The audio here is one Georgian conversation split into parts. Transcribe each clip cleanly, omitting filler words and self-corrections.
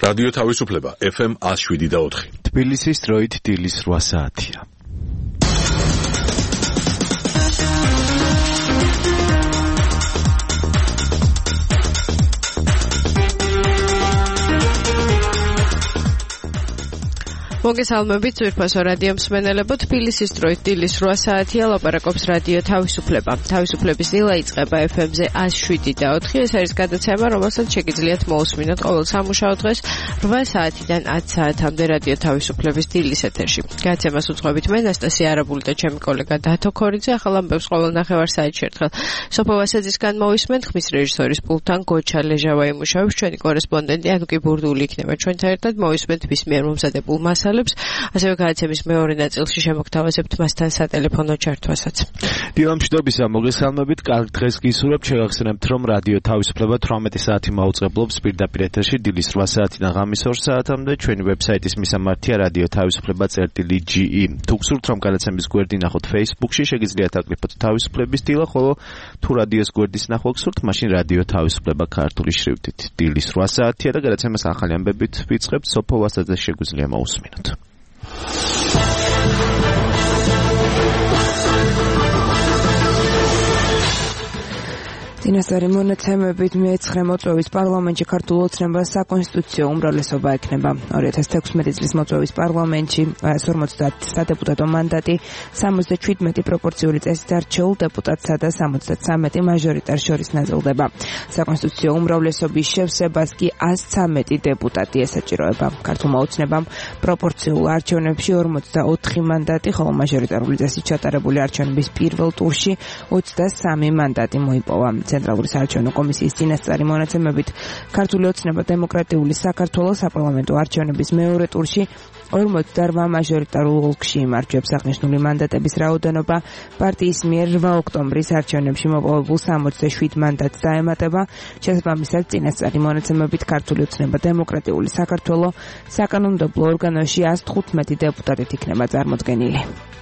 რადიო თავისუფლება FM 107.4. თბილისის დროით დილის 8 საათია. მოგესალმებით ძვირფასო რადიო მსმენელებო, თბილისის დროით დილის 8 საათია, ლაპარაკობს რადიო თავისუფლება. თავისუფლების დილა იწყება FM-ზე 107.4. ეს არის გადაცემა, რომელსაც შეგიძლიათ მოусმინოთ ყოველ სამუშაო დღეს 8 საათიდან 10 საათამდე რადიო თავისუფლების დილის ეთერში. გადაცემას უძღვებით მე, ნასტასია არაბული და ჩემი კოლეგა დათო ქორიძე. ახალ ამბებს ყოველ ნახევარ საათში ერთხელ სოფო ვასაძისგან მოვისმენთ. ხმის რეჟისორის პულტთან გოჩა ლეჟავა იმუშავებს. ჩვენი კორესპონდენტი ანუკი ბურდული იქნება ჩვენთან ერთად. მოვისმენთ მის მიერ მომზადებულ მასალებს. ასევე გადაცემის მეორე ნაწილში შემოგთავაზებთ მასთან სატელეფონო ჩართვასაც. დილამშვიდობისა, მოგესალმებით. კარგ დღეს გისურვებთ. შეგახსენებთ, რომ რადიო თავისუფლება 18 საათი მაუწყებლობს პირდაპირ ეთერში დილის 8 საათიდან ღამის 2 საათამდე. ჩვენი ვებსაიტის მისამართია radiotavisufleba.ge. თუ გსურთ, რომ გადაცემის გვერდი ნახოთ Facebook-ში, შეგიძლიათ აკრიფოთ თავისუფლების დილა, ხოლო თუ რადიოს გვერდის ნახვა გსურთ, მაშინ რადიო თავისუფლება ქართული შრიფტით. დილის 8 საათია და გადაცემას ახალი ამბებით ვიწყებთ. სოფო ვასაძეს შეგვიძლია მოусმინოთ. წინასწარი მონაცემებით მე-9 მოწვევის პარლამენტში ქართულ ოცნებას საკონსტიტუციო უმრავლესობა ექნება. 2016 წლის მოწვევის პარლამენტში 150 სადეპუტატო მანდატი 77 პროპორციული წესით არჩეულ დეპუტატსა და 73 მაჟორიტარ შორის ნაზრდება. საკონსტიტუციო უმრავლესობის შევსებას კი 113 დეპუტატი ესაჭიროება. ქართულმა ოცნებამ პროპორციულ არჩევნებში 44 მანდატი, ხოლო მაჟორიტარული წესით ჩატარებული არჩევნების პირველ ტურში 23 მანდატი მოიპოვა. ცენტრალური საარჩევნო კომისიის წინასწარი მონაცემებით ქართული ოცნება დემოკრატიული საქართველოს საპარლამენტო არჩევნების მეორე ტურში 48 მაჟორიტარულ ოლქში იმარჯვებს. აღნიშნული მანდატების რაოდენობა პარტიის მიერ 8 ოქტომბრის არჩევნებში მოპოვებულ 67 მანდატს დაემატება. შესაბამისად, წინასწარი მონაცემებით ქართული ოცნება დემოკრატიული საქართველო საკანონმდებლო ორგანოში 115 დეპუტატით იქნება წარმოდგენილი.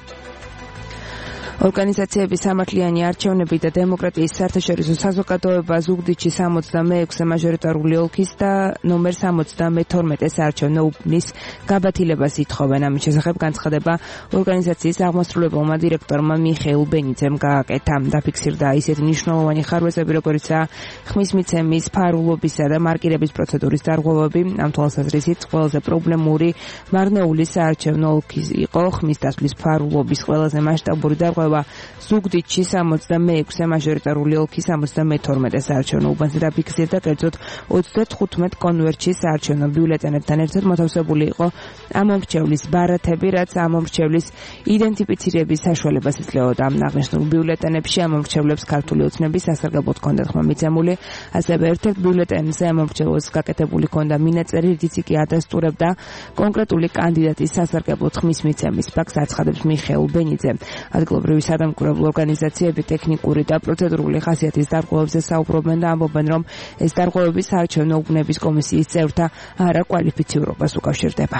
ორგანიზაციების სამართლიანი არჩევნები და დემოკრატიის საერთაშორისო საზოგადოება ზუგდიდში 66 მაჟორიტარული ოლქის და ნომერ 72 საარჩევნო უბნის გაბათილებას ითხოვენ. ამის შესახებ განცხადება ორგანიზაციის აღმასრულებელმა დირექტორმა მიხეილ ბენიძემ გააკეთა. დაფიქსირდა ისეთი მნიშვნელოვანი ხარვეზები, როგორიცაა ხმის მიცემის, ფარულობისა და მარკირების პროცედურის დარღვევები. ამ თვალსაზრისით ყველაზე პრობლემური მარნეულის საარჩევნო ოლქი იყო. ხმის დასვლის ფარულობის ყველაზე მასშტაბური დარღვევა ზუგდიდში 66 მაჟორიტარული ოლქის 72 საარჩევნო უბანზე დაფიქსირდა, კერძოდ 35 კონვერტში საარჩევნო ბიულეტენებთან ერთად მოთავსებული იყო ამომრჩევლის ბარათები, რაც ამომრჩევლის იდენტიფიცირების საშუალებას იძლეოდა. აღნიშნულ ბიულეტენებში ამომრჩევლებს ქართული ოცნების სასარგებლოდ ჰქონდათ ხმა მიცემული, ასევე ერთ-ერთ ბიულეტენზე ამომრჩევლებს გაკეთებული ჰქონდა მინაწერი, რის კი ადასტურებდა კონკრეტული კანდიდატის სასარგებლოდ ხმის მიცემის ფაქტს, აცხადებს მიხეილ ბენიძე. ადგილობრივი სადამკვირვებლო ორგანიზაციები ტექნიკური და პროცედურული ხასიათის დარღვევებზე საუბრობენ და ამბობენ, რომ ეს დარღვევები საარჩევნო უბნების კომისიის წევრთა არაკვალიფიციურობას უკავშირდება.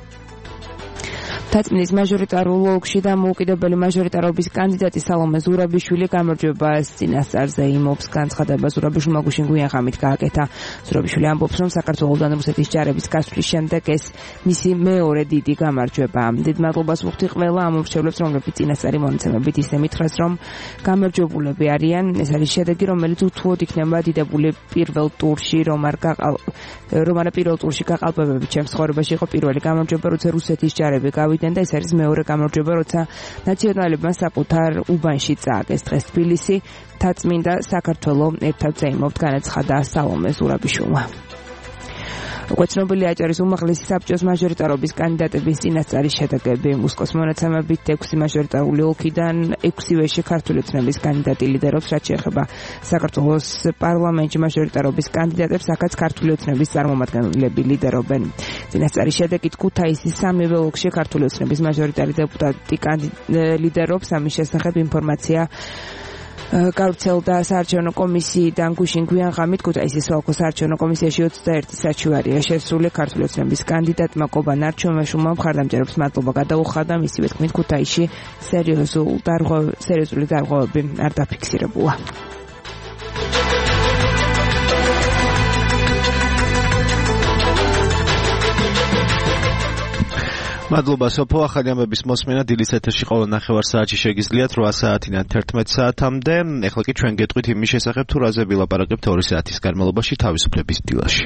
თაწმინდის მაჟორიტარულ ოლქში დამოუკიდებელი მაჟორიტარობის კანდიდატი სალომე ზურაბიშვილი გამარჯვებას წინასწარზე იმობს. განცხადება ზურაბიშვილმა გუშინ გვიან ღამით გააკეთა. ზურაბიშვილი ამბობს, რომ საქართველოსთან რუსეთის ჯარების გასვლის შემდეგ ეს მისი მეორე დიდი გამარჯვება. დიდ მადლობას ვუხდი ყველა ამომრჩევლებს, რომლებიც წინასწარი მონაცემებით ისე მითხრას, რომ გამარჯვებულები არიან. ეს არის შედეგი, რომელიც უთუოდ იქნება დიდებული პირველ ტურში, რომ არა პირველ ტურში გაყალბებებით ჩემს ცხოვრებაში იყო პირველი გამარჯვება, როცა რუსეთის ჯარები გავიდნენ და ეს არის მეორე გამარჯვება, როცა ნაციონალებმა საკუთარ უბანში წააგეს. დღეს თბილისი თაწმინდა საქართველოს ერთად ზეიმობთ, განაცხადა სალომე ზურაბიშვილმა. უკვე ცნობილი აჭარის უმაღლესი საბჭოს მაჟორიტარობის კანდიდატების წინასწარი შედეგები. უსკოს მონაცემებით 6 მაჟორიტარული ოლქიდან 6-ვეში ქართული ოცნების კანდიდატი ლიდერობს, რაც შეეხება საქართველოს პარლამენტში მაჟორიტარობის კანდიდატებს, აქაც ქართული ოცნების წარმომადგენლები ლიდერობენ. წინასწარი შედეგით ქუთაისის 3-ვე ოლქში ქართული ოცნების მაჟორიტარი დეპუტატი ლიდერობს. ამის შესახებ ინფორმაცია გავრცელდა საარჩევნო კომისიიდან გუშინ გვიან ღამით. ქუთაისის ოლქის საარჩევნო კომისიაში 21 საჩივარია შესული. ქართული ოცნების კანდიდატმა კობან არჩევნებშულმა მხარდამჭერებს მადლობა გადაუხადა. მისივე თქმით, ქუთაისში სერიოზული დარღვევები არ დაფიქსირებულა. მადლობა სოფო, ახალი ამბების მოსმენა დილის ეთერში ყოველ ნახევარ საათში შეგიძლიათ 8 საათიდან 11 საათამდე. ეხლა კი ჩვენ გეტყვით იმის შესახებ, თუ რაზე ვილაპარაკებთ 2 საათის განმავლობაში თავისუფლების დილაში.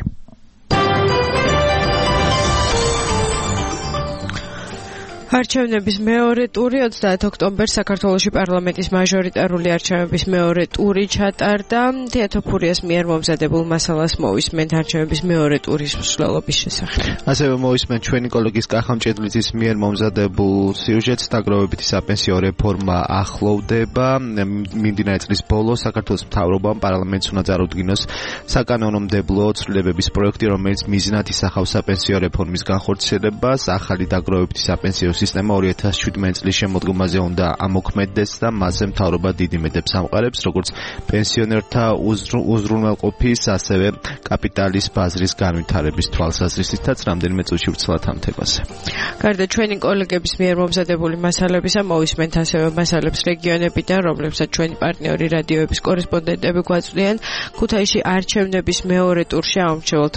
არჩევნების მეორე ტური 30 ოქტომბერს საქართველოში პარლამენტის მაჟორიტარული არჩევნების მეორე ტური ჩატარდა. თეატოფურიას მიერ მომზადებულ მასალას მოვისმენთ არჩევნების მეორე ტურის მსვლელობის შესახებ. ასევე მოვისმენთ ჩვენი კოლეგის კახა მჭედლიძის მიერ მომზადებულ სიუჟეტს. დაგროვებითი საპენსიო რეფორმა ახლოვდება. მიმდინარე წლის ბოლოს საქართველოს მთავრობამ პარლამენტს უნდა წარუდგინოს საკანონმდებლო ცვლილებების პროექტი, რომელიც მიზნად ისახავს საპენსიო რეფორმის განხორციელებას. ახალი დაგროვებითი საპენსიო სისტემა 2017 წლის შემოდგომაზე უნდა ამოქმედდეს და მასზე მთავრობა დიდი მედებს ამყარებს, როგორც პენსიონერთა უზრუნველყოფის, ასევე კაპიტალის ბაზრის განვითარების თვალსაზრისითაც რამდენიმე წუთში ვცლათ ამ თემაზე. გარდა ჩვენი კოლეგების მიერ მომზადებული მასალებისა, მოვისმენთ ასევე მასალებს რეგიონებიდან, რომლებსაც ჩვენი პარტნიორი რადიოების კორესპონდენტები გვაწვდიან. ქუთაისში არჩევნების მეორე ტურში ამორჩეულთა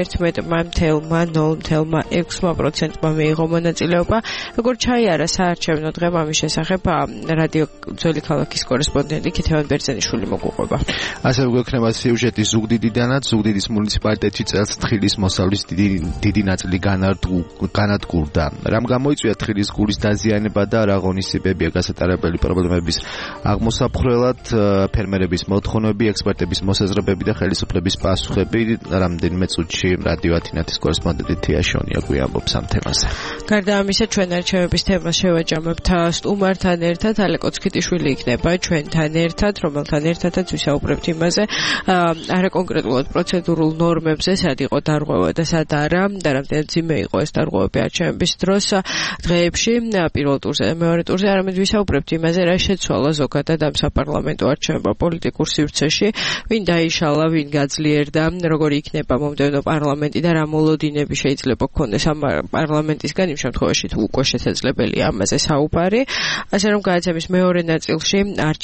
31,0,6% მიიღო მონაწილეობა. როგორც ჩაიარა საარჩევნო დღე, ამის შესახებ რადიო ძველი ქალაქის კორესპონდენტი ქეთევან ბერძენიშვილი მოგვიყვება. ასევე გვექნება სიუჟეტი ზუგდიდიდანაც. ზუგდიდის მუნიციპალიტეტში წელს თხილის მოსავლის დიდი ნაწილი განადგურდა. რამ გამოიწვია თხილის გულის დაზიანება და რა ღონისძიებებია გასატარებელი პრობლემების აღმოსაფხრელად, ფერმერების მოთხოვნები, ექსპერტების მოსაზრებები და ხელისუფლების პასუხები. რამდენიმე წუთში რადიო ათინათის კორესპონდენტი თია შონია გვიამბობს ამ თემაზე. გარდა ამისა, ჩვენ არჩევნების თემას შევაჯამებთ სტუმართან ერთად. ალეკო ცქიტიშვილი იქნება ჩვენთან ერთად, რომელთან ერთადაც ვისაუბრებთ იმაზე, არა კონკრეტულად პროცედურულ ნორმებზე, სად იყო დარღვევა და სად არა, და რამდენად ძიმე იყო ეს დარღვევები არჩევნების დროს დღეებში, პირველ ტურზე და მეორე ტურზე. არამედ ვისაუბრებთ იმაზე, რა შეცვალა ზოგადად ამ საპარლამენტო არჩევნებმა პოლიტიკურ სივრცეში, ვინ დაიშალა, ვინ გაძლიერდა, როგორი იქნება მომდევნო პარლამენტი და რა მოლოდინები შეიძლება გქონდეს ამ პარლამენტისგან, იმ შემთხვევაში თუ უკვე შესაძლებელია ამაზე საუბარი. ასე რომ გადაცემის მეორე ნაწილში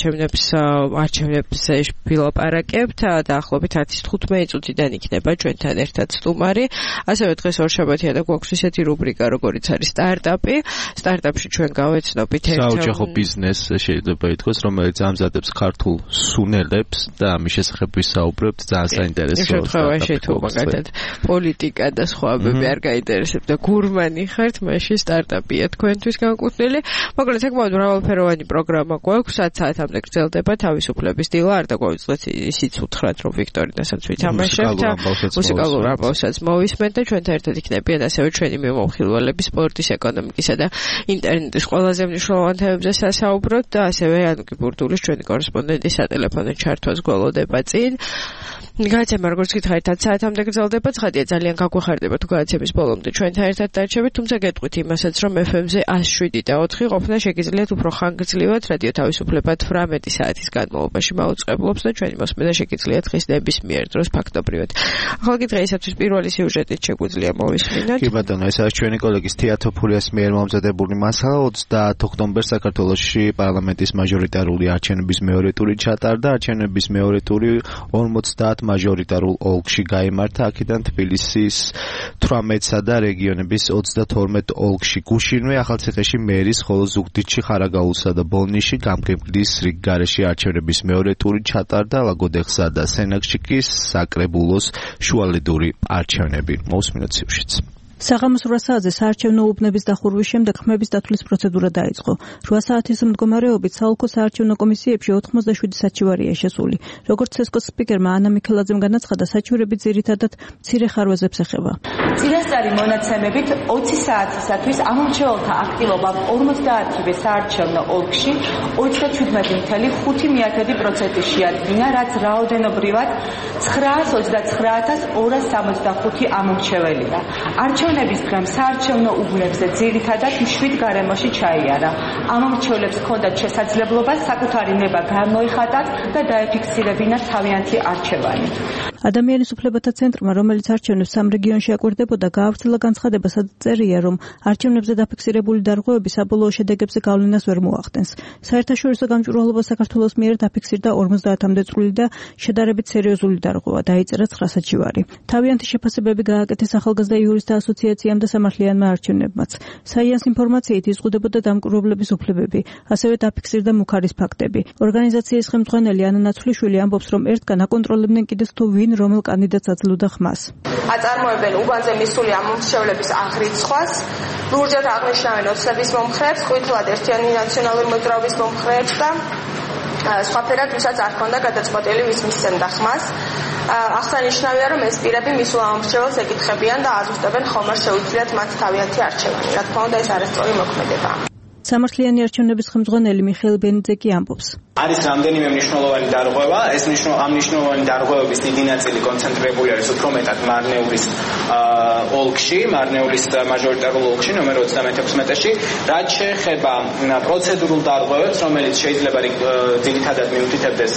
არჩევნებზე ვილაპარაკებთ. დაახლოებით 10-15 წუთიდან იქნება ჩვენთან ერთად სტუმარი. ასევე დღეს ორშაბათია და გვაქვს ისეთი რუბრიკა, როგორიც არის სტარტაპი. სტარტაპში ჩვენ გავეცნობით საოჯახო ბიზნესს, შეიძლება ითქვას, რომელიც ამზადებს ქართულ სუნელებს და ამის შესახებ ვისაუბრებთ. ძალიან საინტერესო შემთხვევაში თუ მაგათად პოლიტიკა და სხვაებები არ გაინტერესებთ და გურმანი ხართ, მაშინ სტარტაპია თქვენთვის განკუთვნილი. მოკლედ საკმაოდ მრავალფეროვანი პროგრამა გვაქვს. 10 საათამდე გრძელდება თავისუფლების დილა. არ დაგვაუწყდეთ ისიც უთხრათ, რომ ვიქტორინასაც ვითამაშებთ. მუსიკალურ ამბავსაც მოვისმენთ და ჩვენთან ერთად იქნებიან ასევე ჩვენი მიმოხილველები სპორტის, ეკონომიკისა და ინტერნეტის ყველაზე მნიშვნელოვან თემებზე სასაუბროთ და ასევე ანუკი ბურდულის ჩვენი კორესპონდენტი სატელეფონო ჩართვას გველოდება წინ. გადაცემა როგორც გითხარით 10 საათამდე გრძელდება. ცხადია, ძალიან გაგვეხარდება თუ გადაცემის ბოლომდე ჩვენთან ერთად დარჩებით, თუმცა გეტყვით იმასაც, რომ FM-ზე 107.4 ყოფნა შეგიძლიათ უფრო ხანგრძლივად რადიო თავისუფლება 18 საათის განმავლობაში მაუწყებლობს და ჩვენი მოსმენა შეგიძლიათ ხის ნებისმიერ დროს ფაქტობრივად. ახლა კი დღეისათვის პირველი სიუჟეტით შეგვიძლია მოვისმინოთ. კი ბატონო, ეს არის ჩვენი კოლეგის თეატოფურიას მიერ მომზადებული მასალა. 30 ოქტომბერს საქართველოში პარლამენტის მაჟორიტარული არჩევნების მეორე ტური ჩატარდა. არჩევნების მეორე ტური 50 მაჟორიტარულ ოლქში გაიმართა. აქედან თბილისის 18-სა და რეგიონების 32 ოლქში გუშინვე, ახალციხეში მერის, ხოლო ზუგდიდში, ხარაგაულსა და ბოლნიში გამგებლის რიგგარეში არჩევნების მეორე ტური ჩატარდა. ლაგოდეხსა და სენაკში კი საკრებულოს შუალედური არჩევნები. მოვსმინოთ სიუჟეტს. საღამოს 8 საათზე საარჩევნო უბნების დახურვის შემდეგ ხმების დათვლის პროცედურა დაიწყო. 8 საათის მდგომარეობით საოლქო საარჩევნო კომისიებში 87 საჩივარია შესული. როგორც ცესკოს სპიკერმა ანა მიქელაძემ განაცხადა, საჩივრები ძირითადად მცირე ხარვეზებს ეხება. წინასწარი მონაცემებით 20 საათისათვის ამორჩეულთა აქტივობა 50-ვე საარჩევნო ოლქში 37.5% შეადგინა, რაც რაოდენობრივად 929,265 ამორჩეველია. არჩევნების დღემ საარჩევნო უბნებზე ძირითადად 7 გარემოში ჩაიარა. ამორჩევლებს ჰქონდათ შესაძლებლობა საკუთარი ნება გამოეხატათ და დაეფიქსირებინათ თავიანთი არჩევანი. ადამიანის უფლებათა ცენტრმა, რომელიც არჩევნებს სამ რეგიონში აკვირდებოდა, გაავრცელა განცხადება, სადაც წერია, რომ არჩევნებზე დაფიქსირებული დარღვევები საბოლოო შედეგებზე გავლენას ვერ მოახდენს. საერთაშორისო გამჭვირვალობა საქართველოს მიერ დაფიქსირდა 50-მდე წვლილი და შედარებით სერიოზული დარღვევა, დაიწერა 9 საჩივარი. თავიანთი შეფასებები გააკეთეს ახალგაზრდა იურისტთა ასოციაციამ და სამართლიანმა არჩევნებმაც. საიანს ინფორმაციით იზღუდებოდა დამკვირვებლების უფლებები, ასევე დაფიქსირდა მუქარის ფაქტები. ორგანიზაციის ხელმძღვანელი ანა ნაცვლიშვილი ამბობს, რომ ერთგან აკონტროლებდნენ კიდეც თუ ვინ რომელ კანდიდატს აძლევდა ხმას. აწარმოებენ უბანზე მისული ამომრჩევლების აღრიცხვას, ლურჯად აღნიშნავენ ოცნების მომხრეებს, ყვითლად ერთიანი ნაციონალური მოძრაობის მომხრეებს და სხვაფერად, ვისაც არ ჰქონდა გადაწყვეტილი ვის მისცემდა ხმას. აღსანიშნავია, რომ ეს პირები მისულ ამომრჩეველს ეკითხებიან და აზუსტებენ ხომ არ შეუძლიათ მათ თავიანთი არჩევანი. რა თქმა უნდა, ეს არასწორი მოქმედებაა. სამართლიანი არჩევნების ხელმძღვანელი მიხეილ ბენიძეკი ამბობს. არის რამდენიმე მნიშვნელოვანი დარღვევა, ეს ამ მნიშვნელოვანი დარღვევების დიდი ნაწილი კონცენტრირებული არის უფრო მეტად მარნეულის ოლქში, მარნეულის მაჟორიტარულ ოლქში, ნომერ 36-ში, რაც შეეხება პროცედურულ დარღვევებს, რომელიც შეიძლება ძირითადად მიუთითებდეს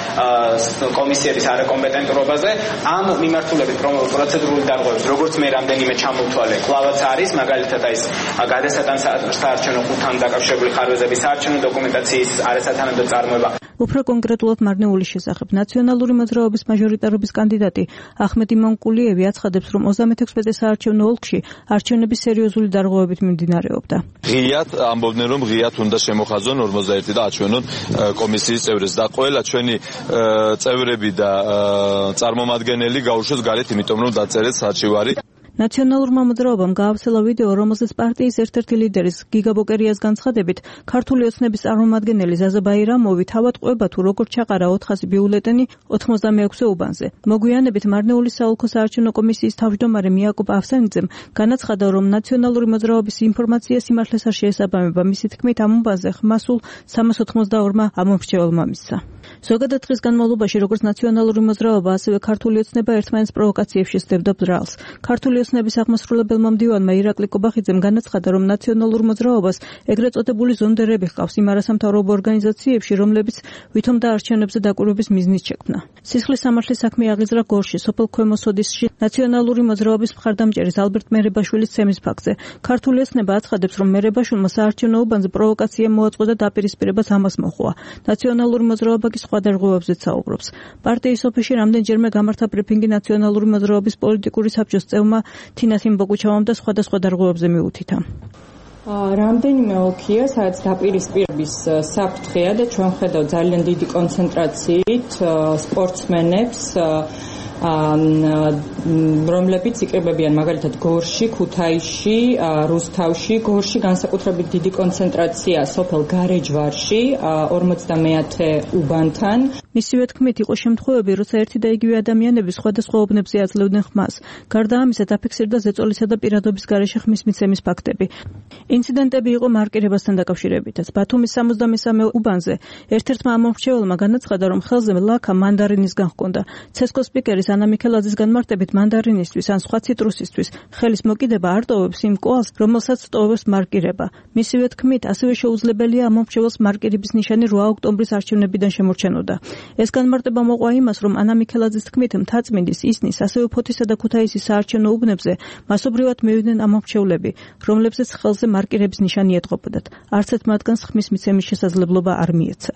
კომისიების არაკომპეტენტურობაზე, ამ მიმართულებით პროცედურული დარღვევებს, როგორც მე რამდენიმე ჩამოვთვალე, კვლავაც არის, მაგალითად ის გადასატან საარჩევნო ყუთთან დაკავშირებული ხარვეზების საარჩევნო დოკუმენტაციის არასათანადო უფრო კონკრეტულად მარნეულის შესახებ ნაციონალური მოძრაობის მაჟორიტარობის კანდიდატი ახმედ იმამკულიევი აცხადებს, რომ 36 საარჩევნო ოლქში არჩევნების სერიოზული დარღვევებით მიმდინარეობდა. ღიად ამბობდნენ, რომ ღიად უნდა შემოხაზონ 41 და აჩვენონ კომისიის წევრებს და ყველა ჩვენი წევრები და წარმომადგენელი გაუშვეს გარეთ, იმიტომ რომ დაწერეს საჩივარი. ნაციონალურმა მოძრაობამ გაავრცელა ვიდეო, რომელზეც პარტიის ერთ-ერთი ლიდერის გიგა ბოკერიას განცხადებით, ქართული ოცნების წარმომადგენელი ზაზა ბაირამოვი თავად ყვება თუ როგორ ჩაყარა 400 ბიულეტენი 86 უბანზე. მოგვიანებით მარნეულის საოლქო საარჩევნო კომისიის თავმჯდომარე მიაკობ ავსანიძემ განაცხადა, რომ ნაციონალური მოძრაობის ინფორმაცია სიმართლეს არ შეესაბამება. მისი თქმით, ამ უბანზე ხმასულ 382-მა ამომრჩეველმა მისცა. ზოგადად დღის განმავლობაში, როგორც ნაციონალური მოძრაობა, ასევე ქართული ოცნება ერთმანეთს პროვოკაციებში სდებდა ბრალს. ქართული ოცნების აღმასრულებელმა მდივანმა ირაკლი კობახიძემ განაცხადა, რომ ნაციონალურ მოძრაობას ეგრეთ წოდებული ზონდერები ჰყავს იმ არასამთავრობო ორგანიზაციებში, რომლებიც ვითომ და არჩევნებზე დაკვირვების მიზნით შექმნა. სისხლის სამართლის საქმე აღიძრა გორში, სოფელ ქვემო სოდისში ნაციონალური მოძრაობის მხარდამჭერის ალბერტ მერებაშვილის ცემის ფაქტზე. ქართული ოცნება აცხადებს, რომ მერებაშვილმა საარჩევნო უბანზე პროვოკაცია მოაწყო და დაპირისპირებას ამას მოჰყვა. ნაციონალური მოძრაობა კი სხვა დარღვევებზეც საუბრობს. პარტიის ოფისში რამდენჯერმე გამართა ბრიფინგი ნაციონალური მოძრაობის პოლიტიკური საბჭოს წევმა თინასიმ ბოგუჩავამ და სხვადასხვა დარღვევებზე მიუთითა. რამდენიმე ოლქია, სადაც დაპირისპირების საფრთხეა და ჩვენ ხედავთ ძალიან დიდი კონცენტრაციით სპორტსმენებს, რომლებიც იკრიბებიან მაგალითად გორში, ქუთაისში, რუსთავში, გორში განსაკუთრებით დიდი კონცენტრაცია სოფელ გარეჯვარში, 50-მე უბანთან. მისივე თქმით, იყო შემთხვევები, როცა ერთი და იგივე ადამიანები სხვადასხვა უბნებზე აძლევდნენ ხმას. გარდა ამისა, დაფიქსირდა ზეწოლისა და პირადობის გარეშე ხმის მიცემის ფაქტები. ინციდენტები იყო მარკირებასთან დაკავშირებითაც. ბათუმის 73 უბანზე ერთ-ერთმა ამომრჩეველმა განაცხადა, რომ ხელზე ლაქა მანდარინისგან ჰქონდა. ცესკოს სპიკერის ანა მიქელაძის განმარტებით, მანდარინისთვის ან სხვა ციტრუსისთვის ხელის მოკიდება არ ტოვებს იმ კვალს, რომელსაც ტოვებს მარკირება. მისივე თქმით, ასევე შეუძლებელია ამომრჩეველს მარკირების ნიშანი 8 ოქტომბრის არჩევნებიდან შემორჩენოდა. ეს განმარტება მოყვა იმას, რომ ანა მიქელაძის თქმით, მთაწმინდის, ისნის, ასევე ფოთისა და ქუთაისის საარჩევნო უბნებზე მასობრივად მივიდნენ ამომრჩევლები, რომლებზეც ხელზე მარკირების ნიშანი ეტყობოდათ. არც ერთ მათგანს ხმის მიცემის შესაძლებლობა არ მიეცა.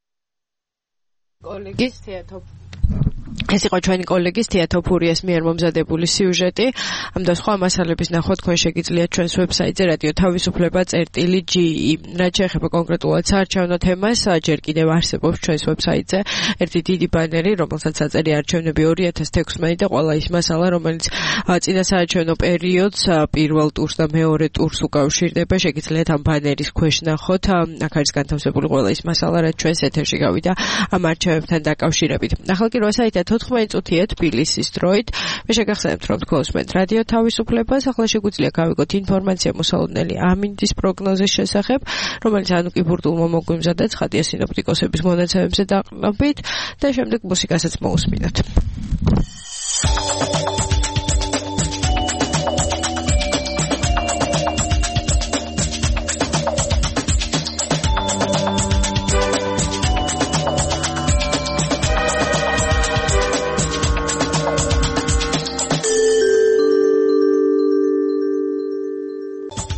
ეს იყო ჩვენი კოლეგის თეატო ფურიას მიერ მომზადებული სიუჟეტი. ამ და სხვა მასალების ნახვა თქვენ შეგიძლიათ ჩვენს ვებსაიტზე radio.თავისუფლება.ge. რაც შეეხება კონკრეტულად საარჩევნო თემას, ჯერ კიდევ არსებობს ჩვენს ვებსაიტზე ერთი დიდი ბანერი, რომელსაც აწერია არჩევნები 2016 და ყველა ის მასალა, რომელიც წინა საარჩევნო პერიოდს, პირველ ტურს და მეორე ტურს უკავშირდება, შეგიძლიათ ამ ბანერის ქვეშ ნახოთ. აქ არის განთავსებული ყველა ის მასალა, რაც ჩვენს ეთერში გავიდა ამ არჩევნებთან დაკავშირებით. ახლა კი 14 წუთია თბილისის დროით. მე შეგახსენებთ, რომ გქონდეთ რადიო თავისუფლებას. ახლა შეგვიძლია გავიგოთ ინფორმაცია მოსალოდნელი ამინდის პროგნოზის შესახებ, რომელიც ანუ კი ბურდულმა მოგვიმზადა ცხადია სინოპტიკოსების მონაცემებზე დაყრდნობით და შემდეგ მუსიკასაც მოусმინოთ.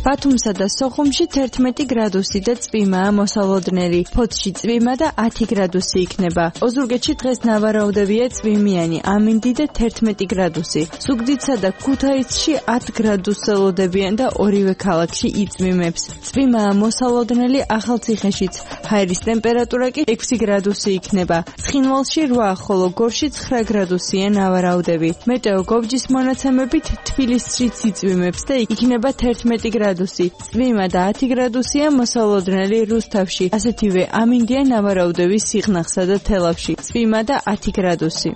ბათუმსა და სოხუმში 11 გრადუსი და წვიმაა მოსალოდნელი. ფოთში წვიმა და 10 გრადუსი იქნება. ოზურგეთში დღეს ნავარაუდებია წვიმიანი, ამინდი და 11 გრადუსი. ზუგდიდსა და ქუთაისში 10 გრადუსს ელოდებიან და ორივე ქალაქში იწვიმებს. წვიმაა მოსალოდნელი ახალციხეშიც. ჰაერის ტემპერატურა კი 6 გრადუსი იქნება. ცხინვალში 8, ხოლო გორში 9 გრადუსია ნავარაუდები. მეტეო გობჯის მონაცემებით თბილისშიც იწვიმებს და იქნება 11 გრადუსი. წვიმა და 10 გრადუსია მოსალოდნელი რუსთავში. ასეთივე ამინდია ნავარაუდები სიღნაღსა და თელავში. წვიმა და 10 გრადუსი.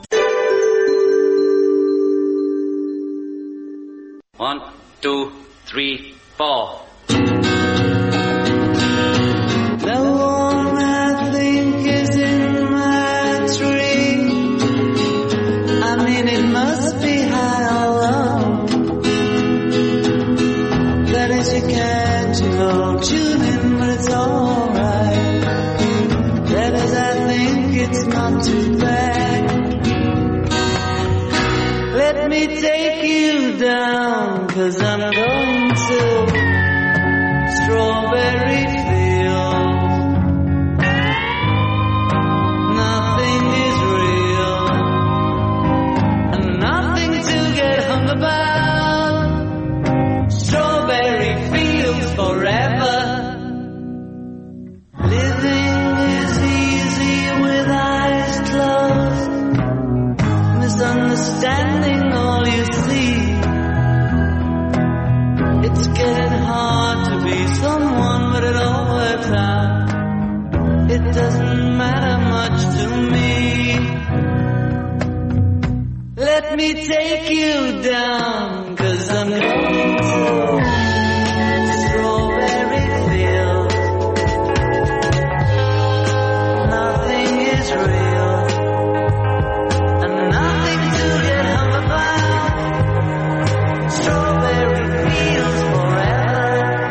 1, 2, 3, 4. The one I think is in my tree. I mean, it must be high or low. That is, you can't, tune in, but it's alright. That is, I think it's not too bad. Let me take you down, 'cause I'm going to Strawberry Field. Nothing is real, and nothing to get hung about. Strawberry Fields forever. Living is easy with eyes closed. Misunderstanding all you see. It's getting hard to be someone, but it all works out. It doesn't matter much to me. Let me take you down, 'cause I'm going to Strawberry Field. Nothing is real, and nothing to get hung about. Strawberry Fields forever.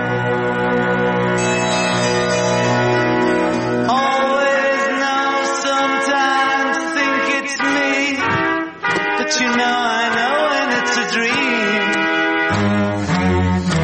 Always know, sometimes think it's me, but you know I know when it's a dream.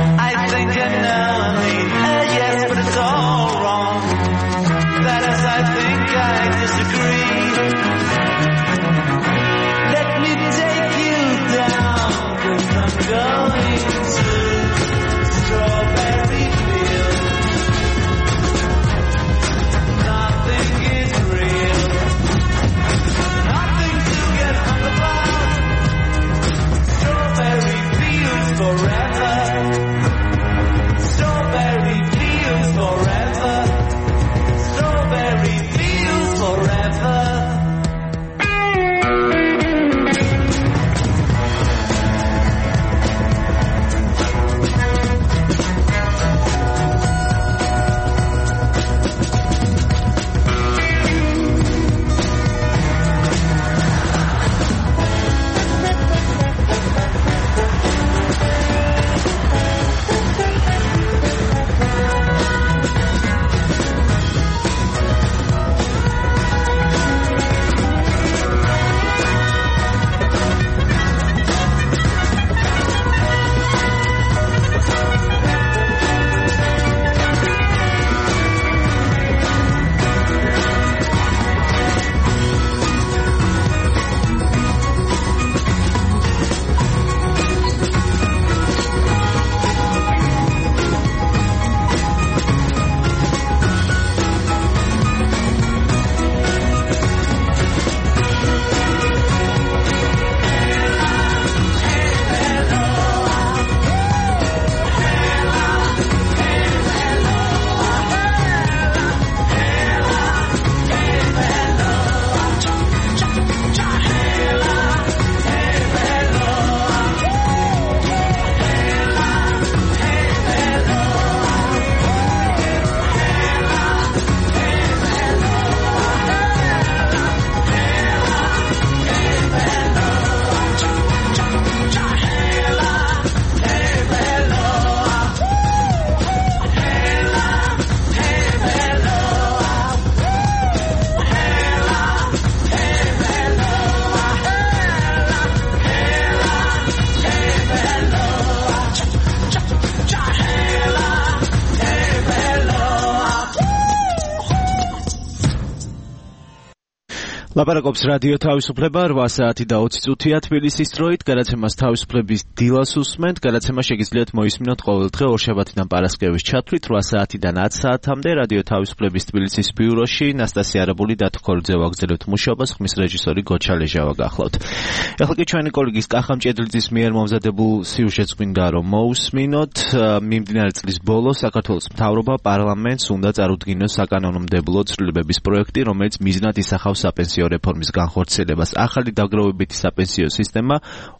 ლაპარაკობს რადიო თავისუფლება 8 საათი და 20 წუთია თბილისის დროით. გადაცემას თავისუფლების დილას უსმენთ. გადაცემა შეგიძლიათ მოისმინოთ ყოველდღე ორშაბათიდან პარასკევის ჩათვლით 8 საათიდან 10 საათამდე რადიო თავისუფლების თბილისის ბიუროში. ნასტასია არაბული და თქორიძე ვაგრძელებთ მუშაობას, ხმის რეჟისორი გოჩა ლეჟავა გახლავთ. ახლა კი ჩვენი კოლეგის კახამ ჭედლიძის მიერ მომზადებულ სიუჟეტს გვინდა რომ მოусმინოთ. მიმდინარე წლის ბოლოს საქართველოს მთავრობა პარლამენტს უნდა წარუდგინოს საკანონმდებლო ცვლილებების პროექტი, რომელიც მიზნად ისახავს საპენსიო რეფორმის განხორციელებას. ახალი დაგროვებითი საპენსიო სისტემა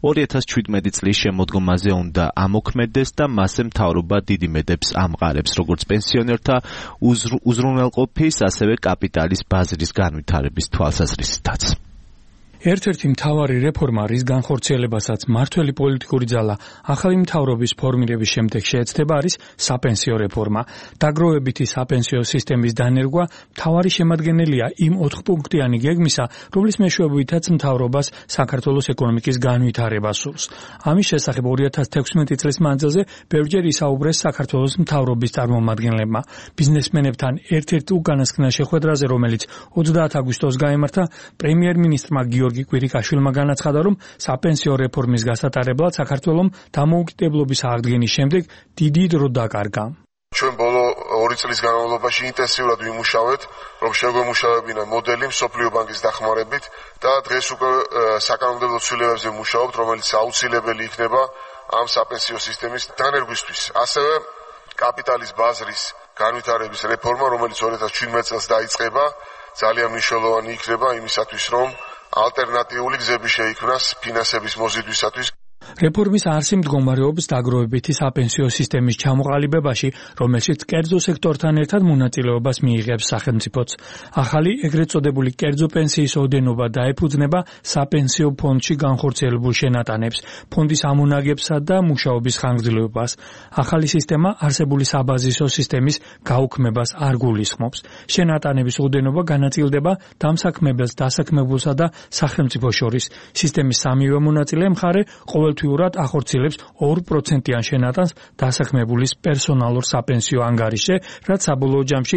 2017 წლის შემოდგომაზე უნდა ამოქმედდეს და მასზე მთავრობა დიდი მედებს ამყარებს, როგორც პენსიონერთა უზრუნველყოფის, ასევე კაპიტალის ბაზრის განვითარების თვალსაზრისითაც. ერთ-ერთი მთავარი რეფორმა, რის განხორციელებასაც მმართველი პოლიტიკური ძალა ახალი მთავრობის ფორმირების შემდეგ შეეცდება, არის საპენსიო რეფორმა. დაგროვებითი საპენსიო სისტემის დანერგვა მთავარი შემადგენელია იმ 4-პუნქტიანი გეგმისა, რომლის მეშვეობითაც მთავრობას საქართველოს ეკონომიკის განვითარება სურს. ამის შესახებ 2016 წლის მანძილზე ბევრჯერ ისაუბრეს საქართველოს მთავრობის წარმომადგენლებმა. ბიზნესმენებთან ერთ-ერთ უკანასკნელ შეხვედრაზე, რომელიც 30 აგვისტოს გაიმართა, პრემიერ-მინისტრმა გიორგი კვირიკაშვილმა განაცხადა, რომ საპენსიო რეფორმის გასატარებლად საქართველოს დამოუკიდებლობის აღდგენის შემდეგ დიდი დრო დაკარგა. ჩვენ ბოლო 2 წლის განმავლობაში ინტენსიურად ვიმუშავეთ, რომ შეგვემუშავებინა მოდელი მსოფლიო ბანკის დახმარებით და დღეს უკვე საკანონმდებლო ცვლილებებზე ვმუშაობთ, რომელიც აუცილებელი იქნება ამ საპენსიო სისტემის დანერგვისთვის. ასევე კაპიტალის ბაზრის განვითარების რეფორმა, რომელიც 2017 წელს დაიწყება, ძალიან მნიშვნელოვანი იქნება იმისათვის, რომ ალტერნატიული გზები შეიქმნას ფინანსების მოზიდვისათვის. რეფორმის არსი მდგომარეობს დაგროვებითი საპენსიო სისტემის ჩამოყალიბებაში, რომელშიც კერძო სექტორთან ერთად მონაწილეობას მიიღებს სახელმწიფოც. ახალი ეგრეთ წოდებული კერძო პენსიის ოდენობა დაეფუძნება საპენსიო ფონდში განხორციელებულ შენატანებს, ფონდის ამონაგებსა და მუშაობის ხანგრძლივობას. ახალი სისტემა არსებული საბაზისო სისტემის გაუქმებას არ გულისხმობს. შენატანების ოდენობა განაწილდება დამსაქმებელს, დასაქმებულსა და სახელმწიფოს შორის. სისტემის სამივე მონაწილე მხარე ყოველთვიურად ახორციელებს 2%-იან შენატანს დასაქმებულის პერსონალურ საპენსიო ანგარიშზე, რაც საბოლოო ჯამში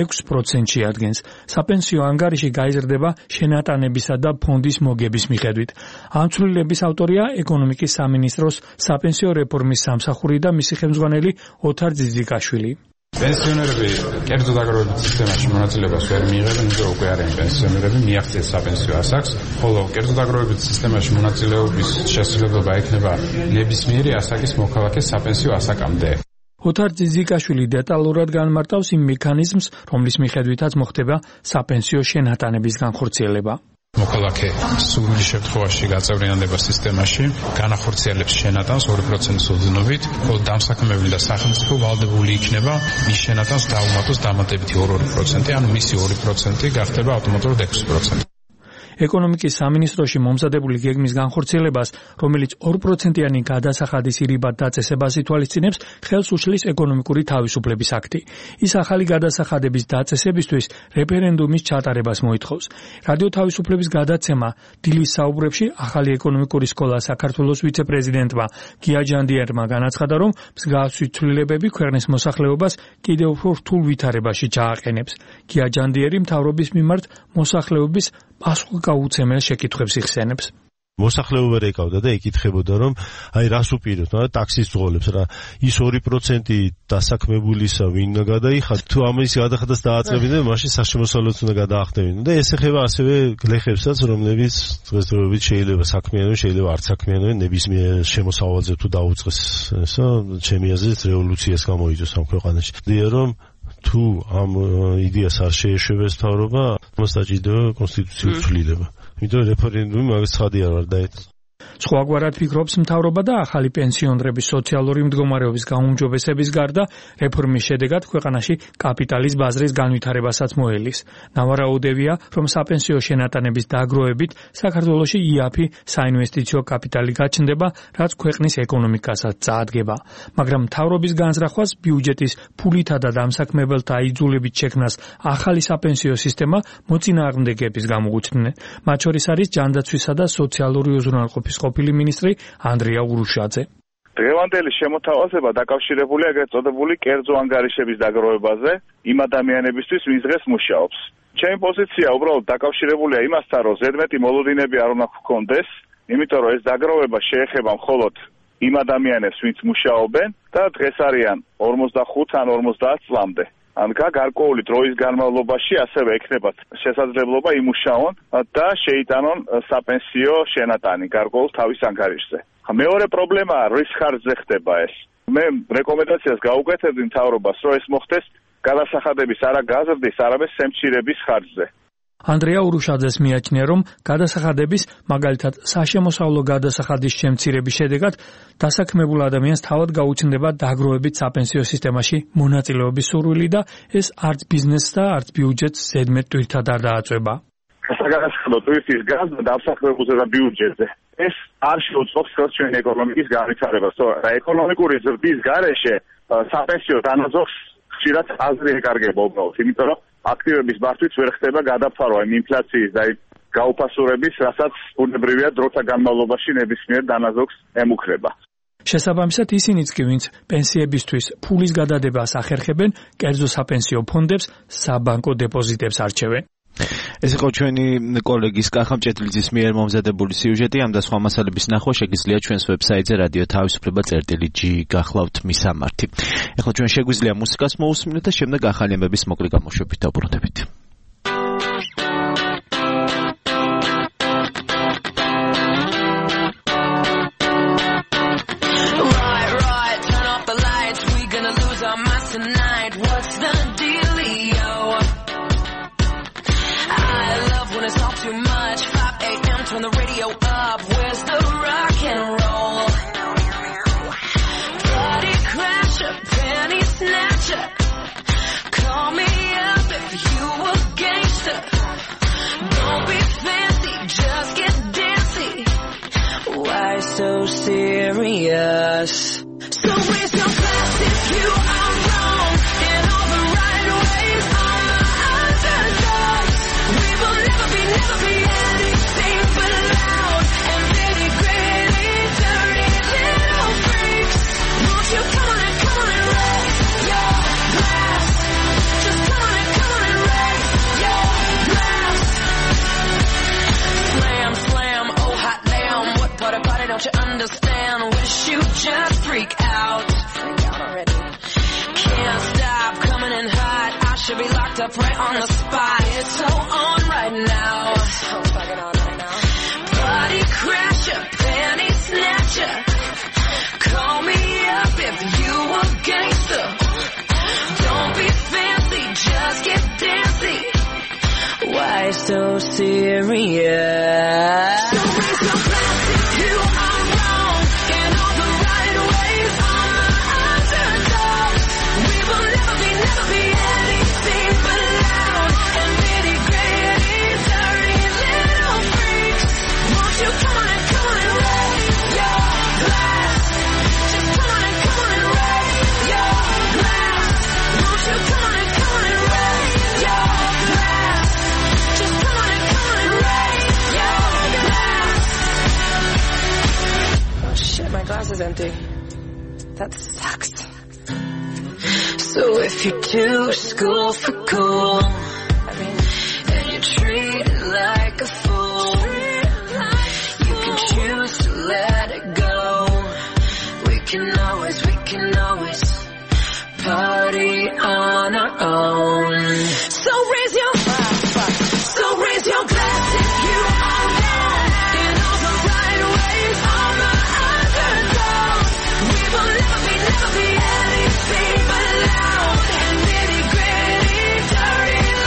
6%-ში ადგენს. საპენსიო ანგარიში გაიზრდება შენატანებისა და ფონდის მოგების მიხედვით. ამ ცვლილების ავტორია ეკონომიკის სამინისტროს საპენსიო რეფორმის სამსახური და მისი ხელმძღვანელი ოთარ ძიძიკაშვილი. პენსიონერები კერძო დაგროვებითი სისტემაში მონაწილეობას ვერ მიიღებენ, იმიტომ უკვე არიან პენსიონერები, მიაღწიეს საპენსიო ასაკს, ხოლო კერძო დაგროვებითი სისტემაში მონაწილეობის შესაძლებლობა ექნება ნებისმიერი ასაკის მოქალაქეს საპენსიო ასაკამდე. ოთარ ძიძიკაშვილი დეტალურად განმარტავს იმ მექანიზმს, რომლის მიხედვითაც მოხდება საპენსიო შენატანების განხორციელება. მოქალაქე სრული შემთხვევაში გაწევრიანდება სისტემაში, განახორციელებს შენატანს 2% ოდენობით, ხოლო დამსაქმებელი და სახელმწიფო ვალდებული იქნება მის შენატანს დაუმატოს დამატებითი 2%, ანუ მისი 2% გახდება ავტომატურად 6%. ეკონომიკის სამინისტროში მომზადებული გეგმის განხორციელებას, რომელიც 2%-იანი გადასახადის ირიბად დაწესებას ითვალისწინებს, ხელს უშლის ეკონომიკური თავისუფლების აქტი. ის ახალი გადასახადების დაწესებისთვის რეფერენდუმის ჩატარებას მოითხოვს. რადიო თავისუფლების გადაცემა დილის საუბრებში ახალი ეკონომიკური სკოლა საქართველოს ვიცე-პრეზიდენტმა გია ჯანდიერმა განაცხადა, რომ მსგავსი ცვლილებები ქვეყნის მოსახლეობას კიდევ უფრო რთულ ვითარებაში ჩააყენებს. გია ჯანდიერი მთავრობის მიმართ მოსახლეობის პასუხგაუცემელ შეკითხვებს იხსენებს. მოსახლეობა რეკავდა და ეკითხებოდა, რომ აი რას უპირობთ, ტაქსის ძღოლებს რა, ის 2% დასაქმებულისა ვინ გადაიხადა, თუ ამის გადახადას დააწყებინდნენ, მაშინ საშემოსავლოც უნდა გადაახდებინდნენ და ეს ეხება ასევე გლეხებსაც, რომლებიც დღესდღეობით შეიძლება საქმიანობენ, შეიძლება არ საქმიანობენ, ნებისმიერ შემოსავალზე თუ დაუწყეს, ესა ჩემი აზრით რევოლუციას გამოიწვევს ამ ქვეყანაში. დია რომ თუ ამ იდეას არ შეეშვებს მთავრობა, მას დაჭირდება კონსტიტუციური ცვლილება. იმიტომ რეფერენდუმი მაგას ცხადი არ დაეცა. სხვაგვარად ფიქრობს მთავრობა და ახალი პენსიონერების სოციალური მდგომარეობის გაუმჯობესების გარდა რეფორმის შედეგად ქვეყანაში კაპიტალის ბაზრის განვითარებასაც მოელის. ნავარაუდევია, რომ საპენსიო შენატანების დაგროვებით საქართველოში იაფი საინვესტიციო კაპიტალი გაჩნდება, რაც ქვეყნის ეკონომიკასაც წაადგება. მაგრამ მთავრობის განზრახვას ბიუჯეტის ფულითა და დამსაქმებელთა იძულებით შექმნას ახალი საპენსიო სისტემა მოწინააღმდეგეების გამოუჩნდნენ. მათ შორის არის ჯანდაცვისა და სოციალური უზრუნველყოფის ყოფილი მინისტრი ანდრია ურუშაძე. დღევანდელი შემოთავაზება დაკავშირებულია ეგრეთ წოდებული კერძო ანგარიშების დაგროვებაზე იმ ადამიანებისთვის, ვინც დღეს მუშაობს. ჩემი პოზიცია უბრალოდ დაკავშირებულია იმასთან, რომ ზედმეტი მოლოდინები არ უნდა გქონდეს, იმიტომ რომ ეს დაგროვება შეეხება მხოლოდ იმ ადამიანებს, ვინც მუშაობენ და დღეს არიან 45 ან 50 წლამდე. ან გარკვეული დროის განმავლობაში ასევე ექნებათ შესაძლებლობა იმუშაონ და შეიტანონ საპენსიო შენატანი გარკვეულ თავის ანგარიშზე. მეორე პრობლემაა, რის ხარჯზე ხდება ეს. მე რეკომენდაციას გაუკეთებდი მთავრობას, რომ ეს მოხდეს გადასახადების არა გაზრდის, არამედ სემცირების ხარჯზე. ანდრეა ურუშაძეს მიაჩნია, რომ გადასახადების, მაგალითად, საშემოსავლო გადასახადის შემცირების შედეგად დასაქმებულ ადამიანს თავად გაუჩნდება დაგროვებით საპენსიო სისტემაში მონაწილეობის სურვილი და ეს არც ბიზნესს და არც ბიუჯეტს ზედმეტ ტვირთად არ დააწვება. საგადასახადო ტვირთის გაზრდა დასახლებულზე და ბიუჯეტზე. ეს არ შეუწყობს ხელს ჩვენი ეკონომიკის განვითარებას. ეკონომიკური ზრდის გარეშე საპენსიო დანაზოხს ხშირად აზრი ეკარგება უბრალოდ, იმიტომ რომ აქტივების მართვით ვერ ხდება გადაფარვა იმ ინფლაციის და გაუფასურების, რასაც ბუნებრივია დროთა განმავლობაში ნებისმიერ დანაზოგს ემუქრება. შესაბამისად ისინიც კი, ვინც პენსიებისთვის ფულის გადადებას ახერხებენ, კერძო საპენსიო ფონდებს, საბანკო დეპოზიტებს არჩევენ. ეს იყო ჩვენი კოლეგის კახა მჭედლიძის მიერ მომზადებული სიუჟეტი. ამ და სხვა მასალების ნახვა შეგიძლია ჩვენს ვებსაიტზე რადიო თავისუფლება.g გახლავთ მისამართი. ეხლა ჩვენ შეგვიძლია მუსიკას მოусმინოთ და შემდეგ ახალი ამბების მოკლე გამოშვებით დავბრუნდებით. Turn the radio up, where's the rock and roll? Body crasher, penny snatcher. Call me up if you a gangster. Don't be fancy, just get dancy. Why so serious? So raise your glass if you are wrong. In all the right ways, on the underdogs. We will never be anything but loud and nitty gritty, dirty little freaks. Won't you come on and raise your glass? Just come on and raise your glass. Slam, slam, oh hot damn. What part about it don't you understand? Wish you just freak out. Freak out already. Can't stop coming in hot. I should be locked up right on the spot. It's so on right now. So fucking on right now. Body crasher, penny snatcher. Call me up if you a gangster. Don't be fancy, just get dancy. Why so serious? So raise your glass if you are wrong. In all the right ways, on the underdogs. We will never be anything but loud and nitty gritty, dirty little freaks. Won't you come on and raise your glass? Just come on and raise your glass. Won't you come on and raise your glass? Just come on and raise your glass. Oh shit, my glass is empty. That sucks. So if you're too school for cool, and you're treated like a fool, you can choose to let it go. We can always party on our own. So raise your glass if you are wrong. In all the right ways, on the underdogs. We will never be anything but loud and nitty gritty, dirty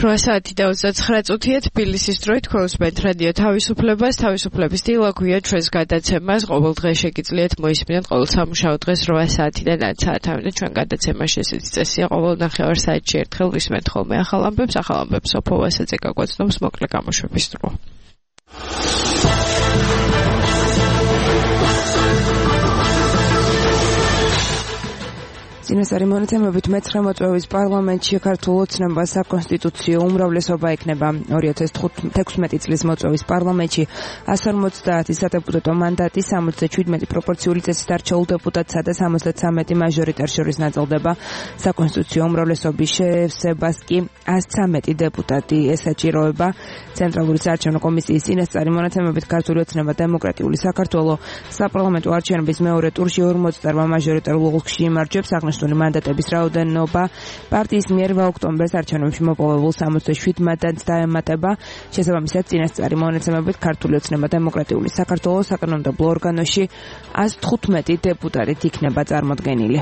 8 საათი და 29 წუთია თბილისის დროით ქონსპენთ რადიო თავისუფლებას თავისუფლების დილა გვია ჩვენს გადაცემას ყოველ დღე შეგიძლიათ მოისმინოთ ყოველ სამუშაო დღეს 8 საათიდან 10 საათამდე ჩვენ გადაცემაში ესეთი წესია ყოველ ნახევარ საათში ერთხელ ვისმენთ ხოლმე ახალ ამბებს სოფო ვასაძე გაგვაცნობს მოკლე გამოშვების დრო. წინასწარი მონაცემებით მე-9 მოწვევის პარლამენტში ქართულ ოცნებას საკონსტიტუციო უმრავლესობა ექნება. 2016 წლის მოწვევის პარლამენტში 150 სადეპუტატო მანდატი 77 პროპორციული წესით არჩეულ დეპუტატსა და 73 მაჟორიტარს შორის ნაწილდება. საკონსტიტუციო უმრავლესობის შევსებას კი 113 დეპუტატი ესაჭიროება. ცენტრალური საარჩევნო კომისიის წინასწარი მონაცემებით ქართული ოცნება დემოკრატიული საქართველო საპარლამენტო არჩევნების მეორე ტურში 48 მაჟორიტარულ ოლქში იმარჯვებს. მანდატების რაოდენობა პარტიის მიერ ოქტომბერს არჩევნებში მოპოვებულ 67 მანდატს დაემატება. შესაბამისად, წინასწარი მონაცემებით ქართული ოცნება დემოკრატიული საქართველოს საკანონმდებლო ორგანოში 115 დეპუტატით იქნება წარმოდგენილი.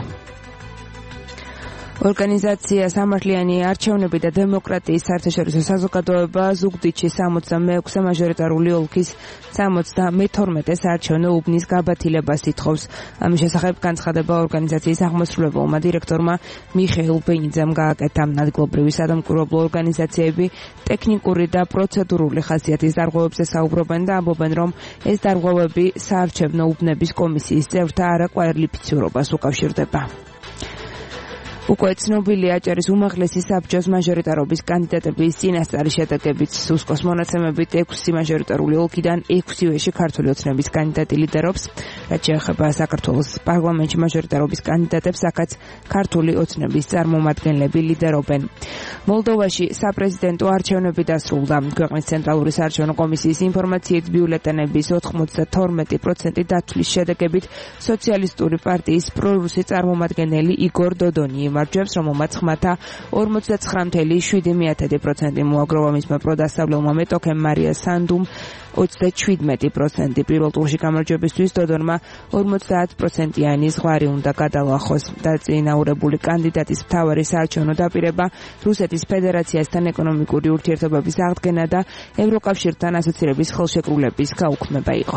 ორგანიზაცია სამართლიანი არჩევნები და დემოკრატიის საერთაშორისო საზოგადოება ზუგდიდში 66 მაჟორიტარული ოლქის 72 საარჩევნო უბნის გაბათილებას ითხოვს. ამის შესახებ განცხადება ორგანიზაციის აღმასრულებელმა დირექტორმა მიხეილ ბენიძემ გააკეთა. ადგილობრივი სადამკვირვებლო ორგანიზაციები ტექნიკური და პროცედურული ხასიათის დარღვევებზე საუბრობენ და ამბობენ, რომ ეს დარღვევები საარჩევნო უბნების კომისიის წევრთა არაკვალიფიცირებას უკავშირდება. უკვე ცნობილია აჭარის უმაღლესი საბჭოს მაჟორიტარობის კანდიდატების წინასწარი შედეგებით. სუსკოს მონაცემებით 6 მაჟორიტარული ოლქიდან 6-ვეში ქართული ოცნების კანდიდატი ლიდერობს. რაც შეეხება საქართველოს პარლამენტში მაჟორიტარობის კანდიდატებს, აქაც ქართული ოცნების წარმომადგენლები ლიდერობენ. მოლდოვაში საპრეზიდენტო არჩევნები დასრულდა. ქვეყნის ცენტრალური საარჩევნო კომისიის ინფორმაციით ბიულეტენების 92% დათვლის შედეგებით სოციალისტური პარტიის პრორუსი წარმომადგენელი იგორ დოდონი მარჯვებს, რომელმაც ხმათა 49.7% მოაგროვა. მისმა პროდასავლელმა მეტოქემ მარია სანდუმ 27%. პირველ ტურში გამარჯვებისთვის დოდონმა 50%-იანი ზღვარი უნდა გადალახოს. დაწინაურებული კანდიდატის მთავარი საარჩევნო დაპირება რუსეთის ფედერაციასთან ეკონომიკური ურთიერთობების აღდგენა და ევროკავშირთან ასოცირების ხელშეკრულების გაუქმება იყო.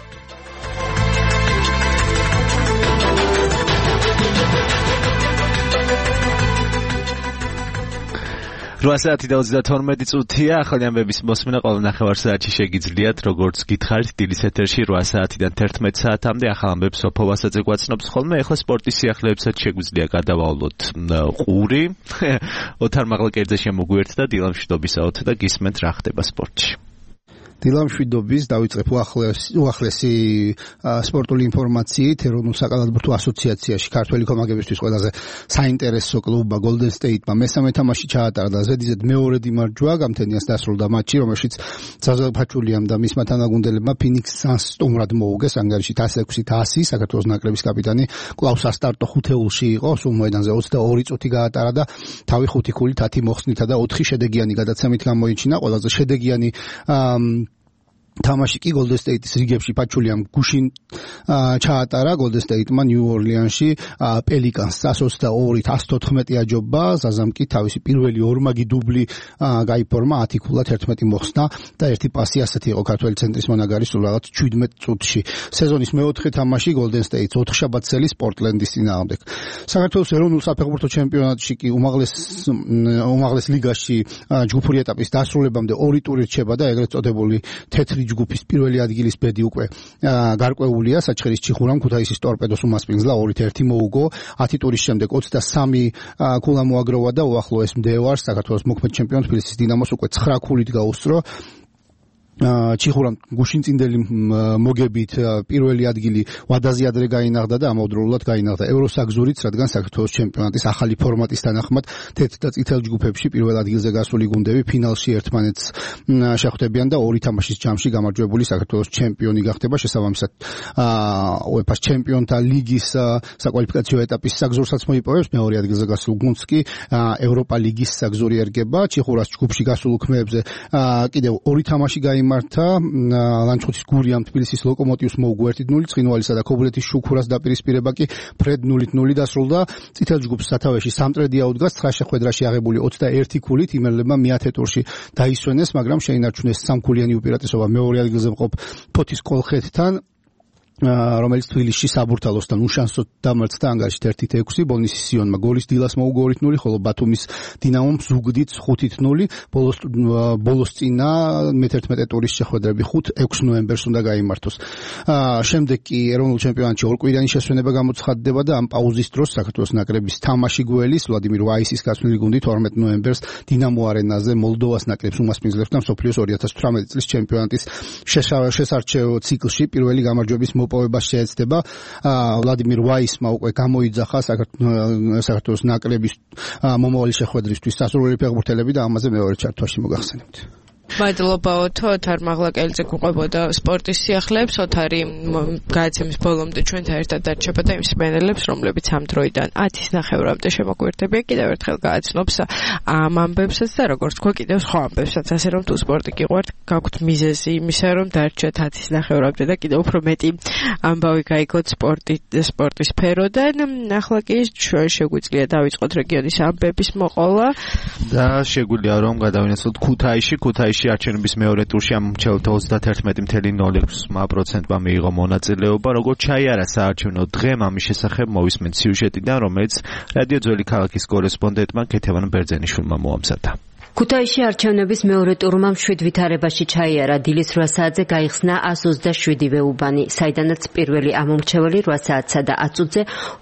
8 საათი და 32 წუთია. ახალი ამბების მოსმენა ყოველ ნახევარ საათში შეგიძლიათ, როგორც გითხარით, დილის ეთერში 8 საათიდან 11 საათამდე ახალ ამბებს სოფო ვასაძე გვაცნობს ხოლმე. ახლა სპორტის სიახლეებსაც შეგვიძლია გადავავლოთ ყური. ოთარ მაღლაკერძე შემოგვიერთდა დილამშვიდობისაოთ და გისმენთ რა ხდება სპორტში. დილამშვიდობის დავიწყებ უახლესი სპორტული ინფორმაციით. ეროვნულ საკალათბურთო ასოციაციაში ქართველი კომაგებისთვის ყველაზე საინტერესო კლუბმა Golden State-მა მესამე თამაში ჩაატარა და ზედიზედ მეორედ იმარჯვა. გამთენიას დასრულდა მატჩი, რომელშიც ზაზელ ფაჩულიამ და მისმა თანაგუნდელებმა Phoenix Suns სტუმრად მოუგეს. ანგარიში 106-100 საქართველოს ნაკრების კაპიტანი კლაუს ასტარტო ხუთეულში იყო. სულ მოედანზე 22 წუთი გაატარა და თავი 5 ქულით 10 მოხსნითა და 4 შედეგიანი გადაცემით გამოიჩინა. ყველაზე შედეგიანი თამაში კი Golden State-ის რიგებში ფაჩულიამ გუშინ ჩაატარა. Golden State-მა New Orleans-ში Pelicans 122-ით 114 აჯობა. ზაზამ კი თავისი პირველი ორმაგი დუბლი გაიფორმა 10 ქულად 11 მოხსნა და ერთი პასი ასეთი იყო ქართველი ცენტრის მონაგარი სულ რაღაც 17 წუთში. სეზონის მეოთხე თამაში Golden State-ს 4 შაბათსელი Portland-ის წინააღმდეგ. საქართველოს ეროვნულ საფეხბურთო ჩემპიონატში კი უმაღლეს ლიგაში ჯგუფური ეტაპის დასრულებამდე 2 ტური რჩება და ეგრეთ წოდებული თეთრი ჯგუფის პირველი ადგილის ბედი უკვე გარკვეულია. საჩხერის ჩიხურამ ქუთაისის ტორპედოს უმასპინძლა 2-1 მოუგო. 10 ტურის შემდეგ 23 ქულა მოაგროვა და უახლოეს მდევარს საქართველოს მოქმედ ჩემპიონს თბილისის დინამოს უკვე 9 ქულით გაუსწრო. ჩიხურამ გუშინწინდელი მოგებით პირველი ადგილი ვადაზე ადრე გაინაღდა და ამავდროულად გაინაღდა ევროსაგზურიც, რადგან საქართველოს ჩემპიონატის ახალი ფორმატის თანახმად თეთრ და წითელ ჯგუფებში პირველ ადგილზე გასული გუნდები ფინალში ერთმანეთს შეხვდებიან და 2 თამაშის ჯამში გამარჯვებული საქართველოს ჩემპიონი გახდება. შესაბამისად UEFA-ს ჩემპიონთა ლიგის საკვალიფიკაციო ეტაპის საგზურსაც მოიპოვებს. მეორე ადგილზე გასულ გუნდს კი ევროპა ლიგის საგზური ერგება. ჩიხურას ჯგუფში გასულ უქმეებზე კიდევ 2 თამაში გაიმართა ლანჩხუთის გურიამ თბილისის ლოკომოტივს მოუგო 1-0, ცხინვალისა და ქობულეთის შუქურას დაპირისპირება კი ფრედ 0-0 დასრულდა. წითელ ჯგუფს სათავეში სამტრედი აუდგას 9 შეხვედრაში აღებული 21 ქულით იმერლებმა მეათე ტურში დაისვენეს, მაგრამ შეინარჩუნეს სამქულიანი უპირატესობა მეორე ადგილზე მყოფ ფოთის კოლხეთთან, რომელიც თბილისში საბურთალოსთან უშანსოდ დამარცხდა ანგარიშით 1-6, ბოლნისის სიონმა გოლის დილას მოუგო 2-0, ხოლო ბათუმის დინამომ ზუგდიდს 5-0. ბოლოს წინა მე-11 ტურის შეხვედრები 5-6 ნოემბერს უნდა გაიმართოს. შემდეგ კი ეროვნულ ჩემპიონატში ორკვირიანი შესვენება გამოცხადდება და ამ პაუზის დროს საქართველოს ნაკრების თამაში გველის ვლადიმირ ვაისის გაცვლილი გუნდი 12 ნოემბერს დინამო არენაზე მოლდოვას ნაკრებს უმასპინძლებს და მსოფლიოს 2018 წლის ჩემპიონატის შესარჩევ ციკლში პირველი გამარჯვების მოპოვება შეეცდება. ვლადიმირ ვაისმა უკვე გამოიძახა საქართველოს ნაკრების მომავალი შეხვედრისთვის სასურველი ფეხბურთელები და ამაზე მეორე ჩართვაში მოგახსენებთ. მადლობა ოთარ მაღლაკელიძე გვყვებოდა სპორტის სიახლეებს. ოთარი გადაცემის ბოლომდე ჩვენთან ერთად დარჩება და იმ მსმენელებს, რომლებიც ამ დროიდან 10:30-მდე შემოგვერდებიან, კიდევ ერთხელ გააცნობს ამ ამბებსაც და როგორც თქვა კიდევ სხვა ამბებსაც, ასე რომ თუ სპორტი გიყვართ, გაქვთ მიზეზი იმისა, რომ დარჩეთ 10:30-მდე და კიდევ უფრო მეტი ამბავი გაიგოთ სპორტის სფეროდან. ახლა კი შეგვიძლია დავიწყოთ რეგიონის ამბების მოყოლა და შეგვიძლია რომ გადავინაცვლოთ ქუთაისში არჩევნების მეორე ტურში ამომრჩეველთა 31.06%-მა მიიღო მონაწილეობა. როგორც ჩაიარა საარჩევნო დღე, ამის შესახებ მოვისმენთ სიუჟეტიდან, რომელიც რადიო ძველი ქალაქის კორესპონდენტმა ქეთევან ბერძენიშვილმა მოამზადა. ქუთაისში არჩევნების მეორე ტურმა 7 ვითარებაში ჩაიარა. დილის 8 საათზე გაიხსნა 127-ვე უბანი, საიდანაც პირველი ამომრჩეველი 8 საათსა და 10 წუთზე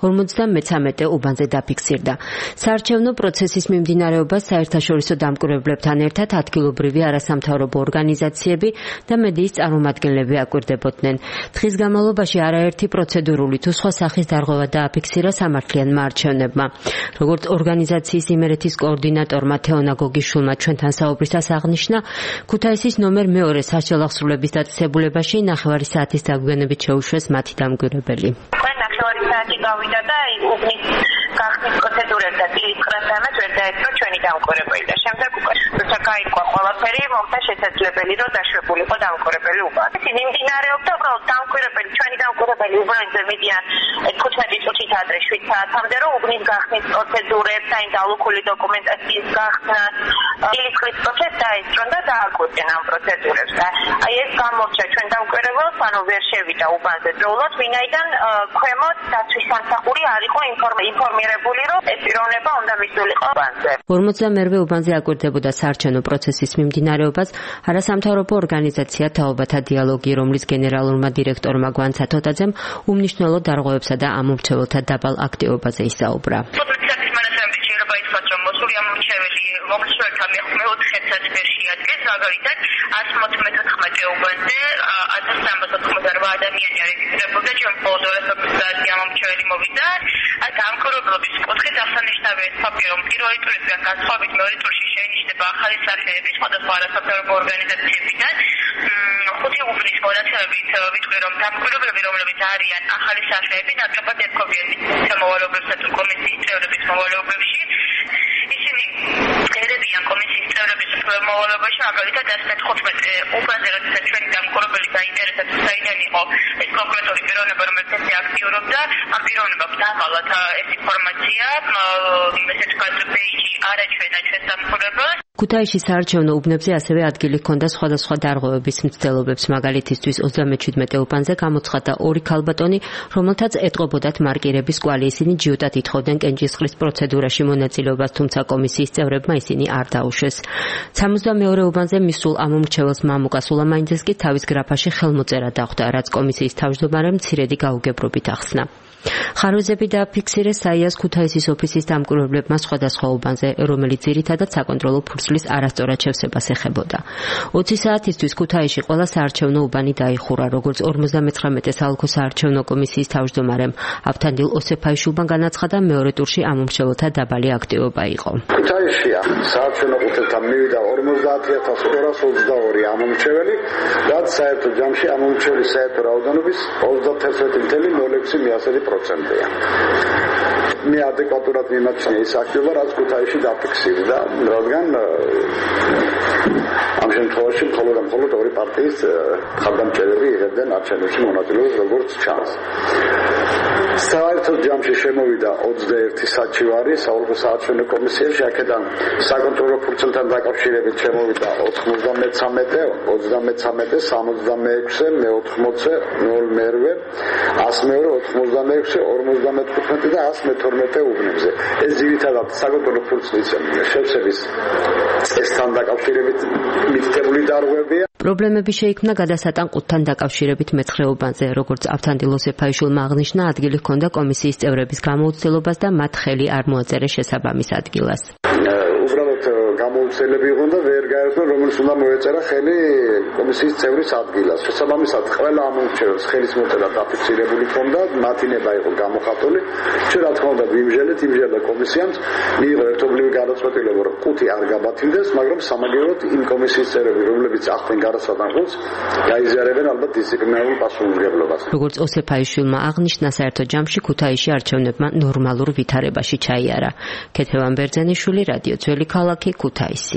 53 უბანზე დაფიქსირდა. საარჩევნო პროცესის მიმდინარეობას საერთაშორისო დამკვირვებლებთან ერთად ადგილობრივი არასამთავრობო ორგანიზაციები და მედიის წარმომადგენლები აკვირდებოდნენ. დღის განმავლობაში არაერთი პროცედურული თუ სხვა სახის დარღვევა დააფიქსირა სამართლიანმა არჩევნებმა. როგორც ორგანიზაციის იმერეთის კოორდინატორმა თეონა გოგიშვილმა ჩვენთან საუბრისას აღნიშნა, ქუთაისის ნომერ მეორე სასჯელახსრულების დაწესებულებაში 9 საათის დაგვიანებით შეუშვეს მათი დამკვირვებელი. ნახევარი საათი გავიდა და უბნის გახსნის პროცედურებს და დილის 9-მდე ვერ დაეწყო ჩვენი დამკვირვებელი და შემდეგ უკვე როცა გაიგო ყველაფერი, მოხდა შესაძლებელი რომ დაშვებულიყო დამკვირვებელი უბანი. მიმდინარეობდა უბრალოდ დამკვირვებელი, ჩვენი დამკვირვებელი უბანზე მიდიან 15 წუთით ადრე 7 საათამდე, რომ უბნის გახსნის პროცედურებს, აი დალუქული დოკუმენტაციის გახსნას, დილის პროცესს დაესწრონ და დააკვირდნენ ამ პროცედურებს და აი ეს გამორჩა ჩვენ დამკვირვებელს, ანუ ვერ შევიდა უბანზე დროულად, ვინაიდან ქვემოთ დაცვის სამსახური არ იყო ინფორმირებული, რომ ეს პიროვნება უნდა მისულიყო უბანზე. 52-ვე უბანზე აკვირდებოდა საარჩევნო პროცესის მიმდინარეობას არასამთავრობო ორგანიზაცია თაობათა დიალოგი, რომლის გენერალურმა დირექტორმა გვან ცათოდაძემ უმნიშვნელო დარღვევებსა და ამომრჩეველთა დაბალ აქტივობაზე ისაუბრა. მომრჩეველთა მე-4 ადგილს, მაგალითად 114 უბანზე 1388 ადამიანი არეგისტრირებული და ჩვენ მხოლოდ 250 ამომრჩეველი მოვიდა. დამკვირვებლობის კუთხით აღსანიშნავია ეს ფაქტი, რომ პირველი ტურისგან განსხვავებით მეორე ტურში შეინიშნება ახალი სახეები სხვადასხვა არასამთავრობო ორგანიზაციებიდან. 5 უბნის მონაცემებით ვიტყვი, რომ დამკვირვებლები, რომლებიც არიან ახალი სახეები, ნაკლებად ეთქვიან მოვალეობებსა თუ კომისიის წევრების მოვალეობებში. ისინი ერებიან კომისიის წევრების მოვალეობაში, მაგალითად 15 უბანზე, როდესაც ჩვენი დამკვირვებელი დაინტერესდა თუ საიდან იყო ეს კონკრეტული პიროვნება, რომელიც ესე აქტიურობდა, ამ პიროვნებას დავალათ ეს ინფორმაცია, ესე თქვათ, პეიჯი არაჩვენა ჩვენს დამკვირვებელს. ქუთაისში საარჩევნო უბნებზე ასევე ადგილი ჰქონდა სხვადასხვა დარღვევების მცდელობებს. მაგალითისთვის 37 უბანზე გამოცხადდა 2 ქალბატონი, რომელთაც ეტყობოდათ მარკირების კვალი. ისინი ჯიუტად ითხოვდნენ კენჭისყრის პროცედურაში მონაწილეობას, თუმცა კომისიის წევრებმა ისინი არ დაუშვეს. 62 უბანზე მისულ ამომრჩეველს მამუკა სულამაინძეს კი თავის გრაფაში ხელმოწერა დახვდა, რაც კომისიის თავმჯდომარემ მცირედი გაუგებრობით ახსნა. ხარვეზები დააფიქსირეს საიას ქუთაისის ოფისის დამკვირვებლებმა სხვადასხვა უბანზე, რომელიც ძირითადად საკონტროლო ფურცლის არასწორად შევსებას ეხებოდა. 20 საათისთვის ქუთაისში ყველა საარჩევნო უბანი დაიხურა, როგორც 59 საოლქო საარჩევნო კომისიის თავმჯდომარემ ავთანდილ ოსეფაიშვილმა განაცხადა, მეორე ტურში ამომრჩეველთა დაბალი აქტივობა იყო. ქუთაისში საარჩევნო ყუთებთან მივიდა 50222 ამომრჩეველი, რაც საერთო ჯამში ამომრჩევლის საერთო რაოდენობის 31.06%-ია. მე ადეკვატურად მიმაჩნია ის აქტივობა, რაც ქუთაისში დაფიქსირდა, რადგან ამ შემთხვევაში მხოლოდ ორი პარტიის ხარდამჭერები იღებდნენ არჩევნებში მონაწილეობას როგორც ჩანს. საერთოდ ჯამში შემოვიდა 21 საჩივარი საოლქო საარჩევნო კომისიაში, აქედან საკონტროლო ფურცელთან დაკავშირებით შემოვიდა 93, 33, 66, მე-80, 0-მე, 100-მე, 86, 55 და 112 უბნებზე. ეს ძირითადად საკონტროლო ფურცლის შევსების წესთან დაკავშირებით მითითებული დარღვევებია. პრობლემები შეიქმნა გადასატანყუთან დაკავშირებით მეცხრეობაზე, როგორც ავთანდილ ოსეფაიშვილმა აღნიშნა, ადგილი ჰქონდა კომისიის წევრების გამოუცდელობას და მათ ხელი არ მოაწერეს შესაბამის ადგილას. უბრალოდ გამოუცდელები იყვნენ და ვერ გაერთო, რომელიც უნდა მოეწერა ხელი კომისიის წევრის ადგილას. შესაბამისად, ყველა ამორჩევლებს ხელის მოწერა დაფიქსირებული ჰქონდა, მათი ნება იყო გამოხატული. ჩვენ რა თქმა უნდა ვიმჟელეთ, იმჟელა კომისიამ, მიიღო ერთობლივი გადაწყვეტილება, რომ 5 არ გაბათილდეს, მაგრამ სამაგიეროდ იმ კომისიის წევრები, რომლებიც ახდენ გადასატანყულს, გაიზიარებენ ალბათ დისციპლინარულ პასუხისმგებლობას. როგორც ოსეფაიშვილმა აღნიშნა, საერთო ჯამში ქუთაისში არჩევნებმა ნორმალურ ვითარებაში ჩაიარა. ქეთევან ბერძენიშვილი, რადიო ძველი ქალაქი, ქუთაისი.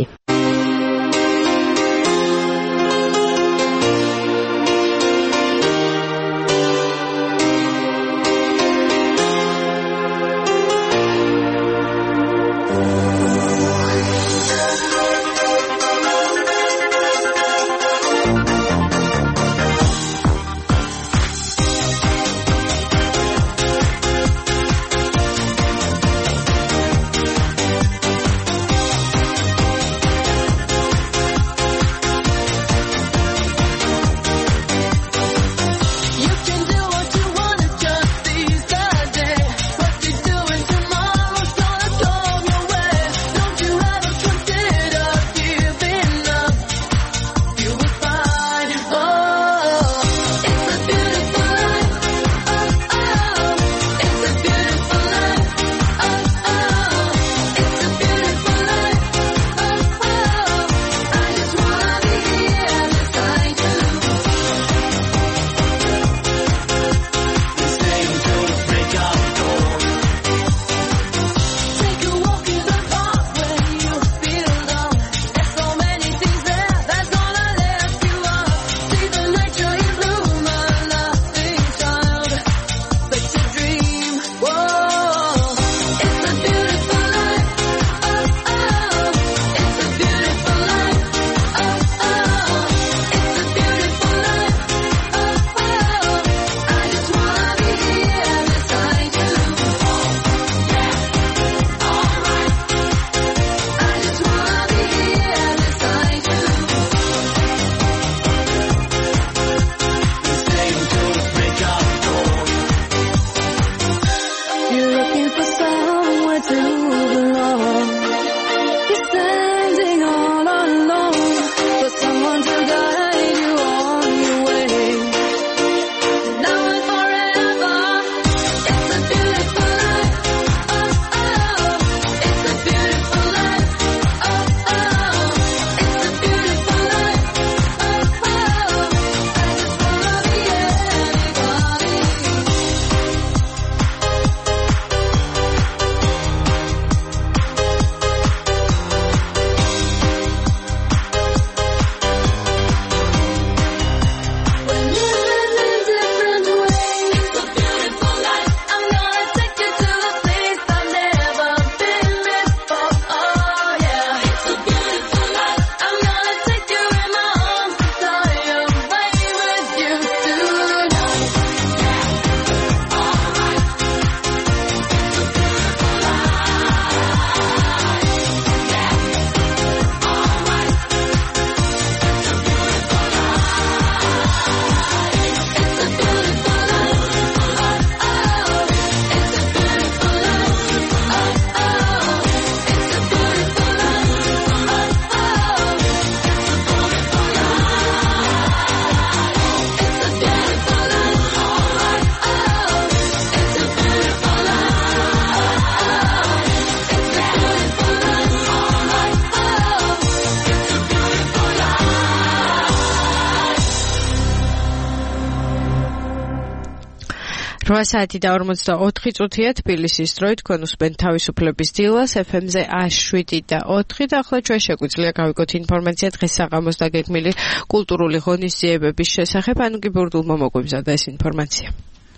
8 საათი და 44 წუთია თბილისის დროით კონუსპენ თავისუფლების დილას FM-ზე 107 და 4 და ახლა ჩვენ შეგვიძლია გავიგოთ ინფორმაცია დღეს საღამოს დაგეგმილი კულტურული ღონისძიებების შესახებ. ანუ კი ბურდულმა მოგვიმზადა ეს ინფორმაცია.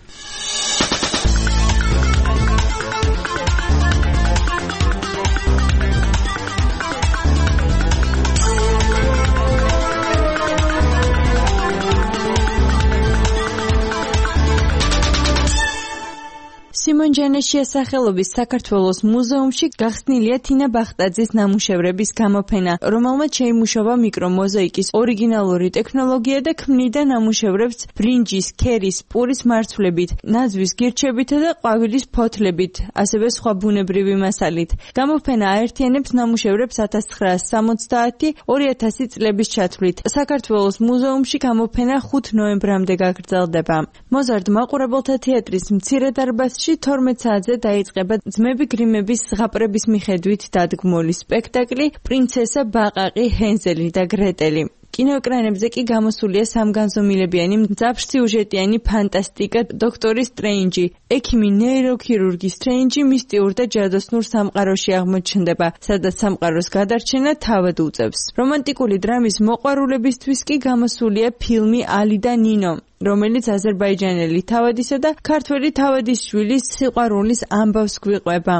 სიმონ ჯანაშიას სახელობის საქართველოს მუზეუმში გახსნილია თინა ბახტაძის ნამუშევრების გამოფენა, რომელმაც შეიმუშავა მიკრომოზაიკის ორიგინალური ტექნოლოგია და ქმნიდა ნამუშევრებს ბრინჯის, ქერის, პურის მარცვლებით, ნაძვის გირჩებითა და ყვავილის ფოთლებით, ასევე სხვა ბუნებრივი მასალით. გამოფენა აერთიანებს ნამუშევრებს 1970-2000 წლების ჩათვლით. საქართველოს მუზეუმში გამოფენა 5 ნოემბრამდე გაგრძელდება. მოზარდ მაყურებელთა თეატრის მცირე დარბაზში 12 საათზე დაიწყება ძმები გრიმების ზღაპრების მიხედვით დადგმული სპექტაკლი პრინცესა ბაყაყი, ჰენზელი და გრეტელი. კინოეკრანებზე კი გამოსულია სამგანზომილებიანი მძაფრსიუჟეტიანი ფანტასტიკა დოქტორი სტრეინჯი. ექიმი ნეიროქირურგი სტრეინჯი მისტიურ და ჯადოსნურ სამყაროში აღმოჩნდება, სადაც სამყაროს გადარჩენა თავად უწევს. რომანტიკული დრამის მოყვარულებისთვის კი გამოსულია ფილმი ალი და ნინო, რომელიც აზერბაიჯანელი თავადისა და ქართველი თავადის შვილის სიყვარულის ამბავს გვიყვება.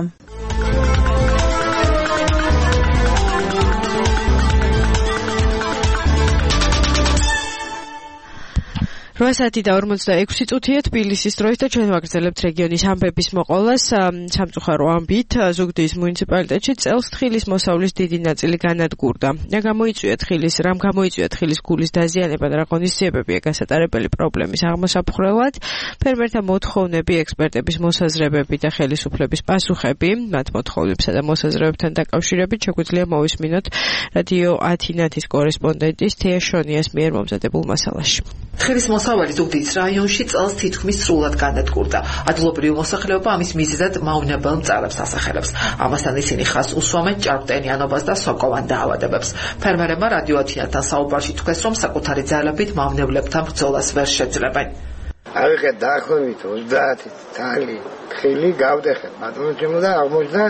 8 საათი და 46 წუთია თბილისის დროით და ჩვენ ვაგრძელებთ რეგიონის ამბების მოყოლას. სამწუხარო ამბით ზუგდიდის მუნიციპალიტეტში წელს თხილის მოსავლის დიდი ნაწილი განადგურდა. რამ გამოიწვია თხილის გულის დაზიანება და რა ღონისძიებებია გასატარებელი პრობლემის აღმოსაფხვრელად, ფერმერთა მოთხოვნები, ექსპერტების მოსაზრებები და ხელისუფლების პასუხები, მათ მოთხოვნებსა და მოსაზრებებთან დაკავშირებით შეგვიძლია მოვისმინოთ რადიო ათინათის კორესპონდენტის თეა შონიას მიერ მომზადებულ მასალაში. თხილის მოსავალი ზუგდიდის რაიონში წელს თითქმის სრულად განადგურდა. ადგილობრივი მოსახლეობა ამის მიზეზად მავნებელ მწარებს ასახელებს. ამასთან ისინი ხაზს უსვამენ ჭარბტენიანობას და სოკოვან დაავადებებს. ფერმერებმა რადიო ათინათთან საუბარში თქვეს, რომ საკუთარი ძალებით მავნებლებთან ბრძოლას ვერ შეძლებენ. ავიღეთ დაახლოებით 30 თალი თხილი გავდეხეთ ბატონო ჩემო და აღმოჩნდა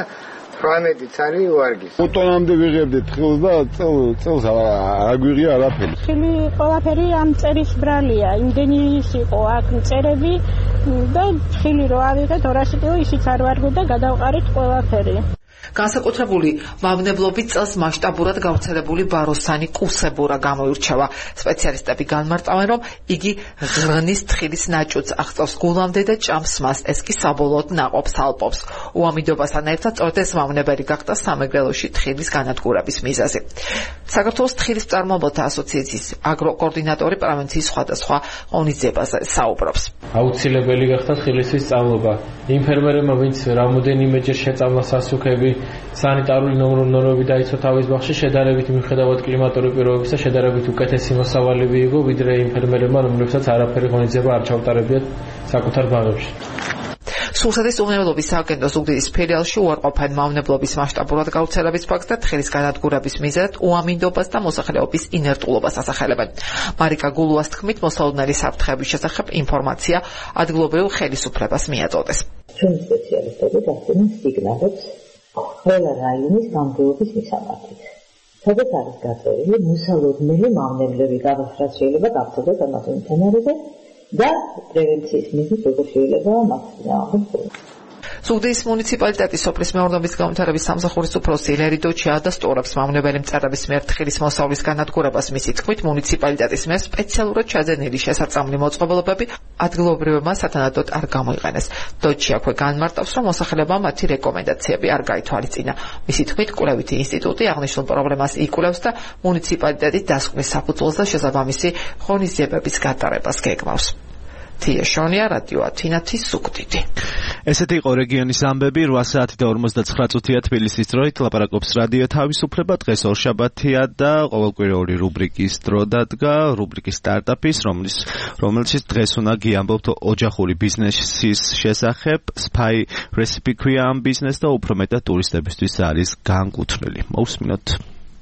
18 წარი უარგის. უტონამდე ვიღებდით თხილს და წელს აგვიღია არაფერი. ხილი ყველაფერი ამ წერის ბრალია. იმდენი იყო აქ წერები და ხილი რო ავიღეთ 200 კილო ისიც არ ვარგო და გადავყარით ყველაფერი. განსაკუთრებული მავნებლობით წელს მასშტაბურად გავრცელებული ბაროსანი კუსებურა გამოირჩევა. სპეციალისტები განმარტავენ, რომ იგი ღრნის თხილის ნაჭუდს აღწევს გულამდე და ჭამს მას, ეს კი საბოლოოდ ნაყოფს ალპობს. უამიდობასთან ერთად სწორედ ეს მავნებელი გახდა სამეგრელოში თხილის განადგურების მიზეზი. საქართველოს თხილის მწარმოებელთა ასოციაციის აგროკოორდინატორი პრევენციის სხვადასხვა ღონისძიებაზე საუბრობს. აუცილებელი გახდა თხილისთვის სწავლობა. იმ ფერმერებმა, ვინც რამოდენიმეჯერ შეწავლა სასუქები, სანიტარული ნორმები დაიცვა თავის ბაღში, შედარებით მიუხედავად კლიმატური პირობებისა, შედარებით უკეთესი მოსავალი მიიღო, ვიდრე იმ ფერმერებმა, რომლებსაც არაფერი ღონისძიება არ ჩაუტარებიათ საკუთარ ბაღებში. სურსათის უვნებლობის სააგენტოს ზუგდიდის ფილიალში უარყოფენ მავნებლობის მასშტაბურად გავრცელების ფაქტს და თხილის განადგურების მიზეზად უამინდობას და მოსახლეობის ინერტულობას ასახელებენ. მარიკა გულუას თქმით, მოსალოდნელი საფრთხეების შესახებ ინფორმაცია ადგილობრივ ხელისუფლებას მიაწოდეს. ჩვენი სპეციალისტები გასცემენ სიგნალებს ყველა რაიონის გამგეობის მისამართით. სადაც არის გაწერილი მოსალოდნელი მავნებლები, გადასრაც შეიძლება გახსოვდეს ამათ მცენარეზე და პრევენციის მიზნით როგორ შეიძლება მათ წინააღმდეგ. ზუგდიდის მუნიციპალიტეტის სოფლის მეურნეობის განვითარების სამსახურის უფროსი ლერი დოჩი ადასტურებს მავნებელი მწერების მიერ თხილის მოსავლის განადგურებას. მისი თქმით, მუნიციპალიტეტის მიერ სპეციალურად ჩაძენილი შესაწამლი მოწყობილობები ადგილობრივებმა სათანადოდ არ გამოიყენეს. დოჩი აქვე განმარტავს, რომ მოსახლეობამ მათი რეკომენდაციები არ გაითვალისწინა. მისი თქმით, კვლევითი ინსტიტუტი აღნიშნულ პრობლემას იკვლევს და მუნიციპალიტეტის დასკვნის საფუძველს და შესაბამისი ღონისძიებების გატარებას გეგმავს. თია შონია, რადიო ათინათის ზუგდიდი. ესეთი იყო რეგიონის ამბები. 8 საათი და 49 წუთია თბილისის დროით. ლაპარაკობს რადიო თავისუფლება. დღეს ორშაბათია და ყოველკვირეული რუბრიკის დრო დადგა, რუბრიკის სტარტაპის, რომელშიც დღეს უნდა გიამბობთ ოჯახური ბიზნესის შესახებ. Spy Recipe ქვია ამ ბიზნესს და უფრო მეტად ტურისტებისთვის არის განკუთვნილი. მოვსმინოთ.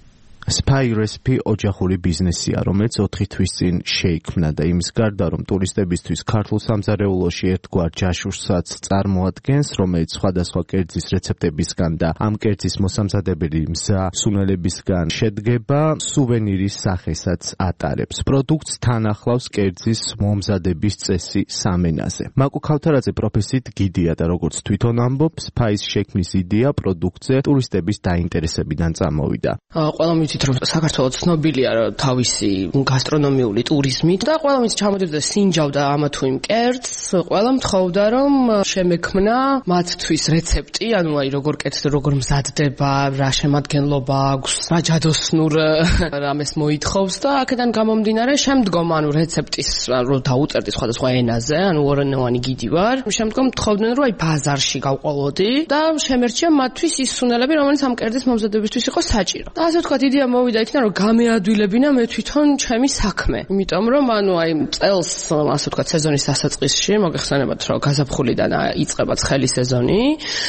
Spy Recipe ოჯახური ბიზნესია, რომელიც 4 თვის წინ შეიქმნა და იმის გარდა, რომ ტურისტებისთვის ქართულ სამზარეულოში ერთგვარ ჯაშუშსაც წარმოადგენს, რომელიც სხვადასხვა კერძის რეცეპტებისგან და ამ კერძის მოსამზადებელი მზა სუნელებისგან შედგება, სუვენირის სახესაც ატარებს. პროდუქტს თან ახლავს კერძის მომზადების წესი სამენაზე. მაკუ ქავთარაძე პროფესიით გიდია და როგორც თვითონ ამბობს, Spy-ის შექმნის იდეა პროდუქტზე ტურისტების დაინტერესებიდან წამოვიდა. ყველა ვიცით, რომ საქართველოს ცნობილია თავისი გასტრონომიული ტურიზმით და ყველა მის ჩამოდიოდა სინჯავდა ამა თუ იმ კერძს, ყველა მთხოვდა რომ შემექმნა მათთვის რეცეპტი, ანუ აი როგორ კეთდება, როგორ მზადდება, რა შემადგენლობა აქვს, რა ჯადოსნურ რამეს მოითხოვს და აქედან გამომდინარე შემდგომ ანუ რეცეპტის რო დაუწერდი სხვადასხვა ენაზე, ანუ ორენოვანი გიდი ვარ. შემდგომ თხოვდნენ რომ აი ბაზარში გავყოლოდი და შემერჩია მათთვის ის სუნელები, რომელიც ამ კერძის მომზადებისთვის იყო საჭირო. და ასე ვთქვათ, იდეა მოვიდა იქიდან რომ გამეადვილებინა მე თვითონ ჩემი საქმე. იმიტომ რომ ანუ აი წელს ასე ვთქვათ სეზონის დასაწყისში მოგეხსენებათ რომ გაზაფხულიდან იწყება ცხელი სეზონი.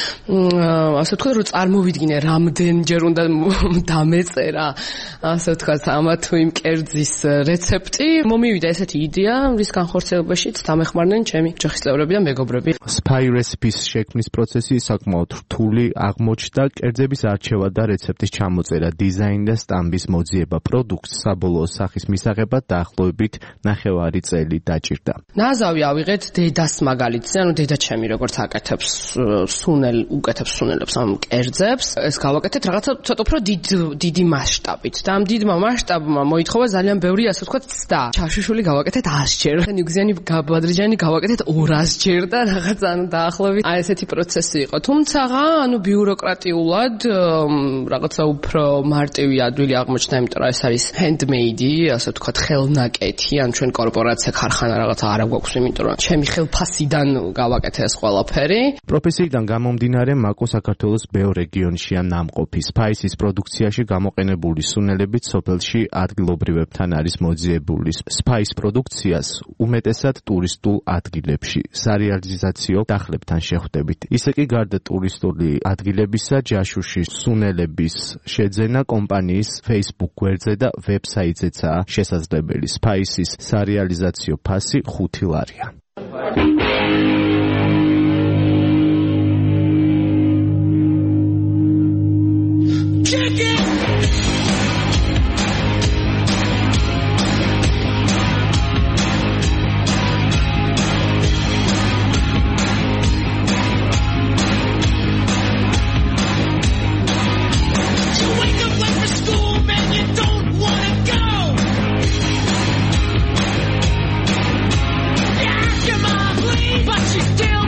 ასე ვთქვათ რომ წარმოვიდგინე რამდენჯერ უნდა დამეწერა ასე ვთქვათ ამა თუ იმ კერძის რეცეპტი. მომივიდა ესეთი იდეა, რის განხორციელებაშიც დამეხმარნენ ჩემი ოჯახის წევრები და მეგობრები. Spy Recipes შექმნის პროცესი საკმაოდ რთული აღმოჩნდა. კერძების არჩევა და რეცეპტის ჩამოწერა, დიზაინი და სტამბის მოძიება პროდუქტს საბოლოო სახის მისაღებად დაახლოებით 9 წელი დაჭირდა. ნაზავი ავიღეთ დედას მაგალითზე, ანუ დედა ჩემი როგორც აკეთებს უკეთებს სუნელებს ამ კერძებს, ეს გავაკეთეთ რაღაცა ცოტა უფრო დიდი მასშტაბით. და ამ დიდმა მასშტაბმა მოითხოვა ძალიან ბევრი ასე ვთქვათ ცდა. ჩაშუშვილი გავაკეთეთ 100 ჯერ, ნიგვზიანი ბადრიჯანი გავაკეთეთ 200 ჯერ და რაღაც ანუ დაახლოებით აი ესეთი პროცესი იყო. თუმცა ანუ ბიუროკრატიულად რაღაცა უფრო მარტივი ადვილი აღმოჩნდა, იმიტომ რომ ეს არის handmade, ასე ვთქვათ, ხელნაკეთი, ან ჩვენ კორპორაცია, ქარხანა რაღაცა არ გვაქვს, იმიტომ რომ ჩემი ხელფასიდან გავაკეთე ეს ყველაფერი. პროფესიიდან გამომდინარე, მაკო საქართველოს ბევრ რეგიონშია ნამყოფი. Spy-ის პროდუქციაში გამოყენებული სუნელებით სოფელში ადგილობრივებთან არის მოძიებული. Spy-ის პროდუქციას უმეტესად ტურისტულ ადგილებში სარეალიზაციო დახლებთან შეხვდებით. ისე კი გარდა ტურისტული ადგილებისა, ჯაშუშის სუნელების შეძენა კომპანიის Facebook გვერდზე და ვებსაიტზეცაა შესაძლებელი. Spy-ის სარეალიზაციო ფასი 5 ლარია. But she still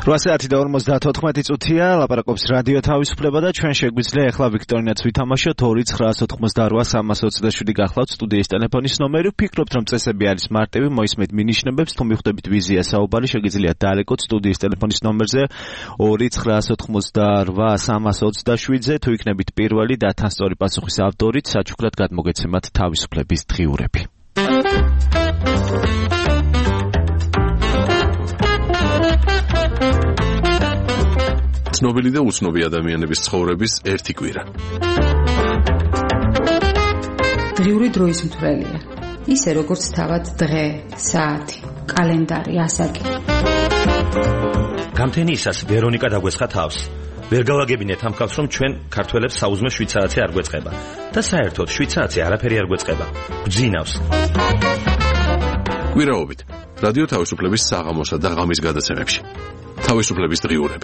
8:54 წუთია, ლაპარაკობს რადიო თავისუფლება და ჩვენ შეგვიძლია ახლა ვიქტორინაც ვითამაშოთ 2-988-327 გახლავთ სტუდიის ტელეფონის ნომერი. ვფიქრობთ, რომ წესები არის მარტივი, მოისმენთ მინიშნებებს, თუ მიხვდებით ვიზია საუბარი, შეგიძლიათ დაალეკოთ სტუდიის ტელეფონის ნომერზე 2-988-327-ზე, თუ იქნებით პირველი და თან სწორი პასუხის ავტორით, საჩუქრად გადმოგეცემათ თავისუფლების დღიურები. ცნობილი და უცნობი ადამიანების ცხოვრების ერთი კვირა. დღიური დროის მთვრელია. ისე როგორც თავად დღე, საათი, კალენდარი, ასაკი. გამთენიისას ვერონიკა დაგვესხა თავს. ვერ გავაგებინეთ ამ ხალხს, რომ ჩვენ ქართველებს საუზმე 7 საათი არ გვეწყება და საერთოდ 7 საათი არაფერი არ გვეწყება. გძინავს. კვირაობით რადიო თავისუფლების საღამოსა და ღამის გადაცემებში. თავისუფლების დღიურები.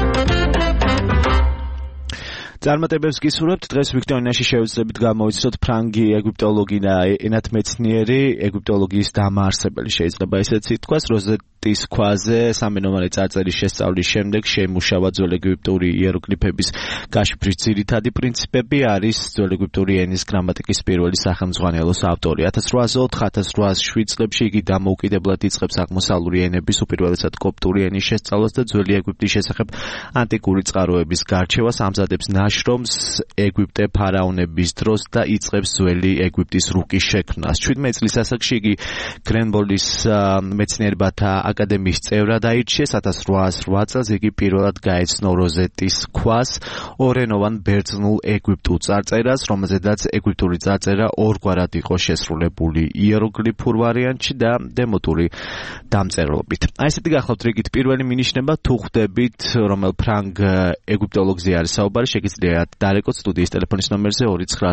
წარმატებებს გისურვებთ. დღეს ვიქტორინაში შევეცდებით გამოვიცნოთ ფრანგი ეგვიპტოლოგი და ენათმეცნიერი ეგვიპტოლოგიის დამაარსებელი, შეიძლება ესეც ითქვას, როზეტის ქვაზე სამენომარი წარწერის შესწავლის შემდეგ შემუშავა ძველი ეგვიპტური იეროგლიფების გაშიფვრის ძირითადი პრინციპები, არის ძველი ეგვიპტური ენის გრამატიკის პირველი სახელმძღვანელოს ავტორი. 1804-1807 წლებში იგი დამოუკიდებლად იწყებს აღმოსავლური ენების, უპირველესად კოპტური ენის შესწავლას და ძველი ეგვიპტის შესახებ ანტიკური წყაროების გარჩევას, ამზადებს ნაშრომს ეგვიპტე ფარაონების დროს და იწყებს ძველი ეგვიპტის რუკის შექმნას. 17 წლის ასაკში იგი გრენბოლის მეცნიერებათა აკადემიის წევრად აირჩიეს. 1808 წელს იგი პირველად გაეცნო როზეტის ქვას, ორენოვან ბერძნულ ეგვიპტურ წარწერას, რომელზედაც ეგვიპტური წარწერა ორგვარად იყო შესრულებული, იეროგლიფურ ვარიანტში და დემოტური დამწერლობით. აი ესეთი გახლავთ რიგით პირველი მინიშნება, თუ ხვდებით რომელ ფრანგ ეგვიპტოლოგზე არის საუბარი, შეგიძლიათ დაალეკოთ სტუდიის ტელეფონის ნომერზე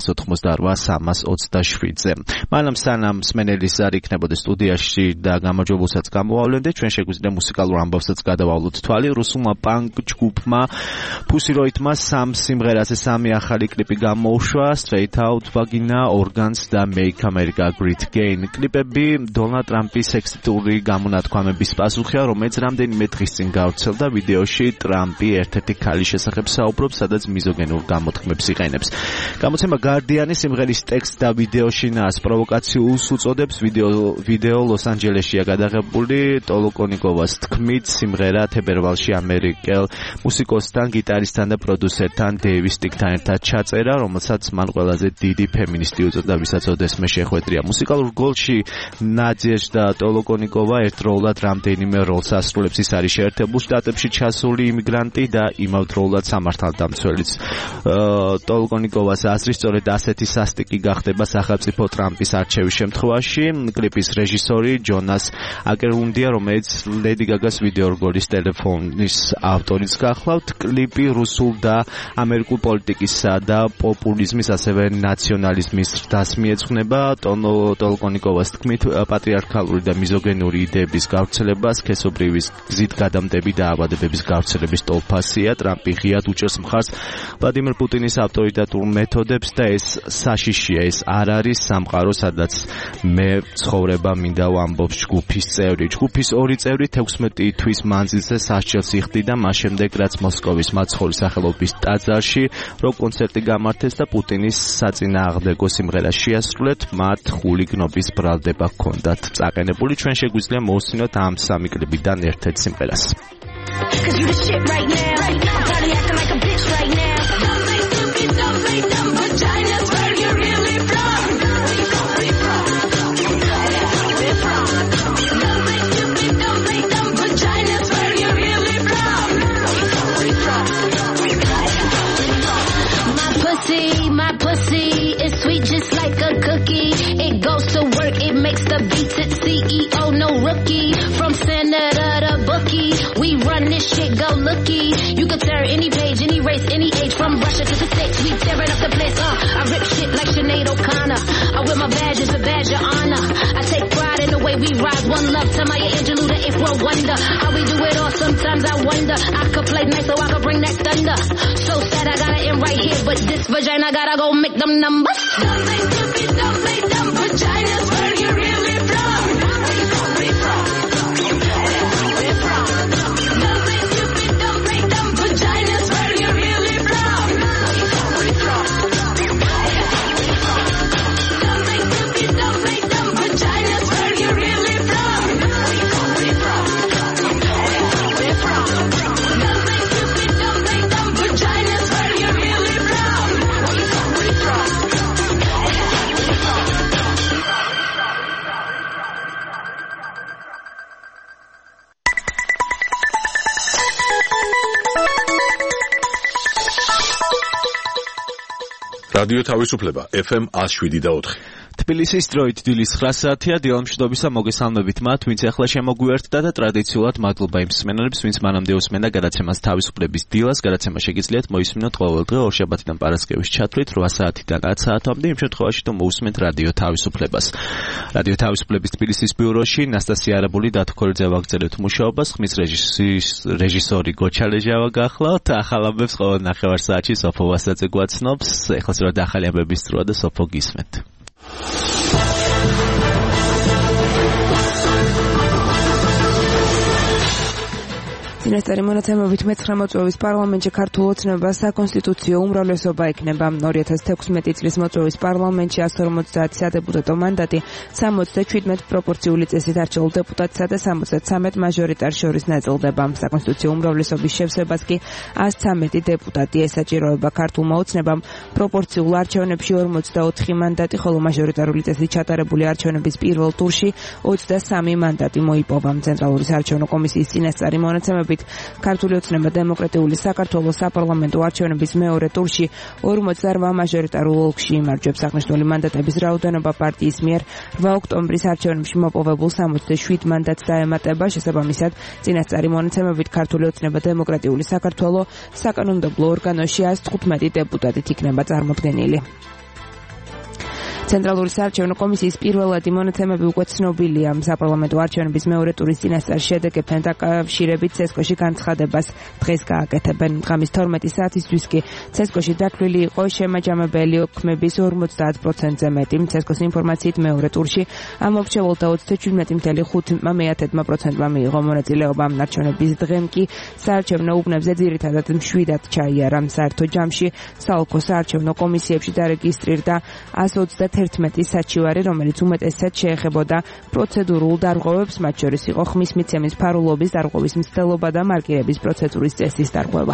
2-988-327-ზე. მანამ სანამ მსმენელის ზარი იქნებოდა სტუდიაში და გამარჯვებულსაც გამოვავლენდე, ჩვენ შეგვიძლია მუსიკალურ ამბავსაც გადავავლოთ თვალი. რუსულმა პანკ ჯგუფმა Pussy Riot-მა 3 სიმღერაზე 3 ახალი კლიპი გამოუშვა, Straight Out, Vagina, Organs და Make America Great Again. კლიპები დონალდ ტრამპის სექსისტური გამონათქვამების პასუხია, რომელიც რამდენიმე დღის წინ გავრცელდა. ვიდეოში ტრამპი ერთ-ერთი ქალის შესახებ საუბრობს, სადაც მიზოგენურ გამოთქმებს იყენებს. გამოცემა Guardian-ი სიმღერის ტექსტს და ვიდეოშინას პროვოკაციულს უწოდებს. ვიდეო ლოს-ანჯელესშია გადაღებული. ტოლოკონიკოვას თქმით, სიმღერა თებერვალში ამერიკელ მუსიკოსთან, გიტარისტთან და პროდიუსერთან დეივ სტიკთან ერთად ჩაწერა, რომელსაც მან ყველაზე დიდი ფემინისტი უწოდა, ვისაც ოდესმე შეხვედრია. მუსიკალურ გოლში ნადეჟდა ტოლოკონიკოვა ერთდროულად რამდენიმე როლს ასრულებს. ის არის შეერთებულ შტატებში ჩასული იმიგრანტი და იმავდროულად სამართალდამცველიც. ტოლკონიკოვას აზრით, სწორედ ასეთი სასტიკი გახდება სახელმწიფო ტრამპის არჩევის შემთხვევაში. კლიპის რეჟისორი ჯონას აკერუნდია, რომელიც ლედი გაგას ვიდეორგოლის ტელეფონის ავტორიც გახლავთ. კლიპი რუსულ და ამერიკულ პოლიტიკისა და პოპულიზმის, ასევე ნაციონალიზმის ზრდას მიეძღვნება. ტოლკონიკოვას თქმით, პატრიარქალური და მიზოგენური იდეების გავრცელება, სქესობრივი გზით გადამდები და აბადებების გავრცელების ტოლფასია. ტრამპი ღიად უჭერს მხარს ვლადიმერ პუტინის ავტორიტარულ მეთოდებს და ეს საშიშია, ეს არ არის სამყარო, სადაც მე ცხოვრება მინდა, ამბობს ჯგუფის წევრი. ჯგუფის ორი წევრი 16 თვის მანძილზე სასჯელს იხდიდა, მას შემდეგ რაც მოსკოვის მაცხოვრის სახელობის ტაძარში როკ კონცერტი გამართეს და პუტინის საწინააღმდეგო სიმღერა შეასრულეთ, მათ ხულიგნობის ბრალდება ჰქონდათ წაყენებული. ჩვენ შეგვიძლია მოვსინოთ ამ 3 კლიპიდან ერთ-ერთ სიმღერას. Cause you the shit right now. I'm probably acting like a bitch right now. Don't make them vaginas where you really from. Where you from? Where you from? Where you from? Don't make them vaginas where you really from. Where you from? Where you from? My pussy is sweet just like a cookie. It goes to work, it makes the beats at CEO, no rookie. From senator to bookie, we run this shit, go looky. You could turn any page, any race, any age, from Russia to the States. We tearing up the place, I rip shit like Sinead O'Connor. I wear my badges, a badge of honor. I take pride in the way we rise. One love to Maya Angelou, the if we're wonder. How we do it all, sometimes I wonder. I could play nice so I could bring that thunder. So sad I gotta end right here, but this vagina gotta go make them numbers. Don't make them vaginas where you really from. Where you from? Where you from? Where you from? Don't make რადიო თავისუფლება FM 107.4. თბილისის დროით დილის 9 საათია. დილამშვიდობისა მოგესალმებით მათ, ვინც ახლა შემოგვიერთდა და ტრადიციულად მადლობა იმ მსმენელებს, ვინც მანამდე უსმენდა გადაცემას თავისუფლების დილას. გადაცემა შეგიძლიათ მოისმინოთ ყოველდღე ორშაბათიდან პარასკევის ჩათვლით 8 საათიდან 10 საათამდე. იმ შემთხვევაში თუ მოусმენთ რადიო თავისუფლებას. რადიო თავისუფლების თბილისის ბიუროში ნასტასია არაბული და თქორიძე ვაგრძელებთ მუშაობას. ხმის რეჟისორი გოჩალეჟავა გახლავთ. ახალ ამბებს ყოველ ნახევარ საათში სოფო ვასაძე გვაცნობს. ეხლა სწორედ ახალი ამბების წრუა და სოფო გისმენთ. წინასწარი მონაცემებით მე-9 მოწვევის პარლამენტში ქართულ ოცნებას საკონსტიტუციო უმრავლესობა ექნება. 2016 წლის მოწვევის პარლამენტში 150 სადეპუტატო მანდატი 77 პროპორციული წესით არჩეულ დეპუტატსა და 73 მაჟორიტარს შორის ნაწილდება. საკონსტიტუციო უმრავლესობის შევსებას კი 113 დეპუტატი ესაჭიროება. ქართულმა ოცნებამ პროპორციულ არჩევნებში 44 მანდატი, ხოლო მაჟორიტარული წესით ჩატარებული არჩევნების პირველ ტურში 23 მანდატი მოიპოვა. ცენტრალური საარჩევნო კომისიის წინასწარი მონაცემებით ქართული ოცნება დემოკრატიული საქართველოს საპარლამენტო არჩევნების მეორე ტურში 48 მაჟორიტარულ ოლქში იმარჯვებს. აღნიშნული მანდატების რაოდენობა პარტიის მიერ 8 ოქტომბრის არჩევნებში მოპოვებულ 67 მანდატს დაემატება. შესაბამისად, წინასწარი მონაცემებით ქართული ოცნება დემოკრატიული საქართველოს საკანონმდებლო ორგანოში 115 დეპუტატით იქნება წარმოდგენილი. ცენტრალური საარჩევნო კომისიის პირველადი მონაცემები უკვე ცნობილია. საპარლამენტო არჩევნების მეორე ტურის წინასწარ შედეგებთან დაკავშირებით ცესკოში განცხადებას დღეს გააკეთებენ. ღამის 12 საათისთვის კი ცესკოში დაკლილი იყო შემაჯამებელი ოქმების 50%-ზე მეტი. ცესკოს ინფორმაციით მეორე ტურში ამ მომრჩეველთა 37.5%-მა მიიღო მონაწილეობა. არჩევნების დღემ კი საარჩევნო უბნებზე ძირითადად მშვიდად ჩაიარა. საერთო ჯამში საოლქო საარჩევნო კომისიებში დარეგისტრირდა 131 საჩივარი, რომელიც უმეტესად შეეხებოდა პროცედურულ დარღვევებს, მათ შორის იყო ხმის მიცემის ფარულობის დარღვევის მცდელობა და მარკირების პროცედურის წესის დარღვევა.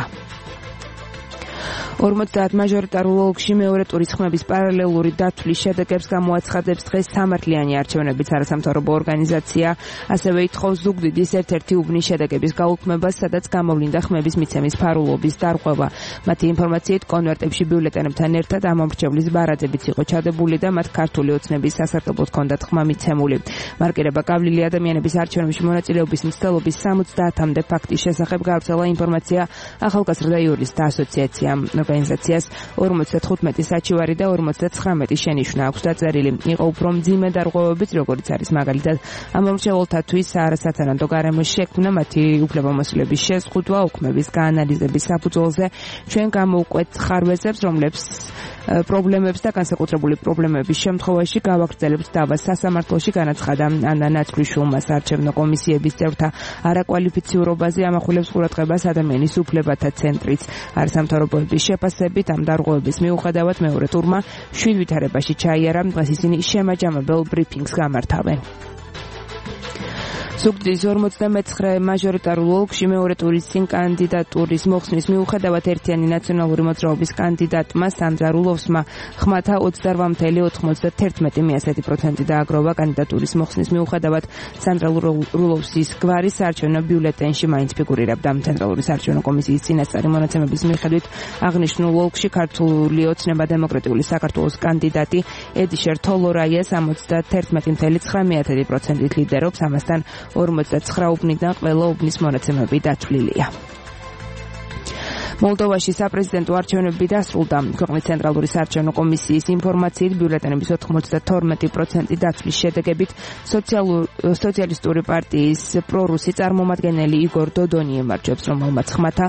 50 მაჟორიტარულ ოლქში მეორე ტურის ხმების პარალელური დათვლის შედეგებს გამოაცხადებს დღეს სამართლიანი არჩევნების არასამთავრობო ორგანიზაცია. ასევე ითხოვს ზუგდიდის ერთ-ერთი უბნის შედეგების გაუქმებას, სადაც გამოვლინდა ხმების მიცემის ფარულობის დარღვევა. მათი ინფორმაციით კონვერტებში ბიულეტენებთან ერთად ამ მომრჩევლის ბარაძებიც იყო ჩადებული და მათ ქართული ოცნების სასარგებლოდ ჰქონდათ ხმა მიცემული. მარკირება გავლილი ადამიანების არჩევნებში მონაწილეობის მცდელობის 70-მდე ფაქტის შესახებ გავრცელა ინფორმაცია ახალგაზრდა იურისტთა ასოციაციამ. ორგანიზაციას 55 საჩივარი და 59 შენიშვნა აქვს დაწერილი. იყო უფრო მძიმე დარღვევებიც, როგორც არის მაგალითად ამ მომრჩეველთათვის არასათანადო გარემოს შექმნა, მათი უფლებამოსილების შეზღუდვა, უქმების გაანალიზების საფუძველზე. ჩვენ გამოვკვეთ ხარვეზებს, რომლებს პრობლემებს და განსაკუთრებული პრობლემების შემთხვევაში გავაგრძელებთ დავას სასამართლოში, განაცხადა ანა ნაცვლიშვილმა. საარჩევნო კომისიების წევრთა არაკვალიფიციურობაზე ამახვილებს ყურადღებას ადამიანის უფლებათა ცენტრიც. არასამთავრობოების შეფასებით ამ დარღვევების მიუხედავად მეორე ტურმა 7 ვითარებაში ჩაიარა. დღეს ისინი შემაჯამებელ ბრიფინგს გამართავენ. ზუგდიდის 59 მაჟორიტარულ ოლქში მეორე ტურის წინ კანდიდატურის მოხსნის მიუხედავად ერთიანი ნაციონალური მოძრაობის კანდიდატმა სანდრა რულოვსმა ხმათა 28.91% დააგროვა. კანდიდატურის მოხსნის მიუხედავად სანდრა რულოვსის გვარი საარჩევნო ბიულეტენში მაინც ფიგურირებდა. ცენტრალური საარჩევნო კომისიის წინასწარი მონაცემების მიხედვით აღნიშნულ ოლქში ქართული ოცნება დემოკრატიული საქართველოს კანდიდატი ედიშერ თოლორაია 71.9%-ით ლიდერობს. ამასთან 49 უბნიდან ყველა უბნის მონაცემები დათვლილია. მოლდოვაში საპრეზიდენტო არჩევნები დასრულდა. ქვეყნის ცენტრალური საარჩევნო კომისიის ინფორმაციით ბიულეტენების 92% დაცვლის შედეგებით სოციალისტური პარტიის პრორუსი წარმომადგენელი იგორ დოდონი ემარჯვებს, რომელმაც ხმათა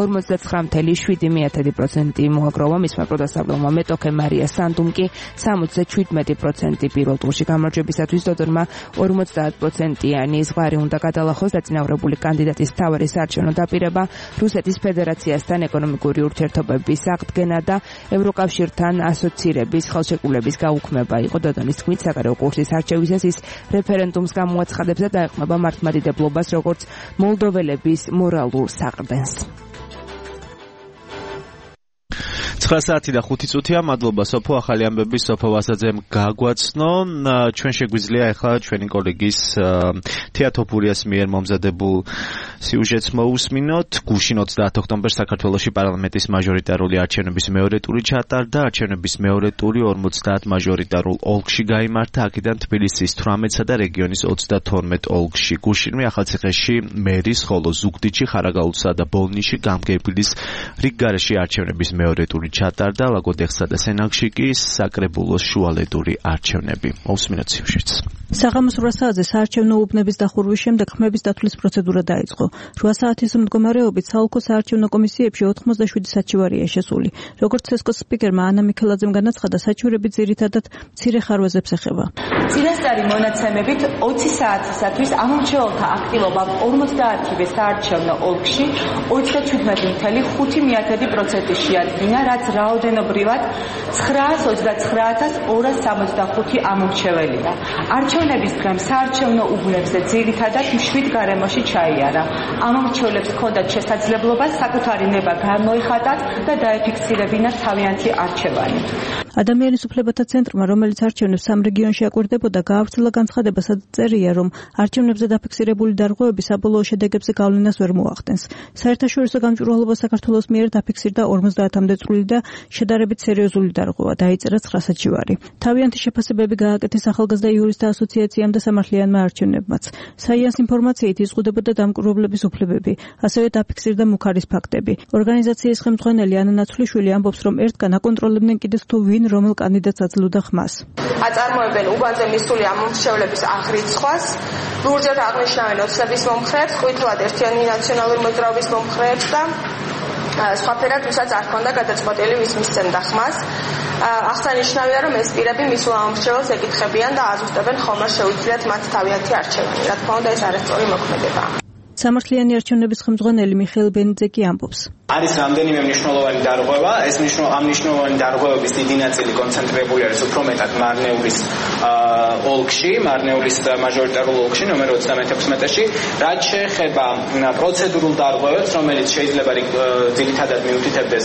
49.7% მოაგროვა. მისმა პროდასავლელმა მეტოქე მარია სანდუმ კი 77% პირველ ტურში გამარჯვებისათვის დოდონმა 50%-იანი ზღვარი უნდა გადალახოს. დაწინაურებული კანდიდატის მთავარი საარჩევნო დაპირება რუსეთის ფედერაციასთან ეკონომიკური ურთიერთობების აღდგენა და ევროკავშირთან ასოცირების ხელშეკრულების გაუქმება იყო. დოდონის თქმით, საგარეო კურსის არჩევისას ის რეფერენდუმს გამოაცხადებს და დაეხმება მართლმადიდებლობას როგორც moldovelების მორალურ საყრდენს. 9 საათი და 5 წუთია. მადლობა სოფო, ახალი ამბები სოფო ვასაძემ გაგვაცნო. ჩვენ შეგვიძლია ახლა ჩვენი კოლეგის თეატოფურიას მიერ მომზადებულ სიუჟეტს მოусმინოთ. გუშინ 30 ოქტომბერს საქართველოში პარლამენტის მაჟორიტარული არჩევნების მეორე ტური ჩატარდა. არჩევნების მეორე ტური 50 მაჟორიტარულ ოლქში გაიმართა. აქედან თბილისის 18-სა და რეგიონის 32 ოლქში. გუშინვე ახალციხეში მერის, ხოლო ზუგდიდში, ხარაგაულსა და ბოლნისში გამგებლის რიგგარეში არჩევნების მეორე ტური ჩატარდა. ლაგოდეხსა და სენაკში კი საკრებულოს შუალედური არჩევნები. მოусმინოთ სიუჟეტს. საღამოს 8 საათზე საარჩევნო უბნების დახურვის შემდეგ ხმების დათვლის პროცედურა დაიწყო. 8 საათის მდგომარეობით საოლქო საარჩევნო კომისიებში 87 საჩივარია შესული. როგორც ცესკოს სპიკერმა ანა მიქელაძემ განაცხადა, საჩივრები ძირითადად მცირე ხარვეზებს ეხება. წინასწარი მონაცემებით 20 საათისათვის ამომრჩეველთა აქტივობა 50-ვე საარჩევნო ოლქში 37.5% შეადგინა, რაც რაოდენობრივად 929,265 ამომრჩეველია. არჩევნების დღემ საარჩევნო უბნებზე ძირითადად მშვიდ გარემოში ჩაიარა. ამომრჩევლებს ჰქონდათ შესაძლებლობა საკუთარი ნება გამოეხატათ და დაეფიქსირებინათ თავიანთი არჩევანი. ადამიანის უფლებათა ცენტრმა, რომელიც არჩევნებს სამ რეგიონში აკვირდებოდა, გაავრცელა განცხადება, სადაც წერია, რომ არჩევნებზე დაფიქსირებული დარღვევები საბოლოო შედეგებზე გავლენას ვერ მოახდენს. საერთაშორისო გამჭვირვალობა საქართველოს მიერ დაფიქსირდა 50-მდე წვლილი და შედარებით სერიოზული დარღვევა, დაიწერა 9 საჩივარი. თავიანთი შეფასებები გააკეთეს ახალგაზრდა იურისტთა ასოციაციამ და სამართლიანმა არჩევნებმაც. საიანს ინფორმაციით იზღუდებოდა დამკვირვებლების უფლებები, ასევე დაფიქსირდა მუქარის ფაქტები. ორგანიზაციის ხელმძღვანელი ანა ნაცვლიშვილი ამბობს, რომ ერთგან აკონტროლებდნენ კიდეც თუ ვინ რომელ კანდიდატს აძლევდა ხმას. აწარმოებენ უბანზე მისული ამომრჩევლების აღრიცხვას, ლურჯად აღნიშნავენ ოცნების მომხრეებს, ყვითლად ერთიანი ნაციონალური მოძრაობის მომხრეებს და სხვაფერად, ვისაც არ ჰქონდა გადაწყვეტილი ვის მისცემდა ხმას. აღსანიშნავია, რომ ეს პირები მისულ ამომრჩეველს ეკითხებიან და აზუსტებენ ხომ არ შეუძლიათ მათ თავიანთი არჩევანი. რა თქმა უნდა, ეს არასწორი მოქმედებაა. სამართლიანი არჩევნების ხელმძღვანელი მიხეილ ბენიძე კი ამბობს. არის რამდენიმე მნიშვნელოვანი დარღვევა, ეს ამ მნიშვნელოვანი დარღვევების დიდი ნაწილი კონცენტრირებული არის უფრო მეტად მარნეულის ოლქში, მარნეულის მაჟორიტარულ ოლქში, ნომერ 36-ში, რაც შეეხება პროცედურულ დარღვევებს, რომელიც შეიძლება ძირითადად მიუთითებდეს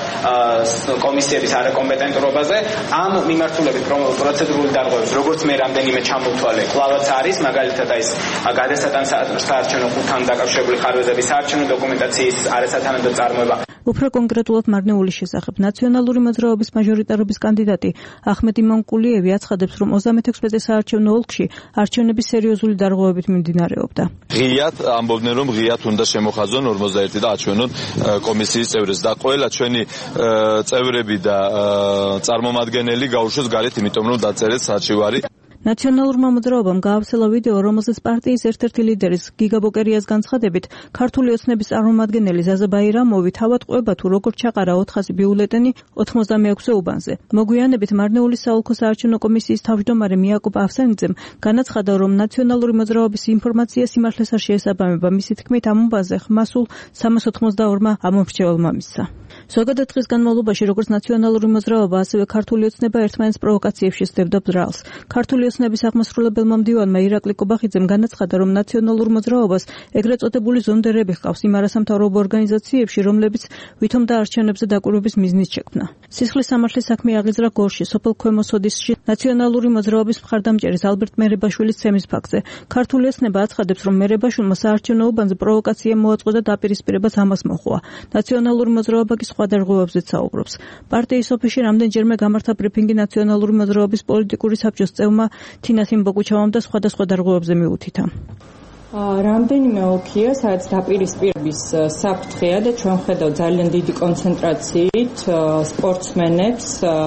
კომისიების არაკომპეტენტურობაზე, ამ მიმართულებით პროცედურული დარღვევებს, როგორც მე რამდენიმე ჩამოვთვალე, კვლავაც არის, მაგალითად ეს გადასატან საარჩევნო ხუთთან დაკავშირებული ხარვეზების საარჩევნო დოკუმენტაციის არასათანადო წარმოება. უფრო კონკრეტულად მარნეულის შესახებ ნაციონალური მოძრაობის მაჟორიტარობის კანდიდატი ახმედ იმამკულიევი აცხადებს, რომ 36-მდე საარჩევნო ოლქში არჩევნების სერიოზული დარღვევებით მიმდინარეობდა. ღიად ამბობდნენ, რომ ღიად უნდა შემოხაზონ 51 და აჩვენონ კომისიის წევრებს და ყველა ჩვენი წევრები და წარმომადგენელი გაუშვეს გარეთ, იმიტომ რომ დაწერეს საჩივარი. ნაციონალურმა მოძრაობამ გაავრცელა ვიდეო, რომელზეც პარტიის ერთ-ერთი ლიდერის გიგა ბოკერიას განცხადებით, ქართული ოცნების წარმომადგენელი ზაზა ბაირამოვი თავად ყვება თუ როგორ ჩაყარა 400 ბიულეტენი 86-ე უბანზე. მოგვიანებით მარნეულის საოლქო საარჩევნო კომისიის თავმჯდომარე მიაკობ ავსანიძემ განაცხადა, რომ ნაციონალური მოძრაობის ინფორმაცია სიმართლეს არ შეესაბამება. მისი თქმით, ამ უბანზე ხმასულ 382-მა ამომრჩეველმა მისცა. ზოგადად დღის განმავლობაში, როგორც ნაციონალური მოძრაობა, ასევე ქართული ოცნება ერთმანეთს პროვოკაციებში სდებდა ბრალს. ქართული ოცნების აღმასრულებელმა მდივანმა ირაკლი კობახიძემ განაცხადა, რომ ნაციონალურ მოძრაობას ეგრეთ წოდებული ზონდერები ჰყავს იმ არასამთავრობო ორგანიზაციებში, რომლებიც ვითომ და არჩევნებზე დაკვირვების მიზნით შექმნა. სისხლის სამართლის საქმე აღიძრა გორში, სოფელ ქვემო სოდისში ნაციონალური მოძრაობის მხარდამჭერის ალბერტ მერებაშვილის ცემის ფაქტზე. ქართული ოცნება აცხადებს, რომ მერებაშვილმა საარჩევნო უბანზე პროვოკაცია მოაწყო და დაპირისპირებას ამას მოჰყვა. ნაციონალური მოძრაობა კი სხვა დარღვევებზეც საუბრობს. პარტიის ოფისში რამდენჯერმე გამართა ბრიფინგი ნაციონალური მოძრაობის პოლიტიკური საბჭოს წევმა თინათინ ბოგუჩავამ და სხვადასხვა დარღვევებზე მიუთითა. რამდენიმე ოლქია, სადაც დაპირისპირების საფრთხეა და ჩვენ ხედავთ ძალიან დიდი კონცენტრაციით სპორტსმენებს,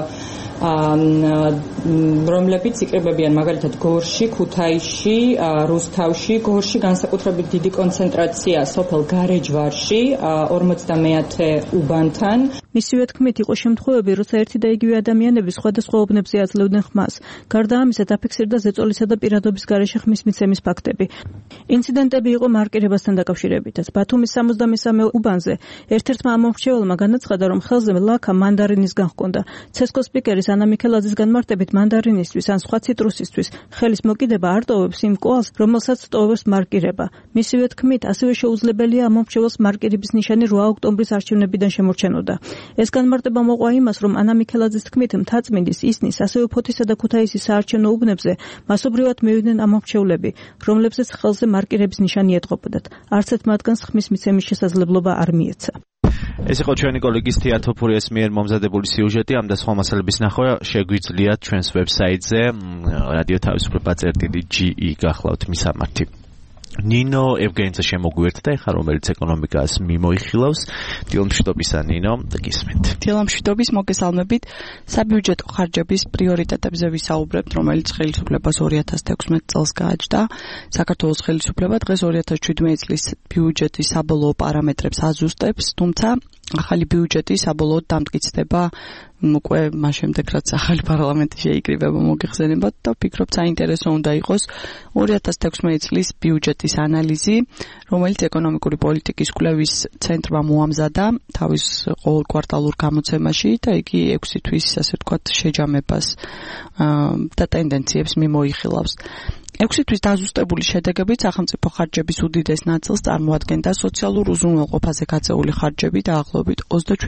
რომლებიც იკრიბებიან მაგალითად გორში, ქუთაისში, რუსთავში, გორში განსაკუთრებით დიდი კონცენტრაცია სოფელ გარეჯვარში, 50-მე უბანთან. მისივე თქმით, იყო შემთხვევები, როცა ერთი და იგივე ადამიანები სხვადასხვა უბნებზე აძლევდნენ ხმას. გარდა ამისა, დაფიქსირდა ზეწოლისა და პირადობის გარეშე ხმის მიცემის ფაქტები. ინციდენტები იყო მარკირებასთან დაკავშირებითაც. ბათუმის 73-მე უბანზე ერთ-ერთმა ამომრჩეველმა განაცხადა, რომ ხელზე ლაქა მანდარინისგან ჰქონდა. ცესკოს სპიკერი ministრის ანა მიქელაძის განმარტებით მანდარინისთვის ან სხვა ციტრუსისთვის ხელის მოკიდება არ ტოვებს იმ კვალს, რომელსაც ტოვებს მარკირება. მისივე თქმით, ასევე შეუძლებელია ამ მომრჩეველს მარკირების ნიშანი 8 ოქტომბრის არჩევნებიდან შემორჩენოდა. ეს განმარტება მოყვა იმას, რომ ანა მიქელაძის თქმით, მთაწმინდის, ისნის, ასევე ფოთისა და ქუთაისის საარჩევნო უბნებზე მასობრივად მივიდნენ ამ მომრჩევლები, რომლებზეც ხელზე მარკირების ნიშანი ეტყობოდათ. არც ერთ მათგანს ხმის მიცემის შესაძლებლობა არ მიეცა. ეს იყო ჩვენი კოლეგის თეა თოფურიას მიერ მომზადებული სიუჟეტი. ამ და სხვა მასალების ნახვა შეგვიძლიათ ჩვენს ვებსაიტზე რადიო თავისუფლება.ge გახლავთ მისამართი. ნინო ევგენიძე შემოგვიერთდა, ეხლა რომელიც ეკონომიკას მიმოიხილავს. დილამშვიდობისა ნინო, და გისმენთ. დილამშვიდობის, მოგესალმებით. საბიუჯეტო ხარჯების პრიორიტეტებზე ვისაუბრებთ, რომელიც ხელისუფლებას 2016 წელს გააჩნდა. საქართველოს ხელისუფლება დღეს 2017 წლის ბიუჯეტის საბოლოო პარამეტრებს აზუსტებს, თუმცა ახალი ბიუჯეტი საბოლოოდ დამტკიცდება უკვე მას შემდეგ, რაც ახალი პარლამენტი შეიკრიბება, მოგეხსენებათ და ვფიქრობ, საინტერესო უნდა იყოს 2016 წლის ბიუჯეტის ანალიზი, რომელიც ეკონომიკური პოლიტიკის კვლევის ცენტრმა მოამზადა თავის ყოველკვარტალურ გამოცემაში და იგი 6 თვის, ასე ვთქვათ, შეჯამებას და ტენდენციებს მიმოიხილავს. 6 თვის დაზუსტებული შედეგებით სახელმწიფო ხარჯების უდიდეს ნაწილს წარმოადგენდა სოციალურ უზრუნველყოფაზე გაწეული ხარჯები დაახლოებით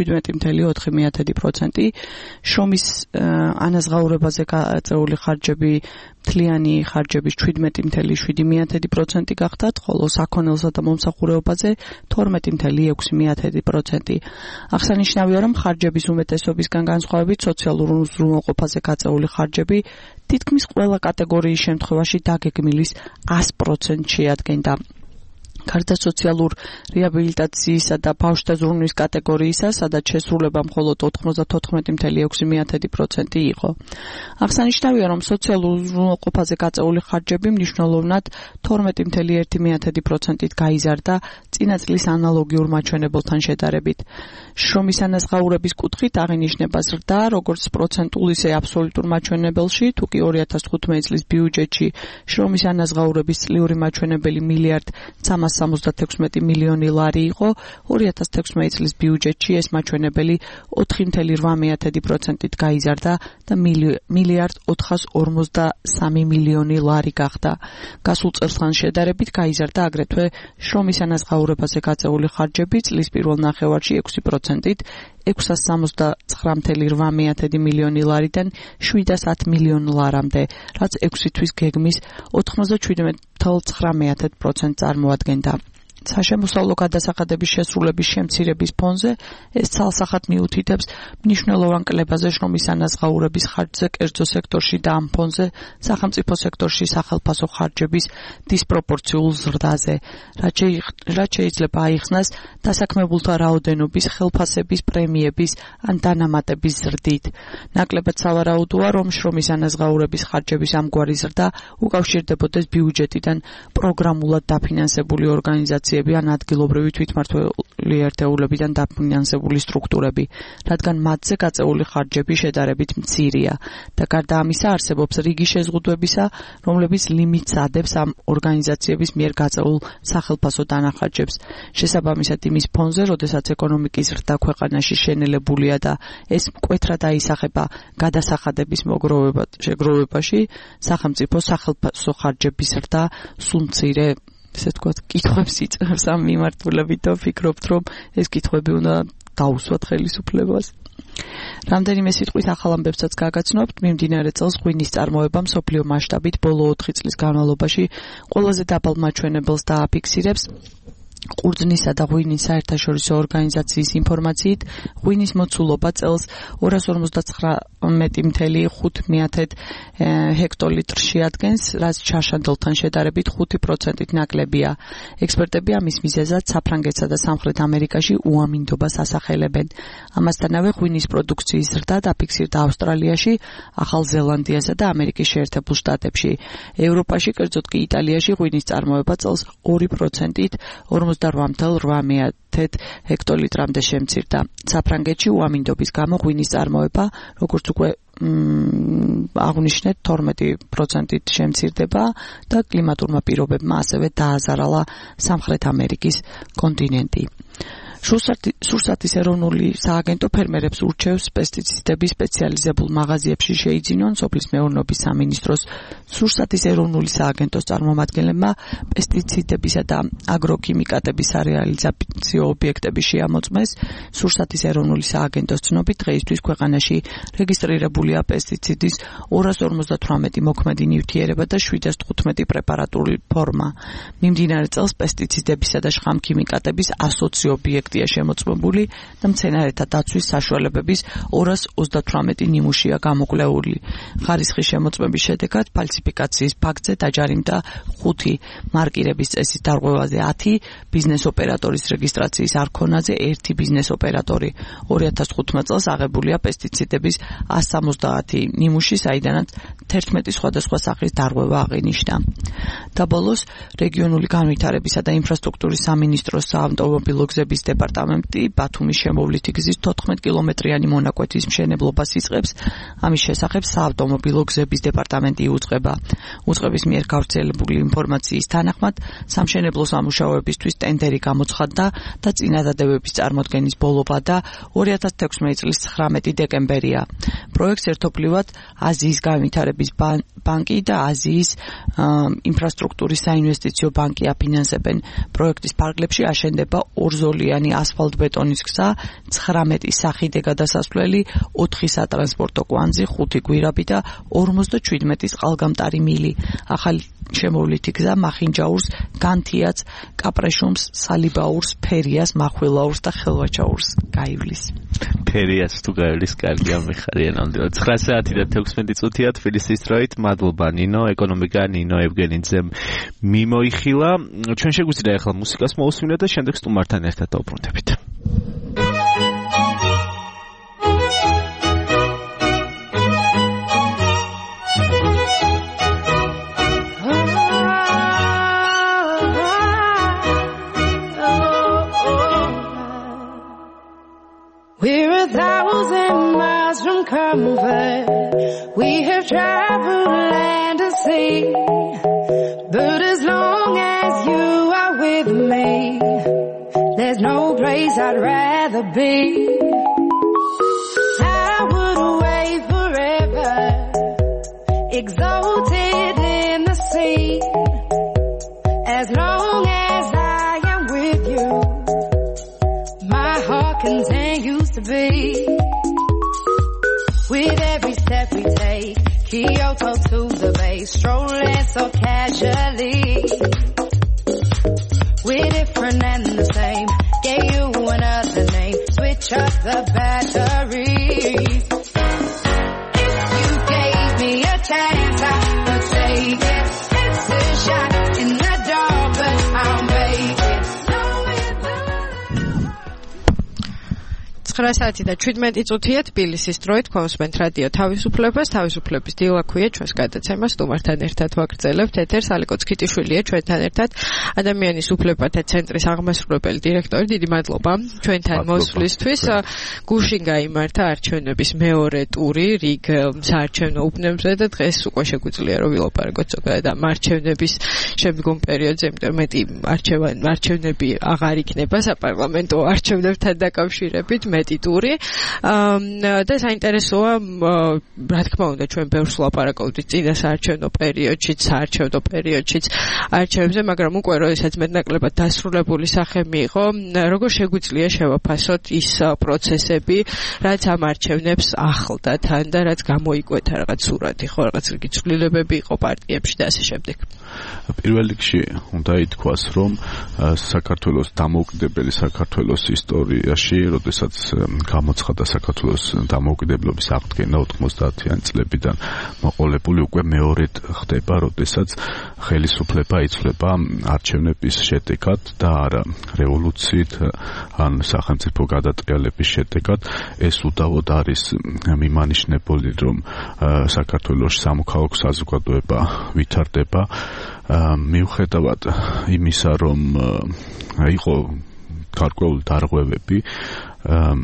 37.4%, შრომის ანაზღაურებაზე გაწეული ხარჯები მთლიანი ხარჯების 17.7% გახდათ, ხოლო საქონელსა და მომსახურებაზე 12.6%. აღსანიშნავია, რომ ხარჯების უმეტესობისგან განსხვავებით სოციალურ უზრუნველყოფაზე გაწეული ხარჯები თითქმის ყველა კატეგორიის შემთხვევაში დაგეგმილის 100% შეადგენდა. გარდა სოციალურ რეაბილიტაციისა და ბავშვთა ზრუნვის კატეგორიისა, სადაც შესრულება მხოლოდ 94.6% იყო. აღსანიშნავია, რომ სოციალურ უზრუნველყოფაზე გაწეული ხარჯები მნიშვნელოვნად 12.1%-ით გაიზარდა წინა წლის ანალოგიურ მაჩვენებელთან შედარებით. შრომის ანაზღაურების კუთხით აღინიშნება ზრდა, როგორც პროცენტულ, ისე აბსოლუტურ მაჩვენებელში, თუკი 2015 წლის ბიუჯეტში შრომის ანაზღაურების წლიური მაჩვენებელი $1,376 მილიონი იყო, 2016 წლის ბიუჯეტში ეს მაჩვენებელი 4.8%-ით გაიზარდა და $1,453 მილიონი გახდა. გასულ წელსთან შედარებით გაიზარდა აგრეთვე შრომის ანაზღაურებაზე გაწეული ხარჯები წლის პირველ ნახევარში 6%-ით 669.8 მილიონი ლარიდან 710 მილიონ ლარამდე, რაც 6 თვის გეგმის 97.9% წარმოადგენდა. საშემოსავლო გადასახადების შესრულების შემცირების ფონზე ეს ცალსახად მიუთითებს მნიშვნელოვან კლებაზე შრომის ანაზღაურების ხარჯზე კერძო სექტორში და ამ ფონზე სახელმწიფო სექტორში სახელფასო ხარჯების დისპროპორციულ ზრდაზე, რაც შეიძლება აიხსნას დასაქმებულთა რაოდენობის, ხელფასების, პრემიების ან დანამატების ზრდით. ნაკლებად სავარაუდოა, რომ შრომის ანაზღაურების ხარჯების ამგვარი ზრდა უკავშირდებოდეს ბიუჯეტიდან პროგრამულად დაფინანსებული ორგანიზაციები ან ადგილობრივი თვითმმართველი ერთეულებიდან დაფინანსებული სტრუქტურები, რადგან მათზე გაწეული ხარჯები შედარებით მცირეა და გარდა ამისა არსებობს რიგი შეზღუდვებისა, რომლებიც ლიმიტს ადებს ამ ორგანიზაციების მიერ გაწეულ სახელფასო დანახარჯებს. შესაბამისად იმის ფონზე, როდესაც ეკონომიკის ზრდა ქვეყანაში შენელებულია და ეს მკვეთრად აისახება გადასახადების შეგროვებაში, სახელმწიფო სახელფასო ხარჯების ზრდა სულ მცირე, ესე ვთქვათ, კითხვებს იწერს ამ მიმართულებით და ვფიქრობთ, რომ ეს კითხვები უნდა დაუსვათ ხელისუფლებას. რამდენიმე სიტყვით ახალ ამბებსაც გაგაცნობთ. მიმდინარე წელს ღვინის წარმოება მსოფლიო მასშტაბით ბოლო 4 წლის განმავლობაში ყველაზე დაბალ მაჩვენებელს დააფიქსირებს. ყურძნისა და ღვინის საერთაშორისო ორგანიზაციის ინფორმაციით, ღვინის მოცულობა წელს 259.5 ჰექტოლიტრში ადგენს, რაც ჩაშანდელთან შედარებით 5%-ით ნაკლებია. ექსპერტები ამის მიზეზად საფრანგეთსა და სამხრეთ ამერიკაში უამინდობას ასახელებენ. ამასთანავე ღვინის პროდუქციის ზრდა დაფიქსირდა ავსტრალიაში, ახალ ზელანდიასა და ამერიკის შეერთებულ შტატებში. ევროპაში, კერძოდ კი იტალიაში ღვინის წარმოება წელს 2%-ით 48.8 ჰექტოლიტრამდე შემცირდა. საფრანგეთში უამინდობის გამო ღვინის წარმოება, როგორც უკვე აღვნიშნეთ, 12%-ით შემცირდება და კლიმატურმა პირობებმა ასევე დააზარალა სამხრეთ ამერიკის კონტინენტი. სურსათის ეროვნული სააგენტო ფერმერებს ურჩევს პესტიციდების სპეციალიზებულ მაღაზიებში შეიძინონ სოფლის მეურნეობის სამინისტროს სურსათის ეროვნული სააგენტოს წარმომადგენლებმა პესტიციდებისა და აგროქიმიკატების სარეალიზაციო ობიექტები შეამოწმეს. სურსათის ეროვნული სააგენტოს ცნობით დღეისთვის ქვეყანაში რეგისტრირებულია პესტიციდის 258 მოქმედი ნივთიერება და 715 პრეპარატული ფორმა. მიმდინარე წელს პესტიციდებისა და შხამქიმიკატების 120 ობიექტია შემოწმებული და მცენარეთა დაცვის საშუალებების 238 ნიმუშია გამოკვლეული. ხარისხის შემოწმების შედეგად ფალსიფიკაციის ფაქტზე დაჯარიმდა 5 მარკირების წესის დარღვევაზე 10, ბიზნეს ოპერატორის რეგისტრაციის არქონაზე 1 ბიზნეს ოპერატორი. 2015 წელს აღებულია პესტიციდების 170 ნიმუში, საიდანაც 11 სხვადასხვა სახის დარღვევა აღინიშნა. და ბოლოს რეგიონული განვითარებისა და ინფრასტრუქტურის სამინისტროს საავტომობილო გზების დეპარტამენტი ბათუმის შემოვლითი გზის 14 კილომეტრიანი მონაკვეთის მშენებლობას იწყებს. ამის შესახებ საავტომობილო გზების დეპარტამენტი იუწყება. უწყების მიერ გავრცელებული ინფორმაციის თანახმად სამშენებლო სამუშაოებისთვის ტენდერი გამოცხადდა და წინადადებების წარმოდგენის ბოლობა და 2016 წლის 19 დეკემბერია. პროექტს ერთობლივად აზიის განვითარების ბანკი და აზიის ინფრასტრუქტურის საინვესტიციო ბანკი აფინანსებენ. პროექტის ფარგლებში აშენდება 2-ზოლიანი ასფალტბეტონის გზა, 19 სახიდე გადასასვლელი, 4 სატრანსპორტო კვანძი, 5 გვირაბი და 57 წყალგამტარი მილი. ახალი შემოვლითი გზა მახინჯაურს, განთიაც, კაპრეშუმს, სალიბაურს, ფერიას, მახვილაურს და ხელვაჩაურს გაივლის. ფერიას თუ გაივლის, კარგი ამიხარია ნამდვილად. 9 საათი და 16 წუთია თბილისის დროით. მადლობა ნინო, ეკონომიკა ნინო ევგენიძემ მიმოიხილა. ჩვენ შეგვიძლია ახლა მუსიკას მოусმინოთ და შემდეგ სტუმართან ერთად დავბრუნდებით. We're 1,000 miles from comfort. We have traveled land and sea. But as long as you are with me, there's no place I'd rather be. I would wait forever, exalted in the sea. As long as I am with you, my heart continues to beat. With every step we take, Kyoto to the bay, strolling so casually. We're different and the same, gave you another name, switch up the batteries. If you gave me a chance, I would take it. It's a shot in the dark, but I'll make it. 9 საათი და 17 წუთია თბილისის დროით კონსუმენტ რადიო თავისუფლებას თავისუფლების დილა ქვია ჩვენს გადაცემას სტუმართან ერთად ვაგრძელებთ ეთერს ალიკო ცქიტიშვილია ჩვენთან ერთად ადამიანის უფლებათა ცენტრის აღმასრულებელი დირექტორი დიდი მადლობა ჩვენთან მოსვლისთვის გუშინ გაიმართა არჩევნების მეორე ტური რიგ საარჩევნო უბნებზე და დღეს უკვე შეგვიძლია რომ ვილაპარაკოთ ზოგადად ამ არჩევნების შემდგომ პერიოდზე იმიტომ მეტი არჩევნები აღარ იქნება საპარლამენტო არჩევნებთან დაკავშირებით ტური და საინტერესოა რა თქმა უნდა ჩვენ ბევრს ვლაპარაკობთ წინა საარჩევნო პერიოდშიც საარჩევნო პერიოდშიც არჩევნებზე მაგრამ უკვე როდესაც მეტნაკლებად დასრულებული სახე მიიღო როგორ შეგვიძლია შევაფასოთ ის პროცესები რაც ამ არჩევნებს ახლდა თან და რაც გამოიკვეთა რაღაც სურათი ხო რაღაც რიგი ცვლილებები იყო პარტიებში და ასე შემდეგ პირველ რიგში უნდა ითქვას რომ საქართველოს დამოუკიდებელი საქართველოს ისტორიაში როდესაც გამოცხადა საქართველოს დამოუკიდებლობის აღდგენა 90-იანი წლებიდან მოყოლებული უკვე მეორედ ხდება, როდესაც ხელისუფლება იცვლება არჩევნების შედეგად და არა რევოლუციით ან სახელმწიფო გადატრიალების შედეგად. ეს უდავოდ არის მიმანიშნებული, რომ საქართველოს სამოქალაქო საზოგადოება ვითარდება მიუხედავად იმისა, რომ იყო გარკვეული დარღვევები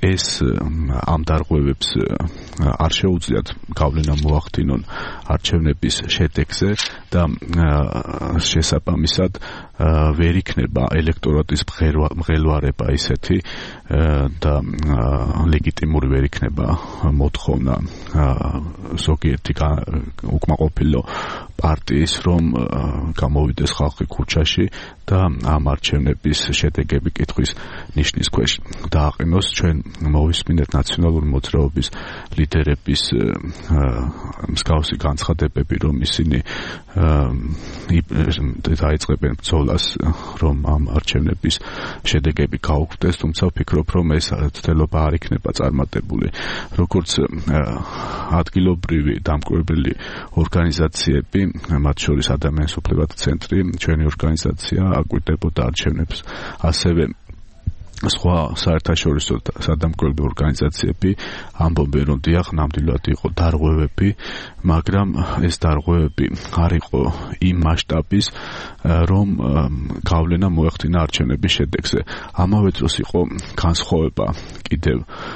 ეს ამ დარღვევებს არ შეუძლიათ გავლენა მოახდინონ არჩევნების შედეგზე და შესაბამისად ვერ იქნება ელექტორატის მღელვარება ისეთი და ლეგიტიმური ვერ იქნება მოთხოვნა ზოგიერთი უკმაყოფილო პარტიის რომ გამოვიდეს ხალხი ქუჩაში და ამ არჩევნების შედეგები კითხვის ნიშნის ქვეშ დააყენოს. ჩვენ მოვისმინეთ ნაციონალური მოძრაობის ლიდერების მსგავსი განცხადებები, რომ ისინი დაიწყებენ ბრძოლას, რომ ამ არჩევნების შედეგები გაუქმდეს, თუმცა ვფიქრობ, რომ ეს ცდელობა არ იქნება წარმატებული. როგორც ადგილობრივი დამკვირვებელი ორგანიზაციები, მათ შორის ადამიანის უფლებათა ცენტრი, ჩვენი ორგანიზაცია აკვირდებოდა არჩევნებს, ასევე სხვა საერთაშორისო სადამკვირვებლო ორგანიზაციები ამბობენ, რომ დიახ, ნამდვილად იყო დარღვევები, მაგრამ ეს დარღვევები არ იყო იმ მასშტაბის, რომ გავლენა მოეხდინა არჩევნების შედეგზე. ამავე დროს იყო განსხვავება კიდევ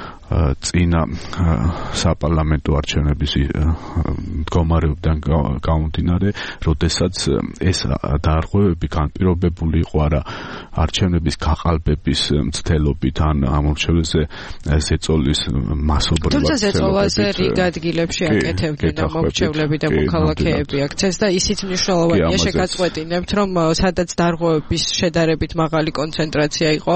წინა საპარლამენტო არჩევნების მდგომარეობიდან გამომდინარე, როდესაც ეს დარღვევები განპირობებული იყო არა არჩევნების გაყალბების მცდელობით ან ამორჩევლზე ზეწოლის მასობრივად. თუმცა ზეწოლაზე რიგ ადგილებში აკეთებდნენ ამორჩევლები და მოქალაქეები აქცეს და ისიც მნიშვნელოვანია შეგაწყვეტინებთ, რომ სადაც დარღვევების შედარებით მაღალი კონცენტრაცია იყო,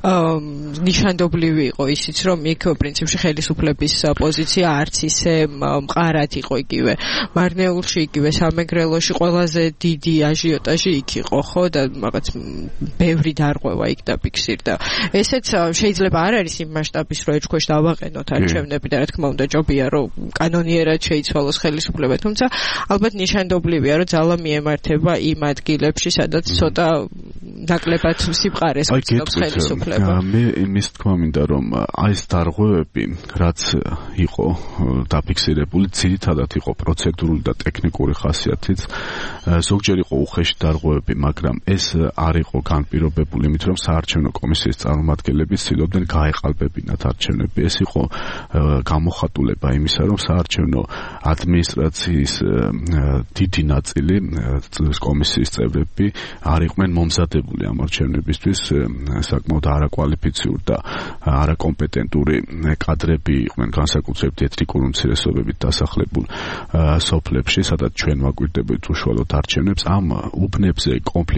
ნიშანდობლივი იყო ისიც, რომ იქ პრინციპში ხელისუფლების პოზიცია არც ისე მყარად იყო იგივე მარნეულში, იგივე სამეგრელოში ყველაზე დიდი აჟიოტაჟი იქ იყო, ხო, და რაღაც ბევრი დარღვევა იქ დაფიქსირდა. ესეც შეიძლება არ არის იმ მასშტაბის, რომ ეჭქვეშ დავაყენოთ არჩევნები და რა თქმა უნდა ჯობია, რომ კანონიერად შეიცვალოს ხელისუფლება, თუმცა ალბათ ნიშანდობლივია, რომ ძალა მიემართება იმ ადგილებში, სადაც ცოტა ნაკლებად სიბყარეს გწნობს ხელისუფლება. მე იმის თქმა მინდა, რომ აი ეს დარღვევები, რაც იყო დაფიქსირებული, ძირითადად იყო პროცედურული და ტექნიკური ხასიათით. ზოგჯერ იყო უხეში დარღვევები, მაგრამ ეს არ იყო განპირობებული იმით, რომ საარჩევნო კომისიის წარმომადგენლები ცდილობდნენ გაეყალბებინათ არჩევნები. ეს იყო გამოხატულება იმისა, რომ საარჩევნო ადმინისტრაციის დიდი ნაწილი კომისიის წევრები არ იყვნენ მომზადებული ამ არჩევნებისთვის, საკმაოდ არაკვალიფიციური და არაკომპეტენტური კადრები იყვნენ განსაკუთრებით ეთნიკური უმცირესობებით დასახლებულ სოფლებში, სადაც ჩვენ ვაკვირდებოდით უშუალოდ არჩევნებს. ამ უბნებზე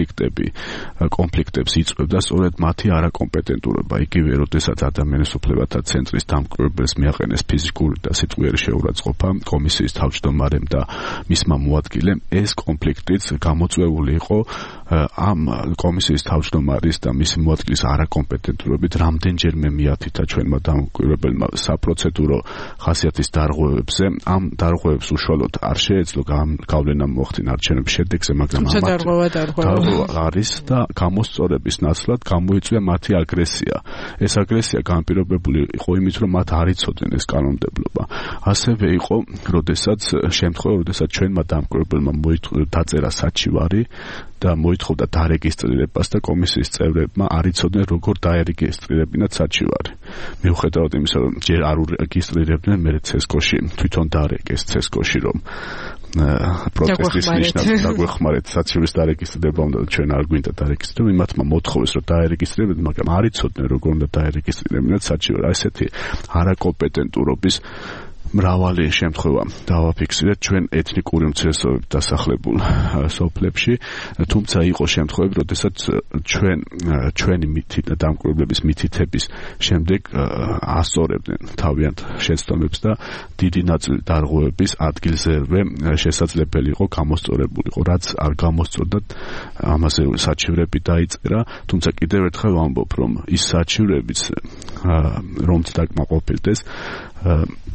კონფლიქტებს იწვევდა სწორედ მათი არაკომპეტენტურობა. იგივე, როდესაც ადამიანის უფლებათა ცენტრის დამკვირვებელს მიაყენეს ფიზიკური და სიტყვიერი შეურაცხყოფა კომისიის თავმჯდომარემ და მისმა მოადგილემ, ეს კონფლიქტიც გამოწვეული იყო ამ კომისიის თავმჯდომარის და მისი მოადგილის არაკომპეტენტურობით. რამდენჯერმე მიათითა ჩვენმა დამკვირვებელმა საპროცედურო ხასიათის დარღვევებზე. ამ დარღვევებს უშუალოდ არ შეეძლო გავლენა მოახდინა არჩევნების შედეგზე, მაგრამ თუმცა დარღვევა არის და გამოსწორების ნაცვლად გამოიწვია მათი აგრესია. ეს აგრესია განპირობებული იყო იმით, რომ მათ არ იცოდნენ ეს კანონმდებლობა. ასევე იყო, როდესაც ჩვენმა დამკვირვებელმა დაწერა საჩივარი და მოითხოვდა დარეგისტრირებას და კომისიის წევრებმა არ იცოდნენ როგორ დაერეგისტრირებინათ საჩივარი. მიუხედავად იმისა, რომ ჯერ არ რეგისტრირებდნენ, მერე ცესკოში თვითონ დაარეკეს ცესკოში, რომ პროტესტის ნიშნად დაგვეხმარეთ საჩივის დარეგისტრირება, უნდა ჩვენ არ გვინდა დარეგისტრირება, იმათმა მოთხოვეს, რომ დაერეგისტრირებინათ, მაგრამ არ იცოდნენ როგორ უნდა დაერეგისტრირებინათ საჩივარი. ესეთი არაკომპეტენტურობის მრავალი შემთხვევა დავაფიქსირეთ ჩვენ ეთნიკური უმცირესობებით დასახლებულ სოფლებში, თუმცა იყო შემთხვევები, როდესაც ჩვენი დამკვირვებლების მითითების შემდეგ ასწორებდნენ თავიანთ შეცდომებს და დიდი ნაწილი დარღვევების ადგილზევე შესაძლებელი იყო გამოსწორებულიყო. რაც არ გამოსწორდათ, ამაზე საჩივრები დაიწერა, თუმცა კიდევ ერთხელ ვამბობ, რომ ის საჩივრებიც რომც დაკმაყოფილდეს,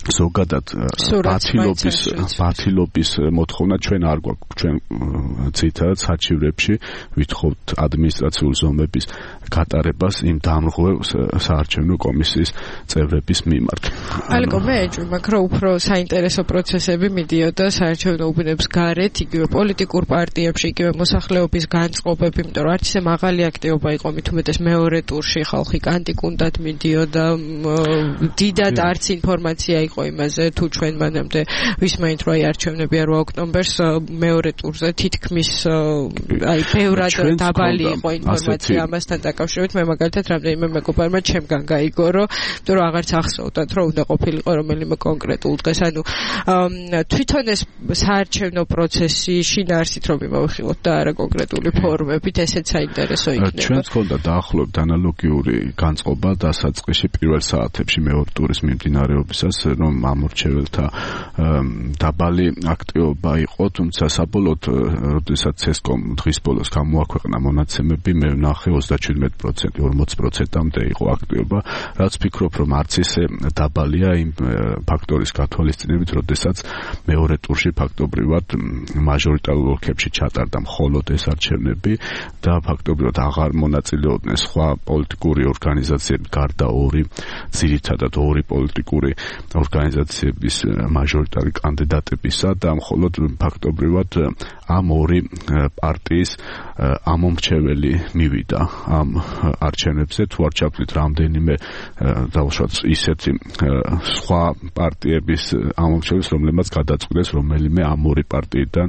ზოგადად ბათილობის მოთხოვნა ჩვენ არ გვაქვს ჩვენ ცითად საჩივრებში ვითხოვთ ადმინისტრაციული ზომების გატარებას იმ დამრღვევ საარჩევნო კომისიის წევრების მიმართ. ალეკო მე მაგრამ უფრო საინტერესო პროცესები მიდიოდა საარჩევნო უბნებს გარეთ იგივე პოლიტიკურ პარტიებში იგივე მოსახლეობის განწყობები იმიტომ რომ არც ისე მაღალი აქტივობა იყო მით უმეტეს მეორე ტურში ხალხი კანტიკუნდად მიდიოდა დიდად არც ინფორმაცია იყო იმაზე თუ ჩვენ მანამდე ვისმენთ რომ აი არჩევნები 8 ოქტომბერს მეორე ტურზე თითქმის აი ბევრად დაბალი იყო ინფორმაცია ამასთან დაკავშირებით მე მაგალითად რამდენიმე მეგობარმა ჩემგან გაიგო იმიტომ რომ აღარც ახსოვდათ რომ უნდა ყოფილიყო რომელიმე კონკრეტულ დღეს ანუ თვითონ ეს საარჩევნო პროცესი შინაარსით რომ მოვიხილოთ და არა კონკრეტული ფორმებით ესეც საინტერესო იქნება ჩვენს გქონდა დაახლოებით ანალოგიური განწყობა დასაწყისში პირველ საათებში მეორე ტურის მიმდინარეობისას რომ ამორჩეველთა დაბალი აქტივობა იყო თუმცა საბოლოოდ როდესაც CSCOM დღის ბოლოს გამოაქვეყნა მონაცემები მე ვნახე 37% 40%-მდე იყო აქტივობა რაც ფიქრობ რომ არც ისე დაბალია იმ ფაქტორის გათვალისწინებით როდესაც მეორე ტურში ფაქტობრივად მაჟორიტარულ ოლქებში ჩატარდა მხოლოდ ეს არჩევნები და ფაქტობრივად აღარ მონაწილეობდნენ სხვა პოლიტიკური ორგანიზაციები გარდა ორი ძირითადად ორი პოლიტიკური ორგანიზაციების მაჟორიტარი კანდიდატებისა და მხოლოდ ფაქტობრივად ამ ორი პარტიის ამომრჩეველი მივიდა ამ არჩევნებზე თუ არ ჩავთვლით რამდენიმე დავუშვათ ისეთი სხვა პარტიების ამომრჩეველს რომლებმაც გადაწყვიტეს რომელიმე ამ ორი პარტიიდან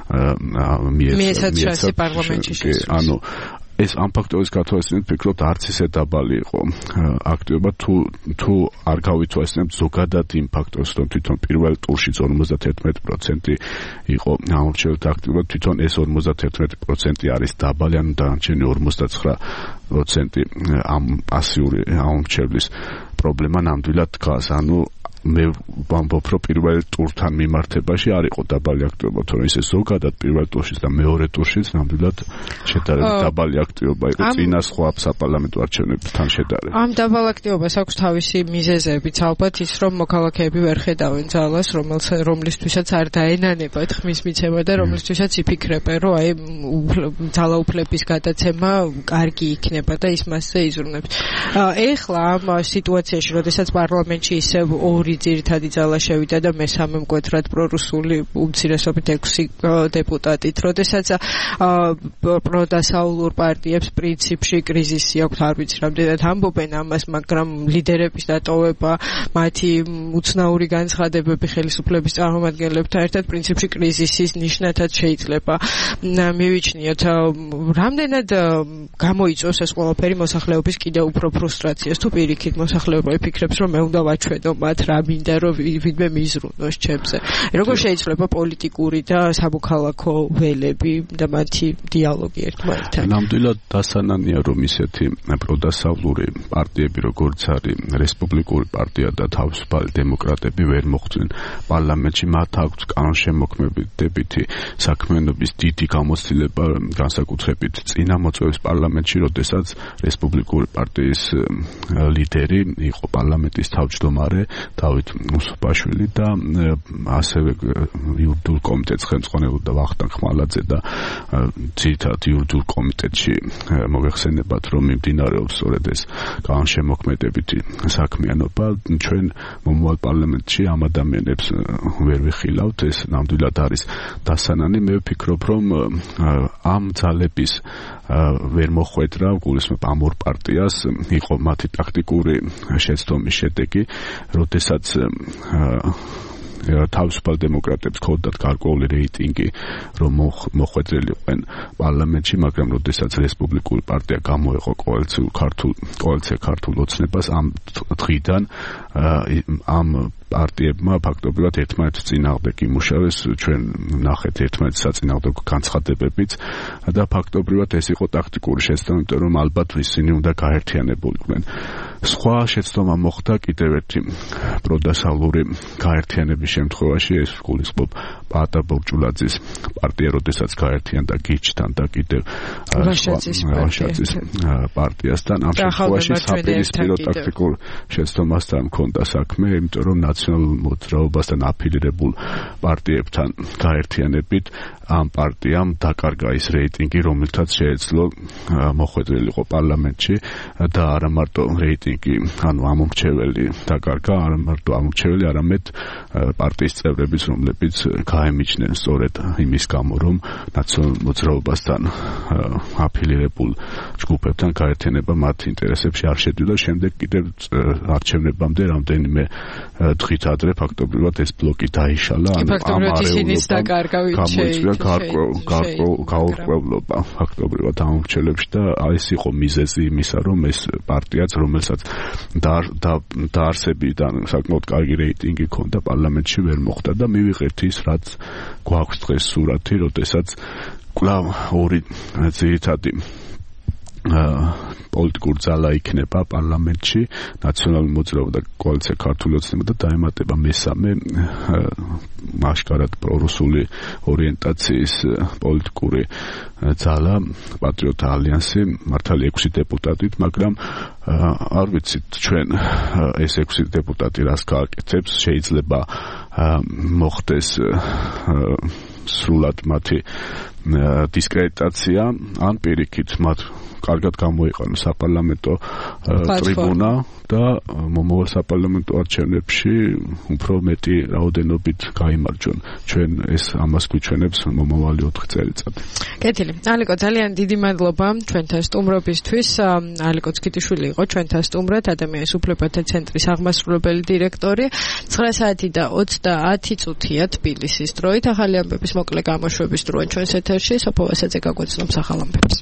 მიეცათ პარლამენტში შესვლა ანუ ეს ამ ფაქტორის გათვალისწინებით ფიქრობთ არც ისე დაბალი იყო აქტივობა თუ არ გავითვალისწინებთ ზოგადად იმ ფაქტორს რომ თვითონ პირველ ტურშიც 51% იყო ამორჩეველთა აქტივობა თვითონ ეს 51% არის დაბალი ანუ დანარჩენი 59% ამ პასიური ამორჩევლის პრობლემა ნამდვილად დგას ანუ მე ვამბობ რომ პირველ ტურთან მიმართებაში არ იყო დაბალი აქტივობა თორემ ისე ზოგადად პირველ ტურშიც და მეორე ტურშიც ნამდვილად შედარებით დაბალი აქტივობა იყო წინა სხვა საპარლამენტო არჩევნებთან შედარებით ამ დაბალ აქტივობას აქვს თავისი მიზეზებიც ალბათ ის რომ მოქალაქეები ვერ ხედავენ ძალას რომლისთვისაც არ დაენანებათ ხმის მიცემა და რომლისთვისაც იფიქრებენ რომ აი ძალაუფლების გადაცემა კარგი იქნება და ის მასზე იზრუნებს ეხლა ამ სიტუაციაში როდესაც პარლამენტში ისევ ორი ძირითადი ძალა შევიდა და მესამე მკვეთრად პრორუსული უმცირესობით 6 დეპუტატით. როდესაც პროდასაულურ პარტიებს პრინციპში კრიზისი აქვს, არ ვიცი რამდენად ამბობენ ამას, მაგრამ ლიდერების დატოვება, მათი უცნაური განცხადებები ხელისუფლების წარმომადგენლებთან ერთად პრინციპში კრიზისის ნიშნათაც შეიძლება მივიჩნიოთ. რამდენად გამოიწვევს ეს ყველაფერი მოსახლეობის კიდევ უფრო ფრუსტრაციას თუ პირიქით მოსახლეობა იფიქრებს რომ მე უნდა ვაჩვენო მათ რა მინდა რომ ვინმე მიზრუნოს ჩემზე. როგორ შეიძლება პოლიტიკური და სამოქალაქო ველები და მათი დიალოგი ერთმანეთთან? ნამდვილად დასანანია რომ ისეთი პროდასავლური პარტიები როგორც არის რესპუბლიკური პარტია და თავისუფალი დემოკრატები ვერ მოხვდნენ პარლამენტში მათ აქვს კანონშემოქმედებითი საქმიანობის დიდი გამოცდილება განსაკუთრებით წინა მოწვევის პარლამენტში როდესაც რესპუბლიკური პარტიის ლიდერი იყო პარლამენტის თავმჯდომარე დავით მუსუპაშვილი და ასევე იურიდიულ კომიტეტს ხელმძღვანელობდა ვახტანგ ხმალაძე და ძირითადად იურიდიულ კომიტეტში მოიხსენებათ რომ მიმდინარეობს სწორედ ეს კანონშემოქმედებითი საქმიანობა ჩვენ მომავალ პარლამენტში ამ ადამიანებს ვერ ვიხილავთ ეს ნამდვილად არის დასანანი მე ვფიქრობ რომ ამ ძალების ვერ მოხვედრა გულისხმობ ამ ორ პარტიას იყო მათი ტაქტიკური შეცდომის შედეგი როდესაც თავისუფალ დემოკრატებს ქონდათ გარკვეული რეიტინგი რომ მოხვედრილიყვენ პარლამენტში მაგრამ როდესაც რესპუბლიკური პარტია გამოეყო კოალიცია ქართულ ოცნებას ამ დღიდან ამ პარტიებმა ფაქტობრივად ერთმანეთის წინააღმდეგ იმუშავეს ჩვენ ნახეთ ერთმანეთის საწინააღმდეგო განცხადებებიც და ფაქტობრივად ეს იყო ტაქტიკური შეცდომა იმიტომ რომ ალბათ ისინი უნდა გაერთიანებულიყვნენ სხვა შეცდომა მოხდა კიდევ ერთი პროდასავლური გაერთიანების შემთხვევაში, ეს გულისხმობ პაატა ბორჭულაძის პარტია, როდესაც გაერთიანდა გიჩთან და კიდევ ვაშაძის პარტიასთან. ამ შემთხვევაში საპირისპირო ტაქტიკურ შეცდომასთან მქონდა საქმე, იმიტომ რომ ნაციონალურ მოძრაობასთან აფილირებულ პარტიებთან გაერთიანებით ამ პარტიამ დაკარგა ის რეიტინგი, რომელთაც შეეძლო მოხვედრილიყო პარლამენტში და არა მარტო რეიტინგი, ანუ ამომრჩეველი დაკარგა, არა მარტო ამომრჩეველი, არამედ პარტიის წევრების, რომლებიც გაემიჯნენ სწორედ იმის გამო, რომ ნაციონალურ მოძრაობასთან აფილირებულ ჯგუფებთან გაერთიანება მათ ინტერესებში არ შედიოდა. შემდეგ კიდევ არჩევნებამდე რამდენიმე დღით ადრე ფაქტობრივად ეს ბლოკი დაიშალა, ანუ ამ არეულობა გაურკვევლობა ფაქტობრივად ამომრჩევლებში და ეს იყო მიზეზი იმისა, რომ ეს პარტიაც, რომელსაც დაარსებიდან საკმაოდ კარგი რეიტინგი ჰქონდა პარლამენტში, ვერ მოხვდა და მივიღეთ ის, რაც გვაქვს დღეს სურათი, როდესაც კვლავ ორი ძირითადი პოლიტიკური ძალა იქნება პარლამენტში, ნაციონალური მოძრაობა და კოალიცია ქართული ოცნება და დაემატება მესამე აშკარად პრორუსული ორიენტაციის პოლიტიკური ძალა, პატრიოტთა ალიანსი, მართალი 6 დეპუტატით, მაგრამ არ ვიცით ჩვენ ეს 6 დეპუტატი რას გააკეთებს, შეიძლება მოხდეს სრულად მათი დისკრედიტაცია, ან პირიქით მათ კარგად გამოიყენო საპარლამენტო ტრიბუნა და მომავალ საპარლამენტო არჩევნებში უფრო მეტი რაოდენობით გაიმარჯვონ. ჩვენ ეს ამას გვიჩვენებს მომავალი 4 წელიწადი. კეთილი. ალიკო, ძალიან დიდი მადლობა ჩვენთან სტუმრობისთვის. ალიკო ცქიტიშვილი იყო ჩვენთან სტუმრად, ადამიანის უფლებათა ცენტრის აღმასრულებელი დირექტორი. 9 საათი და 30 წუთია თბილისის დროით. ახალი ამბების მოკლე გამოშვების დროა ჩვენს ეთერში. სოფო ვასაძე გაგვეცნობს ახალ ამბებს.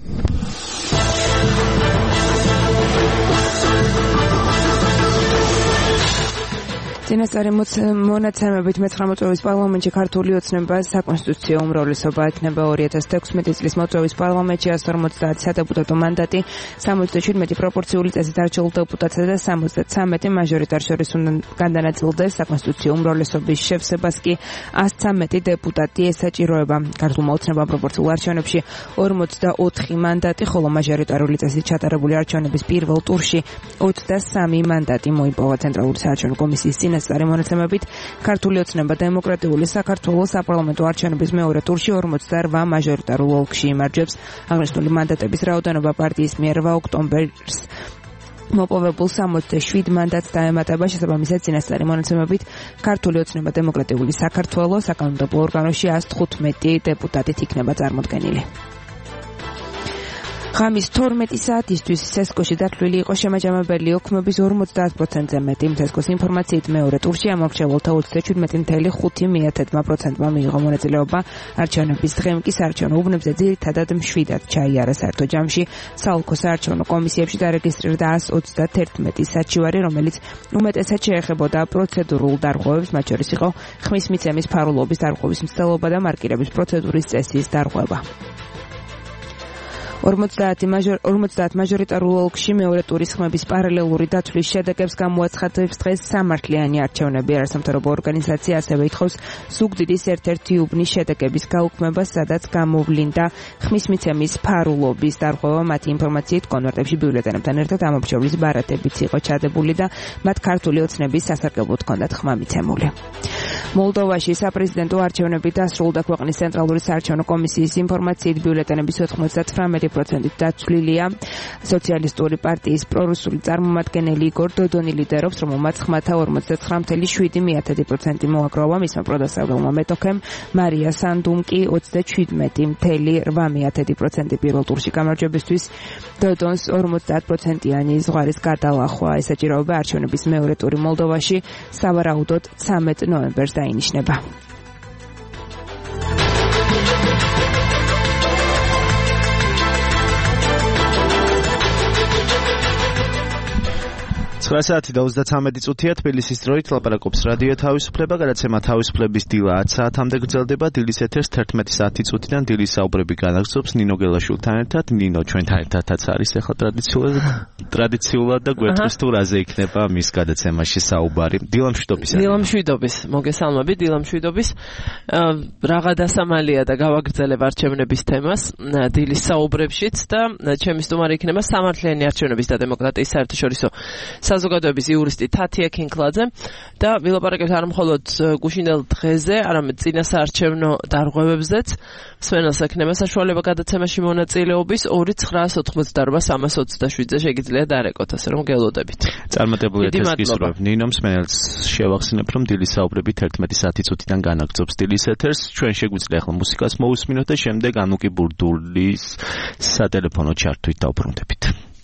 წინასწარი მონაცემებით მე-19 მოწვევის პარლამენტში ქართული ოცნება საკონსტიტუციო უმრავლესობა ექნება 2016 წლის მოწვევის პარლამენტში 150 სადეპუტატო მანდატი, 77 პროპორციული წესით არჩეულ დეპუტატსა და 73 მაჟორიტარს შორის უნდა გადანაწილდეს. საკონსტიტუციო უმრავლესობის შევსებას კი 113 დეპუტატი ესაჭიროება. ქართულმა ოცნებამ პროპორციულ არჩევნებში 44 მანდატი, ხოლო მაჟორიტარული წესით ჩატარებული არჩევნების პირველ ტურში 23 მანდატი მოიპოვა ცენტრალური საარჩევნო კომისიის წინასწარი მონაცემებით. ქართული ოცნება დემოკრატიული საქართველოს საპარლამენტო არჩევნების მეორე ტურში 48 მაჟორიტარულ ოლქში იმარჯვებს. აღნიშნული მანდატების რაოდენობა პარტიის მიერ 8 ოქტომბერს მოპოვებულ 67 მანდატს დაემატება. შესაბამისად წინასწარი მონაცემებით ქართული ოცნება დემოკრატიული საქართველოს საკანონმდებლო ორგანოში 115 დეპუტატით იქნება წარმოდგენილი. ღამის 12 საათისთვის სესკოში დათვლილი იყო შემაჯამებელი ოქმების 50%-ზე მეტი. სესკოს ინფორმაციით მეორე ტურში ამორჩეულთა 37.5%-მა მიიღო მონაწილეობა. არჩევნების დღემ კი საარჩევნო უბნებზე ძირითადად მშვიდად ჩაიარა საერთო ჯამში. საოლქო საარჩევნო კომისიებში დარეგისტრირდა 131 საჩივარი, რომელიც უმეტესად შეეხებოდა პროცედურულ დარღვევებს, მათ შორის იყო ხმის მიცემის ფარულობის დარღვევის მცდელობა და მარკირების პროცედურის წესის დარღვევა. 50 მაჟორიტარულ ოლქში მეორე ტურის ხმების პარალელური დათვლის შედეგებს გამოაცხადებს დღეს სამართლიანი არჩევნები. არასამთავრობო ორგანიზაცია ასევე ითხოვს ზუგდიდის ერთ-ერთი უბნის შედეგების გაუქმებას, სადაც გამოვლინდა ხმის მიცემის ფარულობის დარღვევა. მათი ინფორმაციით კონვერტებში ბიულეტენებთან ერთად ამომრჩევლის ბარათებიც იყო ჩადებული და მათ ქართული ოცნების სასარგებლოდ ჰქონდათ ხმა მიცემული. მოლდოვაში საპრეზიდენტო არჩევნები დასრულდა. ქვეყნის ცენტრალური საარჩევნო კომისიის ინფორმაციით ბიულეტენების 98% დაცვლილია. სოციალისტური პარტიის პრორუსული წარმომადგენელი იგორ დოდონი ლიდერობს, რომელმაც ხმათა 49.7% მოაგროვა. მისმა პროდასავლელმა მეტოქემ მარია სანდუმ კი 27.8% პირველ ტურში გამარჯვებისთვის დოდონს 50%-იანი ზღვარის გადალახვა ესაჭიროება. არჩევნების მეორე ტური მოლდოვაში სავარაუდოდ 13 ნოემბერს დაინიშნება. 9 საათი და 33 წუთია თბილისის დროით ლაპარაკობს რადიო თავისუფლება, გადაცემა თავისუფლების დილა 10 საათამდე გრძელდება. დილის ეთერს 11 საათი წუთიდან დილის საუბრები განაგრძობს ნინო გელაშვილთან ერთად. ნინო ჩვენთან ერთადაც არის ახლა ტრადიციულად და გვეტყვის თუ რაზე იქნება მის გადაცემაში საუბარი. დილამშვიდობის, მოგესალმებით, დილამშვიდობის. რაღა დასამალია და გავაგრძელებ არჩევნების თემას დილის საუბრებშიც და ჩემი სტუმარი იქნება სამართლიანი არჩევნების და დემოკრატიის საერთაშორისო საზოგადოების იურისტი თათია ქინკლაძე და ვილაპარაკებთ არ მხოლოდ გუშინდელ დღეზე, არამედ წინასაარჩევნო დარღვევებზეც. მსმენელს ექნება საშუალება გადაცემაში მონაწილეობის 2988327-ზე შეგიძლიათ დარეკოთ, ასე რომ გელოდებით. წარმატებული ეთერს გისურვებ. ნინო მსმენელს შევახსენებ, რომ დილის საუბრები 11 საათი წუთიდან განაგრძობს დილის ეთერს. ჩვენ შეგვიძლია ახლა მუსიკას მოусმინოთ და შემდეგ ანუკი ბურდულის სატელეფონო ჩართვით დავბრუნდებით.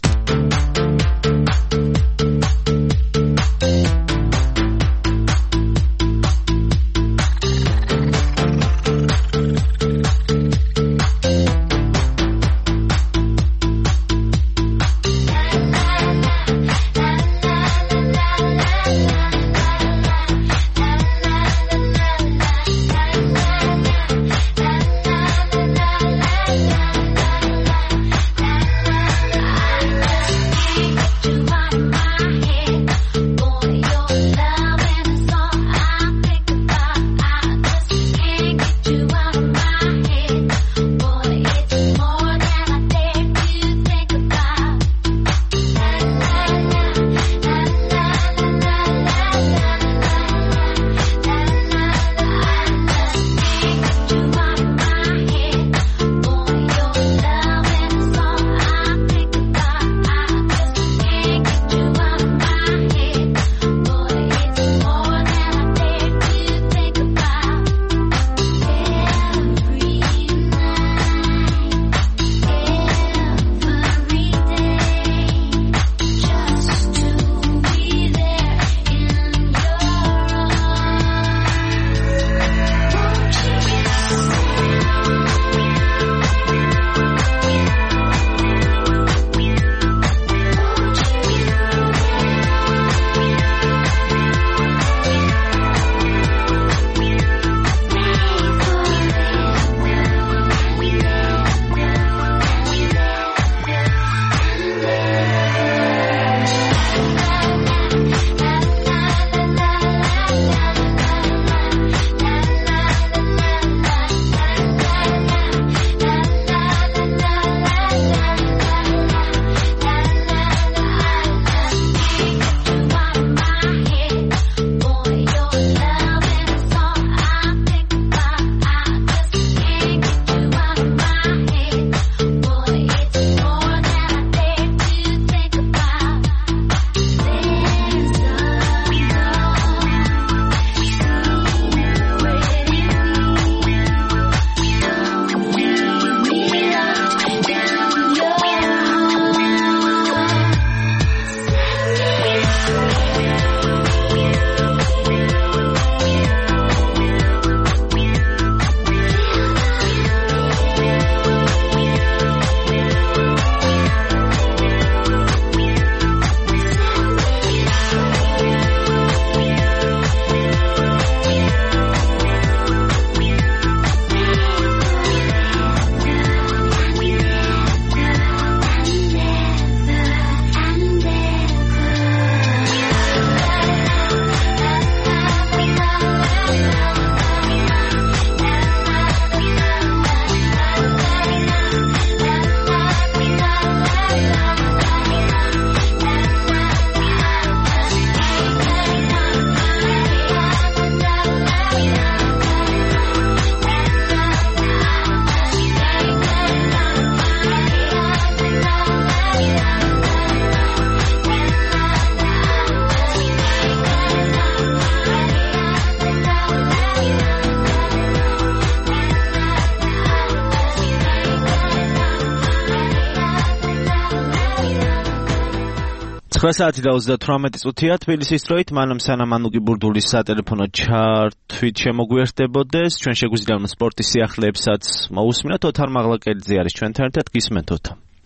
საათი და 38 წუთია თბილისის დროით, მანამ სანამ ანუკი ბურდულის სატელეფონო ჩართვით შემოგვიერთდებოდეს, ჩვენ შეგვიძლია სპორტის სიახლეებსაც მოусმინოთ. ოთარ მაღლაკელიძე არის ჩვენთან ერთად, გისმენთ ოთარ.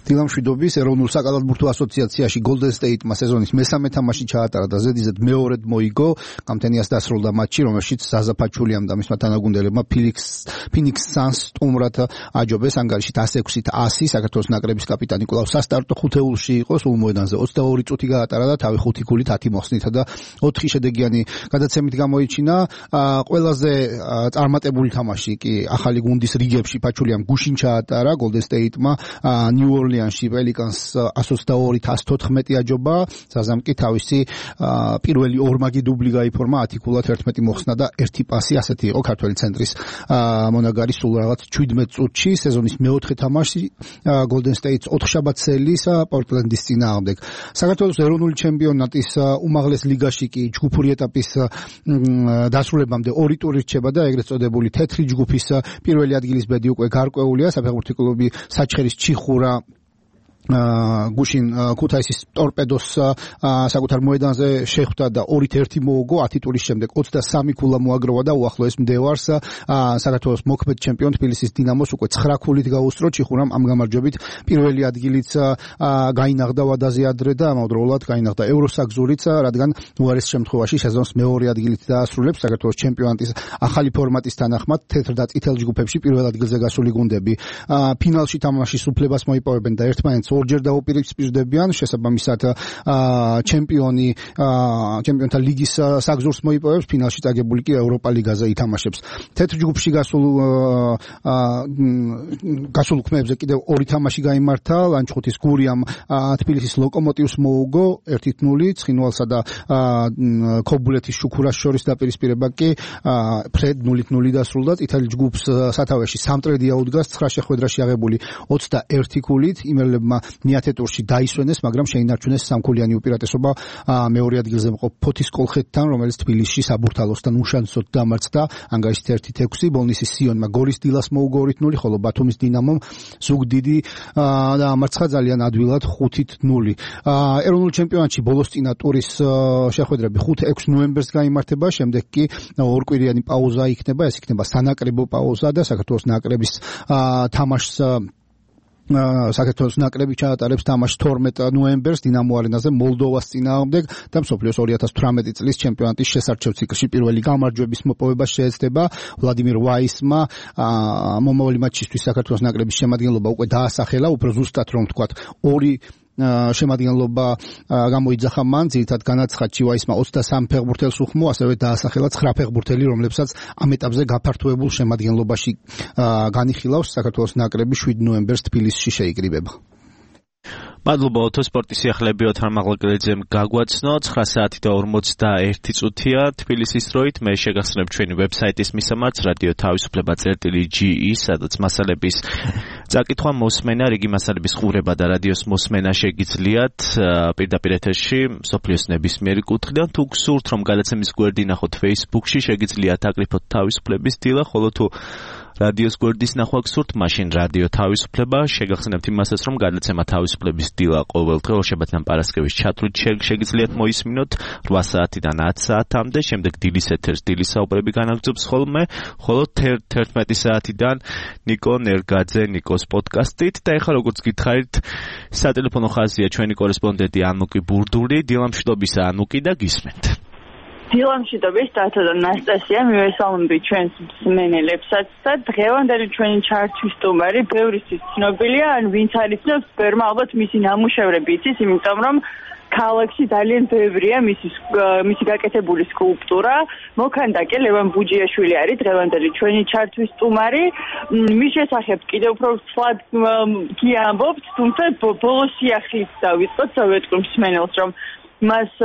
დილამშვიდობის ეროვნულ საკალათბურთო ასოციაციაში Golden State-მა სეზონის მესამე თამაში ჩაატარა და ზედიზედ მეორედ მოიგო. გამთენიას დასრულდა მატჩი, რომელშიც ზაზა ფაჩულიამ და მისმა თანაგუნდელებმა Phoenix Suns სტუმრად აჯობეს. ანგარიშით 106-100 საქართველოს ნაკრების კაპიტანი კვლავ სასტარტო ხუთეულში იყო, სულ მოედანზე 22 წუთი გაატარა და თავი 5 გოლით 10 მოხსნით და 4 შედეგიანი გადაცემით გამოიჩინა. ყველაზე წარმატებული თამაში კი ახალი გუნდის რიგებში ფაჩულიამ გუშინ ჩაატარა Golden State-მა New Orleans-ში Pelicans 122-114 აჯობა. ზაზამ კი თავისი პირველი ორმაგი დუბლი გაიფორმა, 10 გოლად 11 მოხსნა და 1 პასი. ასეთი იყო ქართველი ცენტრის მონაგარი სულ რაღაც 17 წუთში. სეზონის მეოთხე თამაში Golden State-ს 4 შაბათს პორტლენდის წინააღმდეგ. საქართველოს ეროვნული ჩემპიონატის უმაღლეს ლიგაში კი ჯგუფური ეტაპის დასრულებამდე 2 ტური რჩება და ეგრეთ წოდებული თეთრი ჯგუფის პირველი ადგილის ბედი უკვე გარკვეულია. საფეხბურთო კლუბი საჩხერის ჩიხურა გუშინ ქუთაისის ტორპედოს საკუთარ მოედანზე შეხვდა და 2-1 მოუგო. 10 ტურის შემდეგ 23 ქულა მოაგროვა და უახლოეს მდევარს საქართველოს მოქმედ ჩემპიონ თბილისის დინამოს უკვე 9 ქულით გაუსწრო. ჩიხურამ ამ გამარჯვებით პირველი ადგილიც გაინაღდა ვადაზე ადრე და ამავდროულად გაინაღდა ევროსაგზურიც, რადგან უარეს შემთხვევაში სეზონს მეორე ადგილით დაასრულებს. საქართველოს ჩემპიონატის ახალი ფორმატის თანახმად თეთრ და წითელ ჯგუფებში პირველ ადგილზე გასული გუნდები ფინალში თამაშის უფლებას მოიპოვებენ და ერთმანეთს ორჯერ დაუპირისპირდებიან. შესაბამისად ჩემპიონთა ლიგის საგზურს მოიპოვებს, ფინალში წაგებული კი ევროპა ლიგაზე ითამაშებს. თეთრ ჯგუფში გასულ ქმეებზე კიდევ 2 თამაში გაიმართა. ლანჩხუთის გურიამ თბილისის ლოკომოტივს მოუგო 1-0, ცხინვალსა და ქობულეთის შუქურას შორის დაპირისპირება კი ფრედ 0-0 დასრულდა. წითელ ჯგუფს სათავეში სამტრედი აუდგას 9 შეხვედრაში აღებული 21 ქულით. იმერლებმა მეათე ტურში დაისვენეს, მაგრამ შეინარჩუნეს სამქულიანი უპირატესობა მეორე ადგილზე მყოფ ფოთის კოლხეთთან, რომელიც თბილისში საბურთალოსთან უშანსოდ დამარცხდა. ანგარიშით 1-6, ბოლნისის სიონმა გორის დილას მოუგო 2-0, ხოლო ბათუმის დინამომ ზუგდიდი დაამარცხა ძალიან ადვილად 5-0. ეროვნულ ჩემპიონატში ბოლოსწინა ტურის შეხვედრები 5-6 ნოემბერს გაიმართება, შემდეგ კი ორკვირიანი პაუზა იქნება, ეს იქნება სანაკრებო პაუზა და საქართველოს ნაკრების თამაშს საქართველოს ნაკრები ჩაატარებს თამაშს 12 ნოემბერს დინამო არენაზე მოლდოვას წინააღმდეგ და მსოფლიოს 2018 წლის ჩემპიონატის შესარჩევ ციკლში პირველი გამარჯვების მოპოვება შეეცდება. ვლადიმირ ვაისმა მომავალი მატჩისთვის საქართველოს ნაკრების შემადგენლობა უკვე დაასახელა, უფრო ზუსტად რომ ვთქვათ 2 შემადგენლობა გამოიძახა მან, ძირითადად განაცხადი ვაისმა 23 ფეხბურთელს უხმო, ასევე დაასახელა 9 ფეხბურთელი, რომლებსაც ამ ეტაპზე გაფართოებულ შემადგენლობაში განიხილავს. საქართველოს ნაკრები 7 ნოემბერს თბილისში შეიკრიბება. მადლობა ოთოსპორტის სიახლეები ოთარ მაღლაკელიძემ გაგვაცნო. 9 საათი და 41 წუთია თბილისის დროით. მე შეგახსენებ ჩვენი ვებსაიტის მისამართს radio.თავისუფლება.ge, სადაც მასალების წაკითხვა, მოსმენა, რიგი მასალების ყურება და რადიოს მოსმენა შეგიძლიათ პირდაპირ ეთერში მსოფლიოს ნებისმიერი კუთხიდან. თუ გსურთ რომ გადაცემის გვერდი ნახოთ Facebook-ში, შეგიძლიათ აკრიფოთ თავისუფლების დილა, ხოლო თუ რადიოს გვერდის ნახვა გსურთ, მაშინ რადიო თავისუფლება. შეგახსენებთ იმასაც, რომ გადაცემა თავისუფლების დილა ყოველდღე ორშაბათიდან პარასკევის ჩათვლით შეგიძლიათ მოისმინოთ 8 საათიდან 10 საათამდე, შემდეგ დილის ეთერს დილის საუბრები განაგრძობს ხოლმე, ხოლო 11 საათიდან ნიკო ნერგაძე ნიკოს პოდკასტით და ეხლა როგორც გითხარით, სატელეფონო ხაზია ჩვენი კორესპონდენტი ანუკი ბურდური. დილამშვიდობისა ანუკი და გისმენთ. დილამშვიდობის დათო და ნასტასია, მივესალმები ჩვენს მსმენელებსაც და დღევანდელი ჩვენი ჩართვის სტუმარი ბევრისთვის ცნობილია, ან ვინც არ იცნობს, ბევრმა ალბათ მისი ნამუშევრები იცის, იმიტომ რომ ქალაქში ძალიან ბევრია მისი გაკეთებული სკულპტურა. მოქანდაკე ლევან ბუჯიაშვილი არის დღევანდელი ჩვენი ჩართვის სტუმარი. მის შესახებ კიდევ უფრო ვსვლად გიამბობთ, თუმცა ბოლოს სიახლით დავიწყოთ, დავეტყვი მსმენელს, რომ მას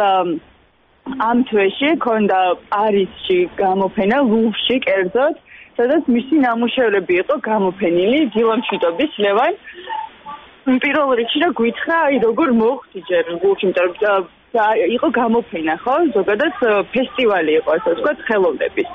ამ თვეში ქონდა პარიზში გამოფენა, ლუვრში კერძოდ, სადაც მისი ნამუშევრები იყო გამოფენილი. დილამშვიდობის ლევან. პირველ რიგში რა გითხრა, როგორ მოხდი ჯერ ლუვრში, იმიტომ რომ იყო გამოფენა, ხო? ზოგადად ფესტივალი იყო, ასე ვთქვათ, ხელოვნების.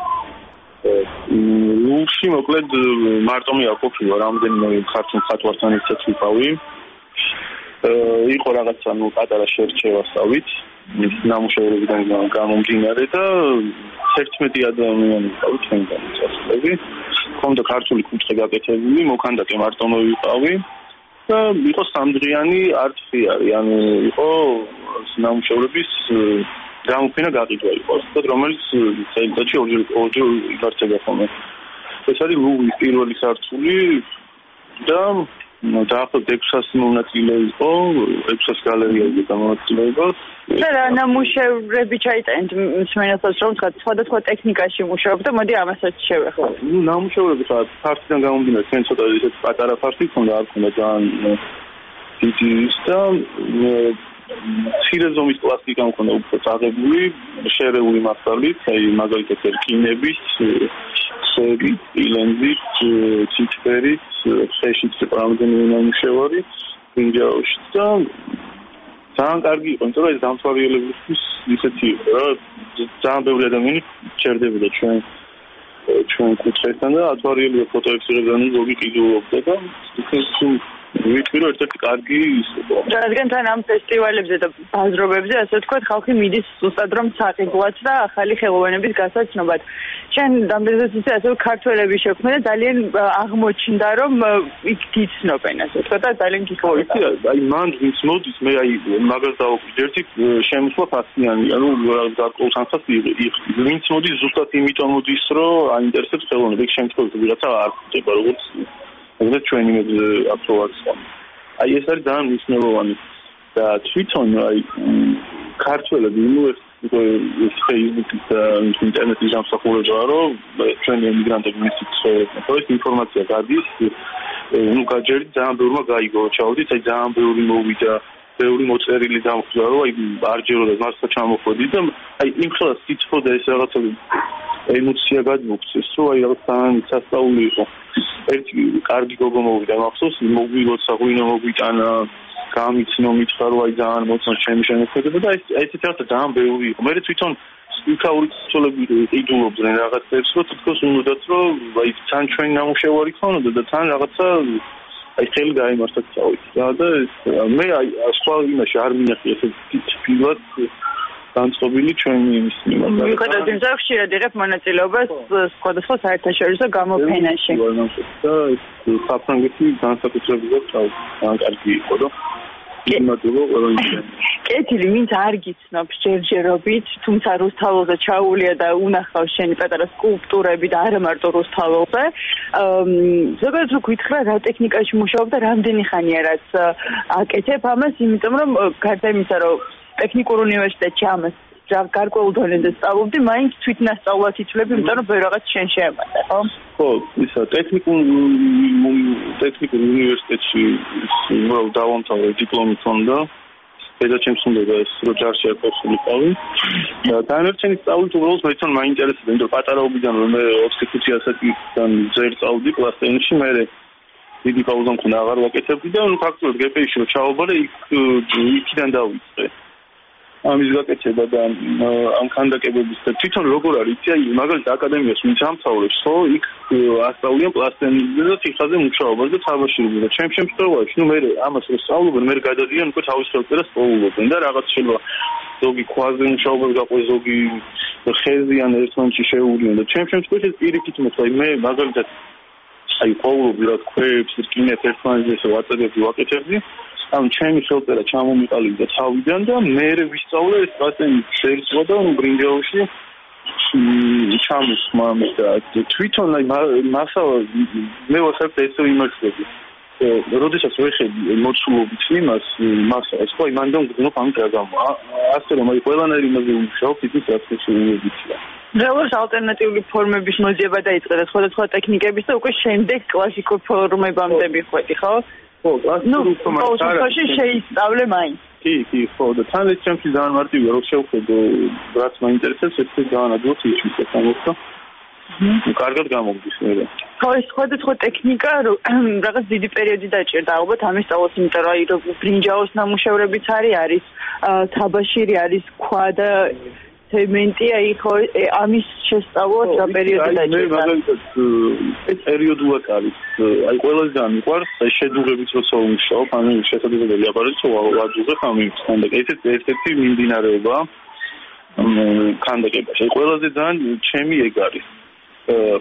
ლუვრში მოკლედ მარტო მე არ ყოფილა, რამდენიმე ხარჯი ხატვართან ერთად ვიყავი. იყო რაღაცა პატარა შერჩევასავით. ნამუშევრებიდან გამომდინარე და 11 ადამიანი ვიყავი ჩვენგან წასვლები. ქონდა ქართული კუთხე გაკეთებული, მოქანდაკე მარტო მოვიყავი. და იყო სამდღიანი არცხვიარი, ანუ იყო ნამუშევრების გამოფენა გაყიდვა იყო, რომელიც წელიწადში ორჯერ იгарდება ხოლმე. ეს არის ლუვრის პირველი სართული და დაახლოებით 600 მონაწილე იყო, 600 გალერეა იყო გამონაწილეება. და რა ნამუშევრები ჩაიტანეთ მსმენელს, რომ თქვა სხვადასხვა ტექნიკაში მუშაობდა, მოდი ამასაც შევეხოთ. ნამუშევრები ხა ფართიდან გამომდინარე, ჩვენ ცოტა ისეთ პატარა ფართი ქონდა, არ ქონდა ძალიან დიდი და მცირე ზომის პლასტიკა მქონდა უფრო წაღებული, შერეული მასალით, აი მაგალითად რკინებით, ხეებით, ლენზით, ციფერით, ხეშიც პრამდენი ნამუშევარი, ბრინჯაოში და ძალიან კარგი იყო, იმიტომ რომ ეს დამთვალიერებისთვის ისეთი იყო რა, ძალიან ბევრი ადამიანი ჩერდებოდა ჩვენ კუთხესთან და ათვალიერებდა ფოტოებს იღებდა, ზოგი ყიდულობდა და ვიტყვი ერთ-ერთი კარგი იყო. რადგან თან ამ ფესტივალებზე და ბაზრობებზე, ასე ვთქვათ, ხალხი მიდის ზუსტად რომ საყიდლად და ახალი ხელოვნების გასაცნობად. შენ დამბერძეს ისე ასევე ქართველები შექმნა და ძალიან აღმოჩნდა რომ იქ გიცნობენ, ასე ვთქვათ და ძალიან გიქოვიდა. აი მან ვინც მოდის, მე აი მაგას დავუკვირდი ერთი შემოსვლა ფასიანი, ანუ გარკვეულ თანხას ვინც მოდის ზუსტად იმიტომ მოდის, რომ აინტერესებს ხელოვნება, ეგ შემთხვევაში ვიღაცა არ ხდება, როგორც და ჩვენი აპროვაც. აი ეს არის ძალიან მნიშვნელოვანი და თვითონ აი ქართველები Facebook-ის და ინტერნეტის დამსახურებაა, რომ ჩვენი ემიგრანტები მისით ეს ინფორმაცია გადის, გაჯერით ძალიან ბევრმა გაიგო, ჩავდით, აი ძალიან ბევრი მოვიდა, ბევრი მოწერილი დამხვდა, რომ აი არ ჯეროდა მართლა ჩამოხვედი და აი იმ ხელას სიტყვა და ეს რაღაცა ემოცია გადმოგცეს, რომ აი რაღაც ძალიან სასწაული იყო. ერთი კარგი გოგო მოვიდა, მახსოვს, მოგვილოცა ღვინო მოგვიტანა, გამიცნო მითხრა, რომ აი ძალიან მოცნო ჩემი შემოქმედება და ესეთი რაღაცა ძალიან ბევრი იყო. მე თვითონ იქაური ცოლები ყიდულობდნენ რაღაცებს, რომ თითქოს უნდათ, რომ აი თან ჩვენი ნამუშევარი ქონოდა და თან რაღაცა აი ხელი გაიმართათ წავით. და მე აი სხვა იმაში არ მინახი ესეთი თბილად განწყობილი ჩვენი იმის მიმართ. მიუხედავად იმისა, რომ ხშირად იღებ მონაწილეობას სხვადასხვა საერთაშორისო გამოფენაში. და საფრანგეთი განსაკუთრებით ძალიან კარგი იყო და კეთილი, ვინც არ გიცნობს ჯერჯერობით, თუმცა რუსთაველზე ჩაუვლია და უნახავს შენი პატარა სკულპტურები და არა მარტო რუსთაველზე. ზოგადად რო გითხრა რა ტექნიკაში მუშაობ და რამდენი ხანია რაც აკეთებ ამას, იმიტომ რომ გარდა იმისა, რომ ტექნიკურ უნივერსიტეტში ამას გარკვეულ დონეზე სწავლობდი, მაინც თვითნასწავლად იცვლები, იმიტომ რომ ბევრი რაღაც შენ შეემატა, ხო? ხო, ისა ტექნიკურ უნივერსიტეტში დავამთავრე დიპლომი მქონდა. პედაგოგიას უნდა ეს რო ჯარში არ ყოფილიყავი. და დანარჩენი სწავლით უბრალოდ მე თვითონ მაინტერესებდა, იმიტომ რომ პატარაობიდან რომ მე 25 ასაკიდან ძერ სწავლდი პლასტინში, მე დიდი პაუზა მქონდა, აღარ ვაკეთებდი და ფაქტობრივად გპ-ში რო ჩავაბარე, იქიდან დავიწყე. ამის გაკეთება და ამ ქანდაკებების და თვითონ როგორ არის, იცი, აი მაგალითად აკადემიას ვინც ამთავრებს, ხო, იქ ასწავლიან პლასტინიზმზე და თიხაზე მუშაობას და თამაშობენ და ჩემ შემთხვევაში, მე ამას რო სწავლობენ, მე გადადიან უკვე თავის ხელწერას სწავლობენ და რაღაც შეიძლება ზოგი ქვაზე მუშაობას გაყვეს, ზოგი ხეზიან ერთმანეთში შეუვლიან და ჩემ შემთხვევაში ეს პირიქით მოხდა, მე მაგალითად აი ყოველობრივ რა ქვებს, რკინებს ერთმანეთზე ვაწედებდი, ვაკეთებდი. ამ ჩემი ხელწერა ჩამომიყალიბდა თავიდან და მე ვისწავლე ეს პლასტინის შეერწყვა და ბრინჯაოში ჩამოსხმა და თვითონ აი მასალა მე ვახერხე ესე იმართები. როდესაც ვეხედი მოცულობით იმას მასალას, ხო, იმანდ ვგზნობ ამ გაგამო. ასე რომ აი ყველანაირი იმაზე ვიმუშაობ, ის რაც შეუძლებელია. როგორც ალტერნატიული ფორმების მოძიება დაიწყე და სხვადასხვა ტექნიკების და უკვე შემდეგ კლასიკურ ფორმებამდე მიხვედი, ხო? ხო, კლასიკური ფორმები შეისწავლე მაინც. კი, ხო, და თან ეს ჩემთვის ძალიან მარტივია, რომ შევხედო, რაც მაინტერესებს, ეს ძალიან ადვილად იშვის ამოხდა. კარგად გამოგდის მე. ხო, ეს სხვადასხვა ტექნიკა რაღაც დიდი პერიოდი დაჭირდა, ალბათ ამის სწავლას, იმიტომ რომ აი ბრინჯაოს ნამუშევრებიც არის, თაბაშირი არის, ქვა და ცემენტი, აი ხო, ამის შესწავლას რა პერიოდი დაჭირდა. მე მაგალითად ეს პერიოდულად არის. აი ყველაზე ძალიან მიყვარს შედუღებით როცა ვიმუშაობ, ანუ შესაძლებელი აბარეთ ვადუღებ ამ ქანდაკებას. ეს ერთ-ერთი მიმდინარეობა ქანდაკებაში. ყველაზე ძალიან ჩემი ეგ არის.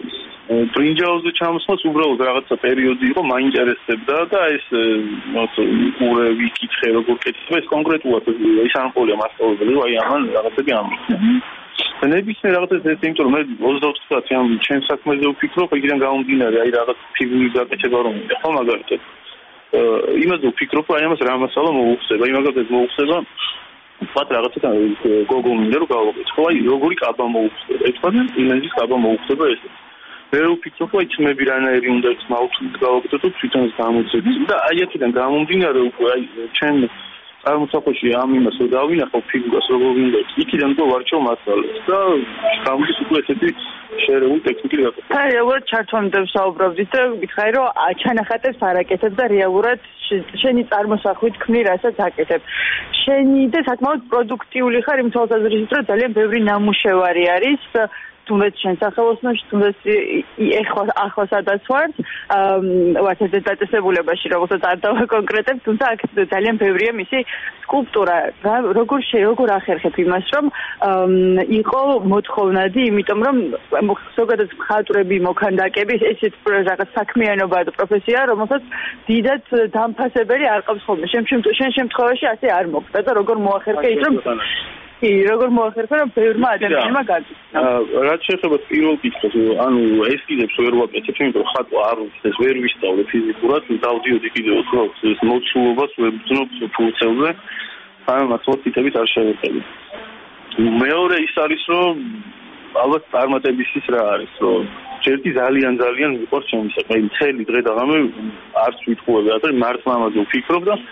ბრინჯაოზე ჩამოსვლას უბრალოდ რაღაცა პერიოდი იყო, მაინტერესებდა და ეს უყურე ვიკითხე როგორ კეთდება ეს კონკრეტულად ის არ ყოლია მასწავლებელი, აი ამან რაღაცები ამბობდა. ნებისმიერ რაღაცას ეს იმიტომ რომ მე 24 საათი ამ ჩემს საქმეზე ვფიქრობ, იქიდან გამომდინარე აი რაღაც ფიგურის გაკეთება რომ მინდა, ხო მაგალითად. იმაზე ვფიქრობ, აი ამას რა მასალა მოუხსება, იმაგად მოუხსება ვთქვათ რაღაცა გოგო მინდა რომ გავაკეთო, აი როგორი კაბა მოუხსება, ერთად ლენზის კაბა მოუხსება ეს. მე ვფიქრობ, აი ძმები რანაირი უნდა მავთულით გავაკეთო, თვითონ გამოწევი და აი აქედან გამომდინარე უკვე აი ჩემ წარმოსახვეში ამ იმას რომ დავინახო ფიგურას როგორ მინდა, იქიდან უკვე ვარჩევ მასალას და გამოდის უკვე ესეთი შეერეული ტექნიკი გაკეთება. აი, რეალურად ჩართვამდე ვსაუბრობდით და გითხარი რომ ჩანახატებს არ აკეთებ და რეალურად შენი წარმოსახვით ქმნი რასაც აკეთებ. შენი და საკმაოდ პროდუქტიული ხარ იმ თვალსაზრისით რომ ძალიან ბევრი ნამუშევარი არის თუნდაც შენ სახელოსნოში, თუნდაც ახლა სადაც ვართ, ვართ ერთ დაწესებულებაში, რომელსაც არ დავაკონკრეტებ, თუმცა აქ ძალიან ბევრია მისი სკულპტურა. როგორ ახერხებ იმას, რომ იყო მოთხოვნადი, იმიტომ რომ ზოგადად მხატვრები, მოქანდაკები ესეთ რაღაც საქმიანობა და პროფესია, რომელსაც დიდად დამფასებელი არ ყავს ხოლმე. შენ შემთხვევაში ასე არ მოხდა და როგორ მოახერხე ის რომ როგორ მოახერხე რომ ბევრმა ადამიანმა გაგიცნა. რაც შეეხება პირველ კითხვას, ანუ ესკიზებს ვერ ვაკეთებ, იმიტომ რომ ხატვა არ უწევს, ვერ ვისწავლე ფიზიკურად, დავდიოდი კიდევ უფრო ეს მოცულობას ვერ ვძნობ ფულცელზე, ამას ოთიტებით არ შევეწევი. მეორე ის არის, რომ ალბათ წარმატების ის რა არის, რომ ჯერდი ძალიან მიყვარს ჩემი საქმე, აი მთელი დღე და ღამე არც ვიტყუები, და მართლა ამაზე ვფიქრობ და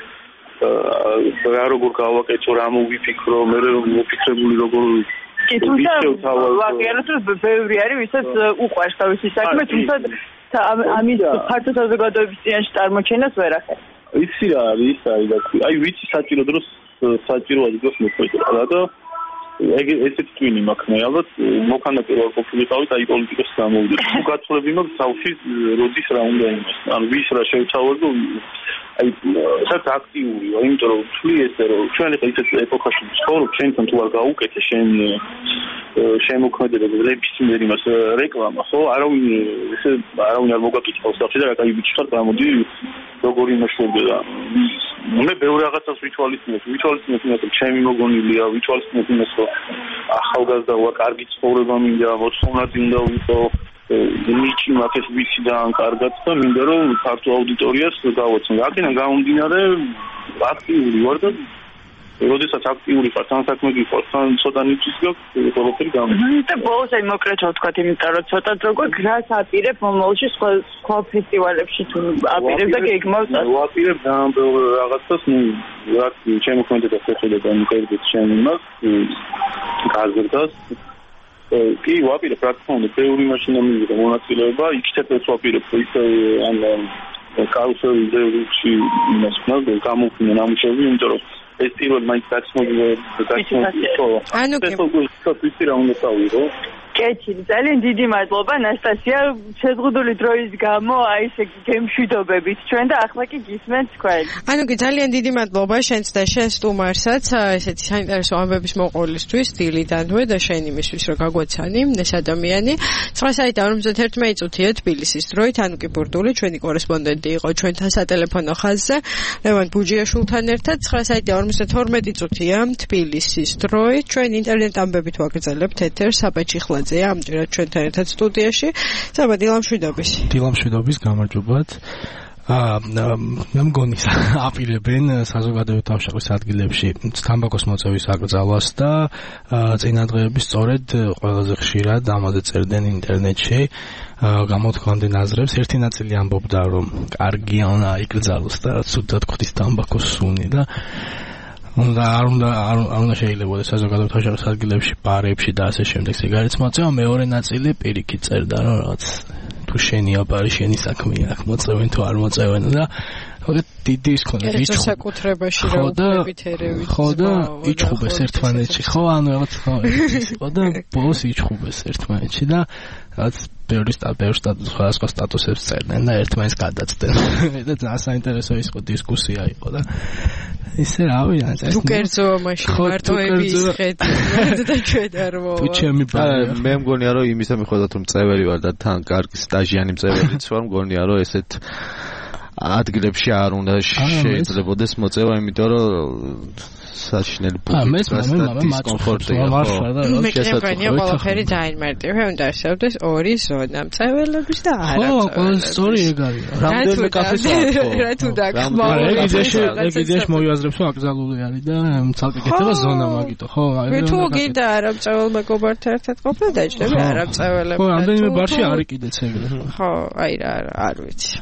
რა როგორ გავაკეთო, რა მოვიფიქრო, მე რომ მოფიქრებული როგორ თუმცა ვაკეთებ რომ ბევრი არის, ვისაც უყვარს თავისი საქმე, თუმცა ამის ფართო საზოგადოების წინაშე წარმოჩენას ვერ ახერხებს. იცი რა არის, აი ვიცი საჭირო დროს საჭირო ადგილს მოხვედრა და ესეთ twin-ი მაქვს მე ალბათ მოქანდაკე ვარ ყოფილიყავით აი პოლიტიკას გამოვიდეთ. თუ გაცვლები მაქვს თავში როდის რა უნდა იმას. ანუ ვის რა შევთავაზო აი სადაც აქტიურია, იმიტომ რომ თვლი ესე რომ ჩვენ ახლა ისეთ ეპოქაში ვცხოვრობ, შენთან თუ არ გაუკეთე შენ შემოქმედება ნებისმიერ იმას რეკლამა, ხო? არავინ არ მოგაკითხავს სახში და რა კაი ბიჭი ხარ, გამოდი როგორი იმაშურდა. მე ბევრ რაღაცას ვითვალისწინებ, რომ ჩემი მოგონილია, ვითვალისწინებ იმას, რომ ახალგაზრდა ვარ, კარგი ცხოვრება მინდა, მოთხოვნადი უნდა ვიყო, მიჩი მაგას ვიცი და ან კარგად და მინდა რომ ფართო აუდიტორიას გავაცნო. აქედან გამომდინარე აქტიური ვარ და როდესაც აქტიური ხარ, თან საქმე გიყვარს, თან ცოტა ნიჭის გაქვს, ყველაფერი გამომდინარე. და ბოლოს აი მოკრეჩო ვთქვათ, იმიტომ რომ ცოტა როგორ გრას აპირებ მომავალში სხვა ფესტივალებში თუ აპირებ და გეგმავს. ვაპირებ ძალიან ბევრ რაღაცას, რაც შემოქმედებას ეხება მიკერდეთ შენ იმას, გაზრდას. კი, ვაპირებ რა თქმა უნდა, ბევრი მაშინა მივიღე მონაწილეობა, იქითაც ვაპირებ ისე ან კარუსელი ძეებში იმას ხმალ გამოვხინე ნამუშევრები, იმიტომ რომ ეს პირველ მაინც დაცმული ხო. ანუ კი რა უნდა დავიღო. კეთილი, ძალიან დიდი მადლობა ნასტასია, შეზღუდული დროის გამო აი ესე გემშვიდობებით ჩვენ და ახლა კი გისმენთ თქვენ. ანუ კი ძალიან დიდი მადლობა შენც და შენ სტუმარსაც ესეთი საინტერესო ამბების მოყოლისთვის დილიდანვე და შენ იმისთვის რომ გაგვაცანი ეს ადამიანი. 9 საათი 51 წუთია თბილისის დროით, ანუ კი ბურდული ჩვენი კორესპონდენტი იყო ჩვენთან სატელეფონო ხაზზე ლევან ბუჯიაშვილთან ერთად. 9 საათი 52 წუთია თბილისის დროით ჩვენ ინტერნეტ ამბებით ვაგრძელებთ ეთერს აბაჭიხლაძე ამჯერად ჩვენთან ერთად სტუდიაში. საბა დილამშვიდობის. დილამშვიდობის, გამარჯობათ. მე მგონი აპირებენ საზოგადოებრივი თავშეყრის ადგილებში თამბაქოს მოწევის აკრძალვას და წინადღეების სწორედ ყველაზე ხშირად ამაზე წერდნენ ინტერნეტში. გამოთქვამდნენ აზრებს. ერთი ნაწილი ამბობდა, რომ კარგია უნდა იკრძალოს და ცუდად ხვდის თამბაქოს სუნი და არ უნდა შეიძლება საზოგადოებრივ თავშეყრის ადგილებში, ბარებში და ასე შემდეგ სიგარეტის მოწევა. მეორე ნაწილი პირიქით წერდა, რომ რაღაც თუ შენია ბარი, შენი საქმეა, აქ მოწევენ თუ არ მოწევენ და დიდი ის ქონდა იჭხუბა საკუთრებაში რა უფლებით ერევით ხო და იჭხუბეს ერთმანეთში ხო ანუ რაღაც ხო იყო და ბოლოს იჭხუბეს ერთმანეთში და რაც ბევრი სხვადასხვა სტატუსებს წერდნენ და ერთმანეთს გადაცდნენ და ძალიან საინტერესო იყო დისკუსია იყო და ისე რავი ან თუ კერძოა მაშინ მარტოების ხედი და ჩვენ არ მოვა ჩემი მე მგონია რომ იმის მიხედვით რომ წევერი ვარ და თან კარგი სტაჟიანი წევრიც ვარ მგონია რომ ესეთ ადგილებში არ უნდა შეიძლებაოდეს მოწევა იმიტომ რომ საშინელი დისკომფორტია მე ჩემფანია ყველაფერი ძალიან მარტივია უნდა არსებობდეს ორი ზონა მწეველების და არამწეველების ხო სწორი ეგ არის რამდენიმე კაფეს რა თუ დაგხმა ეგ მოვიაზრებს რომ აკრძალული არის და ცალკე კეთება ზონა მაგითო ხო მე თუ გინდა არამწეულ მეგობართან ერთად ყოფნა დაჭრები არამწეველებს ხო რამდენიმე ბარში არის კიდეც ეგრე ხო აი რა არ ვიცი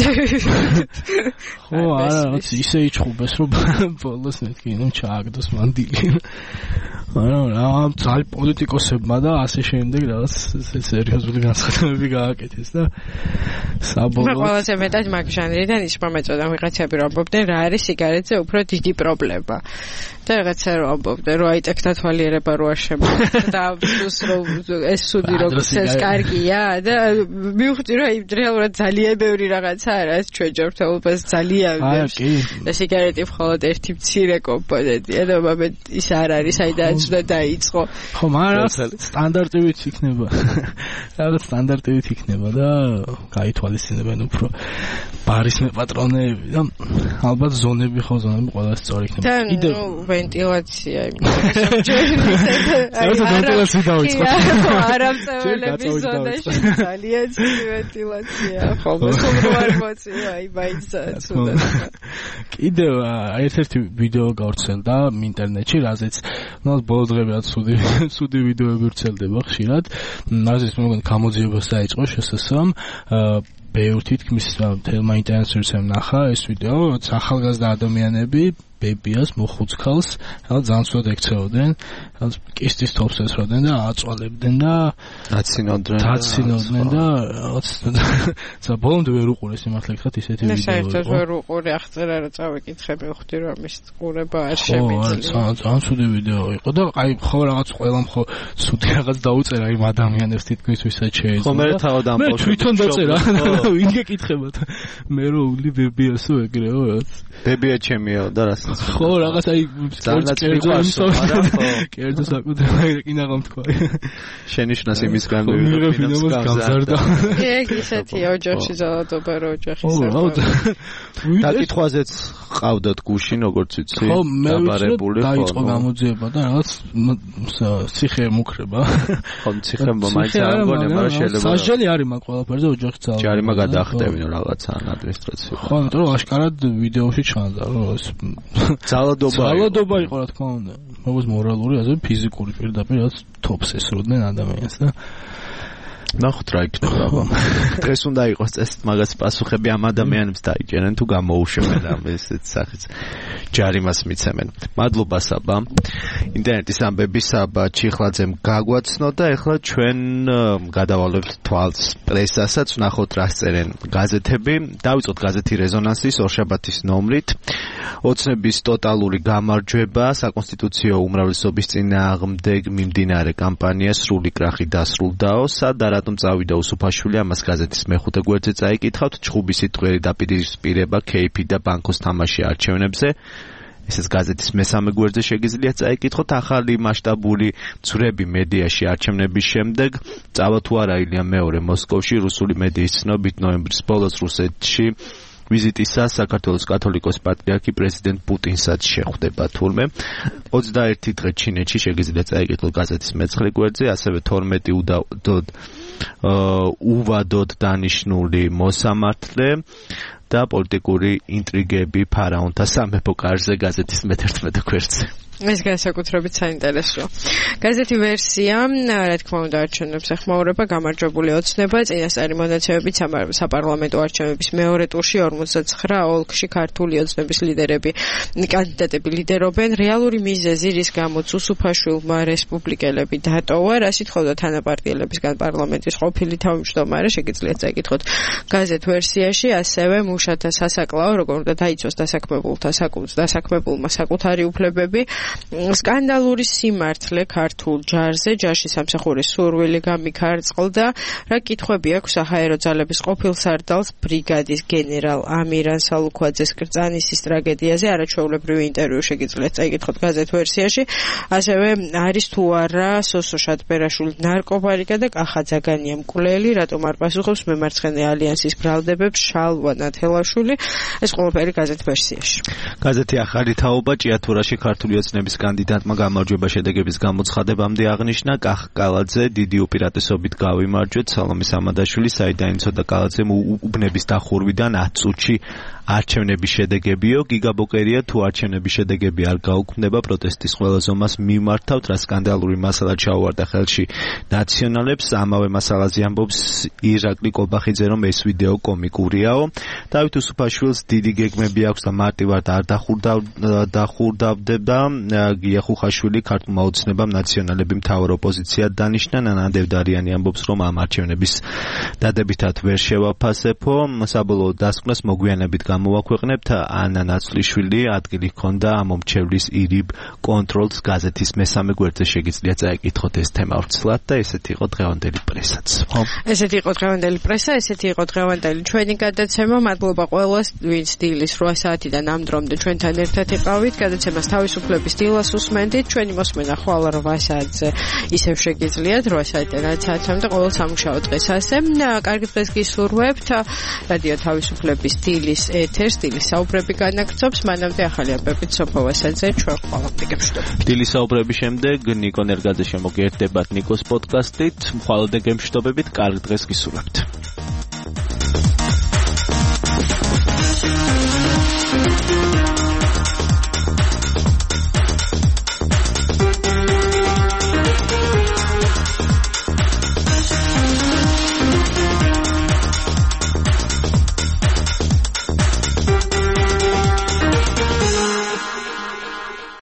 ხო არა ისე იჭხუბეს რომ ბოლოს მეთქი ნუ ჩააგდოს მანდილი რა ძალიან პოლიტიკოსებმა და ასე შემდეგ რაღაც სერიოზული განცხადებები გააკეთეს და საბოლოოდ ყველაზე მეტად მაგ ჟანრიდან ისმა მეწოდა ვიღაცები რომ ამბობდნენ რა არის სიგარეტზე უფრო დიდი პრობლემა და რაღაცა რომ ამბობდნენ რომ აი ტექნათვალიერება რო არ შემოგვიყვება და პლუს რომ ეს სუდი როგორც ეს კარგია და მივხვდი რომ აი რეალურად ძალიან ბევრი რაღაცა არის ჩვენ ჯერჯერობით ძალიან და სიგარეტი მხოლოდ ერთი მცირე კომპონენტია და მე ის არ არის საიდანაც უნდა დაიწყო ხო მაგრამ სტანდარტივით იქნება რაღაც სტანდარტივით იქნება და გაითვალისწინებენ უფრო ბარის მეპატრონეები და ალბათ ზონები ხო ზონები ყველა სწორი იქნება კიდე ვენტილაცია ვენტილაცია დავიწყოთ არამწეველების ზონაში ძალიან ცივი ვენტილაცია ხოლმე სულ არ მოწია აი მაინც ცუდა კიდევ ერთ-ერთი ვიდეო გავრცელდა ინტერნეტში რაზეც ნუ ბოლო დღეებად ცუდი ვიდეოები ვრცელდება ხშირად რაზეც მოგონ გამოძიებას დაიწყო შესაძლოა ბევრი თითქმის თელმა ინტერნეტში ნახა ეს ვიდეო ახალგაზრდა ადამიანები ბებიას მოხუცქალს ძალიან ცუდად ექცეოდნენ კისტის თოფს ესროდნენ და აწვალებდნენ და დაცინოდნენ და რაღაც ბოლომდე ვერ უყურეს იმართლა ეხლა ისეთი ვიდეო იყო საერთოდ ვერ უყურე აღწერა რა წავიკითხები ვხვდი რომ ის ყურება არ შემიძლია ძალიან ცუდი ვიდეო იყო და აი ხო რაღაც ყველამ ხო ცუდი რაღაც დაუწერა იმ ადამიანებს თითქმის ვისაც შეეძლო ხო მე თავად ამ მე თვითონ დაწერა ვინ გეკითხება მე რო ვლი ბებიასო ეგრეო რაღაც ბებია ჩემიო და რას ხო რაღაც აი კერძო საკუთრება კინაღამ თქვა შენიშნას იმისგან გამზარდა ეგ ისეთი ოჯახში ძალადობა რო ოჯახის დაკითხვაზეც ყავდათ გუშინ როგორც იცი დაბარებული ხო დაიწყო გამოძიება და რაღაც ციხე მუქრება ხო ციხე მაინც არ მგონია მაგრამ შეიძლება სასჯელი არის მაგ ყველაფერზე ოჯახის ძალადობა ჯარიმა გადაახტევინო რაღაცა ადმინისტრაციო ხო იმიტომ რომ აშკარად ვიდეოში ჩანდა რომ ეს ძალადობა იყო რა თქმა უნდა როგორც მორალური ასე ფიზიკური პირდაპირ რაც თოფს ესროდნენ ადამიანს და ნახოთ რა იქნება დღეს უნდა იყოს ეს მაგას პასუხები ამ ადამიანებს დაიჭერენ თუ გამოუშვებენ ამ ესეთ სახის ჯარიმას მიცემენ მადლობა საბა ინტერნეტის ამბები საბა ჩიხლაძემ გაგვაცნო და ეხლა ჩვენ გადავალებთ თვალს პრესასაც ნახოთ რა წერენ გაზეთები დავიწყოთ გაზეთი რეზონანსის ორშაბათის ნომრით ოცნების ტოტალური გამარჯვება საკონსტიტუციო უმრავლესობის წინააღმდეგ მიმდინარე კამპანია სრული კრახი დასრულდაო სადა რატომ წავიდა უსუფაშვილი ამას გაზეთის მეხუთე გვერდზე წაიკითხავთ ჩხუბი სიტყვიერი დაპირისპირება KP და ბანკოს თამაში არჩევნებზე ესეც გაზეთის მესამე გვერდზე შეგიძლიათ წაიკითხოთ ახალი მასშტაბური ცვრები მედიაში არჩევნების შემდეგ წავა თუ არა ილია მეორე მოსკოვში რუსული მედიის ცნობით ნოემბრის ბოლოს რუსეთში ვიზიტისას საქართველოს კათოლიკოს პატრიარქი პრეზიდენტ პუტინსაც შეხვდება თურმე 21 დღე ჩინეთში შეგიძლიათ წაიკითხოთ გაზეთის მეცხრე გვერდზე ასევე 12 უვადოდ დანიშნული მოსამართლე და პოლიტიკური ინტრიგები ფარაონთა სამეფო კარზე გაზეთის მე-11 გვერდზე ეს განსაკუთრებით საინტერესოა. გაზეთი ვერსია, რა თქმა უნდა, არჩევნებს ეხმაურება, გამარჯვებული ოცნება, წინასწარი მონაცემებით საპარლამენტო არჩევნების მეორე ტურში 49 ოლქში ქართული ოცნების ლიდერები, კანდიდატები ლიდერობენ. რეალური მიზეზი, რის გამოც უსუფაშვილმა რესპუბლიკელები დატოვა, რა სიტყვა თანაპარტიელებისგან პარლამენტის ყოფილი თავმჯდომარე, შეგიძლიათ წაიკითხოთ გაზეთ ვერსიაში, ასევე მუშათა სასაკლაო, როგორ უნდა დაიცვას დასაქმებულმა საკუთარი უფლებები. სკანდალური სიმართლე ქართულ ჯარზე, ჯარში სამსახურის სურვილი გამიქარწყლდა. რა კითხვები აქვს საჰაერო ძალების ყოფილ სარდალს ბრიგადის გენერალ ამირან სალუქვაძეს კრწანისის ტრაგედიაზე? არაჩვეულებრივი ინტერვიუ შეგიძლიათ წაიკითხოთ გაზეთ ვერსიაში. ასევე არის თუ არა სოსო შატბერაშვილი ნარკობარიკა და კახა ძაგანია მკვლელი, რატომ არ პასუხობს მემარცხენე ალიანსის ბრალდებებს შალვა ნათელაშვილი? ეს ყველაფერი გაზეთ ვერსიაში. გაზეთი ახალი თაობა ჭიათურაში ქართული ოცნების კანდიდატმა გამარჯვება შედეგების გამოცხადებამდე აღნიშნა. კახკალაძე დიდი უპირატესობით გავიმარჯვეთ. სალომე სამადაშვილი, საიდანიცო და კალაძემ უბნების დახურვიდან 10 წუთში არჩევნების შედეგებიო. გიგა ბოკერია, თუ არჩევნების შედეგები არ გაუქმდება, პროტესტის ყველა ზომას მიმართავთ, რა სკანდალური მასალა ჩაუვარდა ხელში ნაციონალებს. ამავე მასალაზე ამბობს ირაკლი კობახიძე, რომ ეს ვიდეო კომიკურიაო. დავით უსუფაშვილს დიდი გეგმები აქვს და მარტივად არ დახურდავდება. გია ხუხაშვილი ქართულმა ოცნებამ ნაციონალები მთავარ ოპოზიციად დანიშნა. ნანა დევდარიანი ამბობს, რომ ამ არჩევნების დადებითად ვერ შევაფასებო. საბოლოო დასკვნას მოგვიანებით გამოვაქვეყნებთ. ანა ნაცვლიშვილი ადგილი ჰქონდა ამომრჩევლის ირიბ კონტროლს. გაზეთის მესამე გვერდზე შეგიძლიათ წაიკითხოთ ეს თემა ვრცლად და ესეთი იყო დღევანდელი პრესაც. ესეთი იყო დღევანდელი პრესა, ესეთი იყო დღევანდელი ჩვენი გადაცემა. მადლობა ყველას, ვინც დილის 8 საათიდან ამ დრომდე ჩვენთან ერთად იყავით. გადაცემას თავისუფლების დილას უსმენდით. ჩვენი მოსმენა ხვალ 8 საათზე ისევ შეგიძლიათ 8 საათიდან 10 საათამდე ყოველ სამუშაო დღეს ასე. კარგი დღეს გისურვებთ. რადიო თავისუფლების დილის ეთერს, დილის საუბრები განაგრძობს. მანამდე ახალი ამბებით სოფო ვასაძე ჩვენ ყველაფერი გემშვიდობებით. დილის საუბრების შემდეგ ნიკო ნერგაძე შემოგიერთებათ ნიკოს პოდკასტით. მხოლოდ გემშვიდობებით, კარგი დღეს გისურვებთ.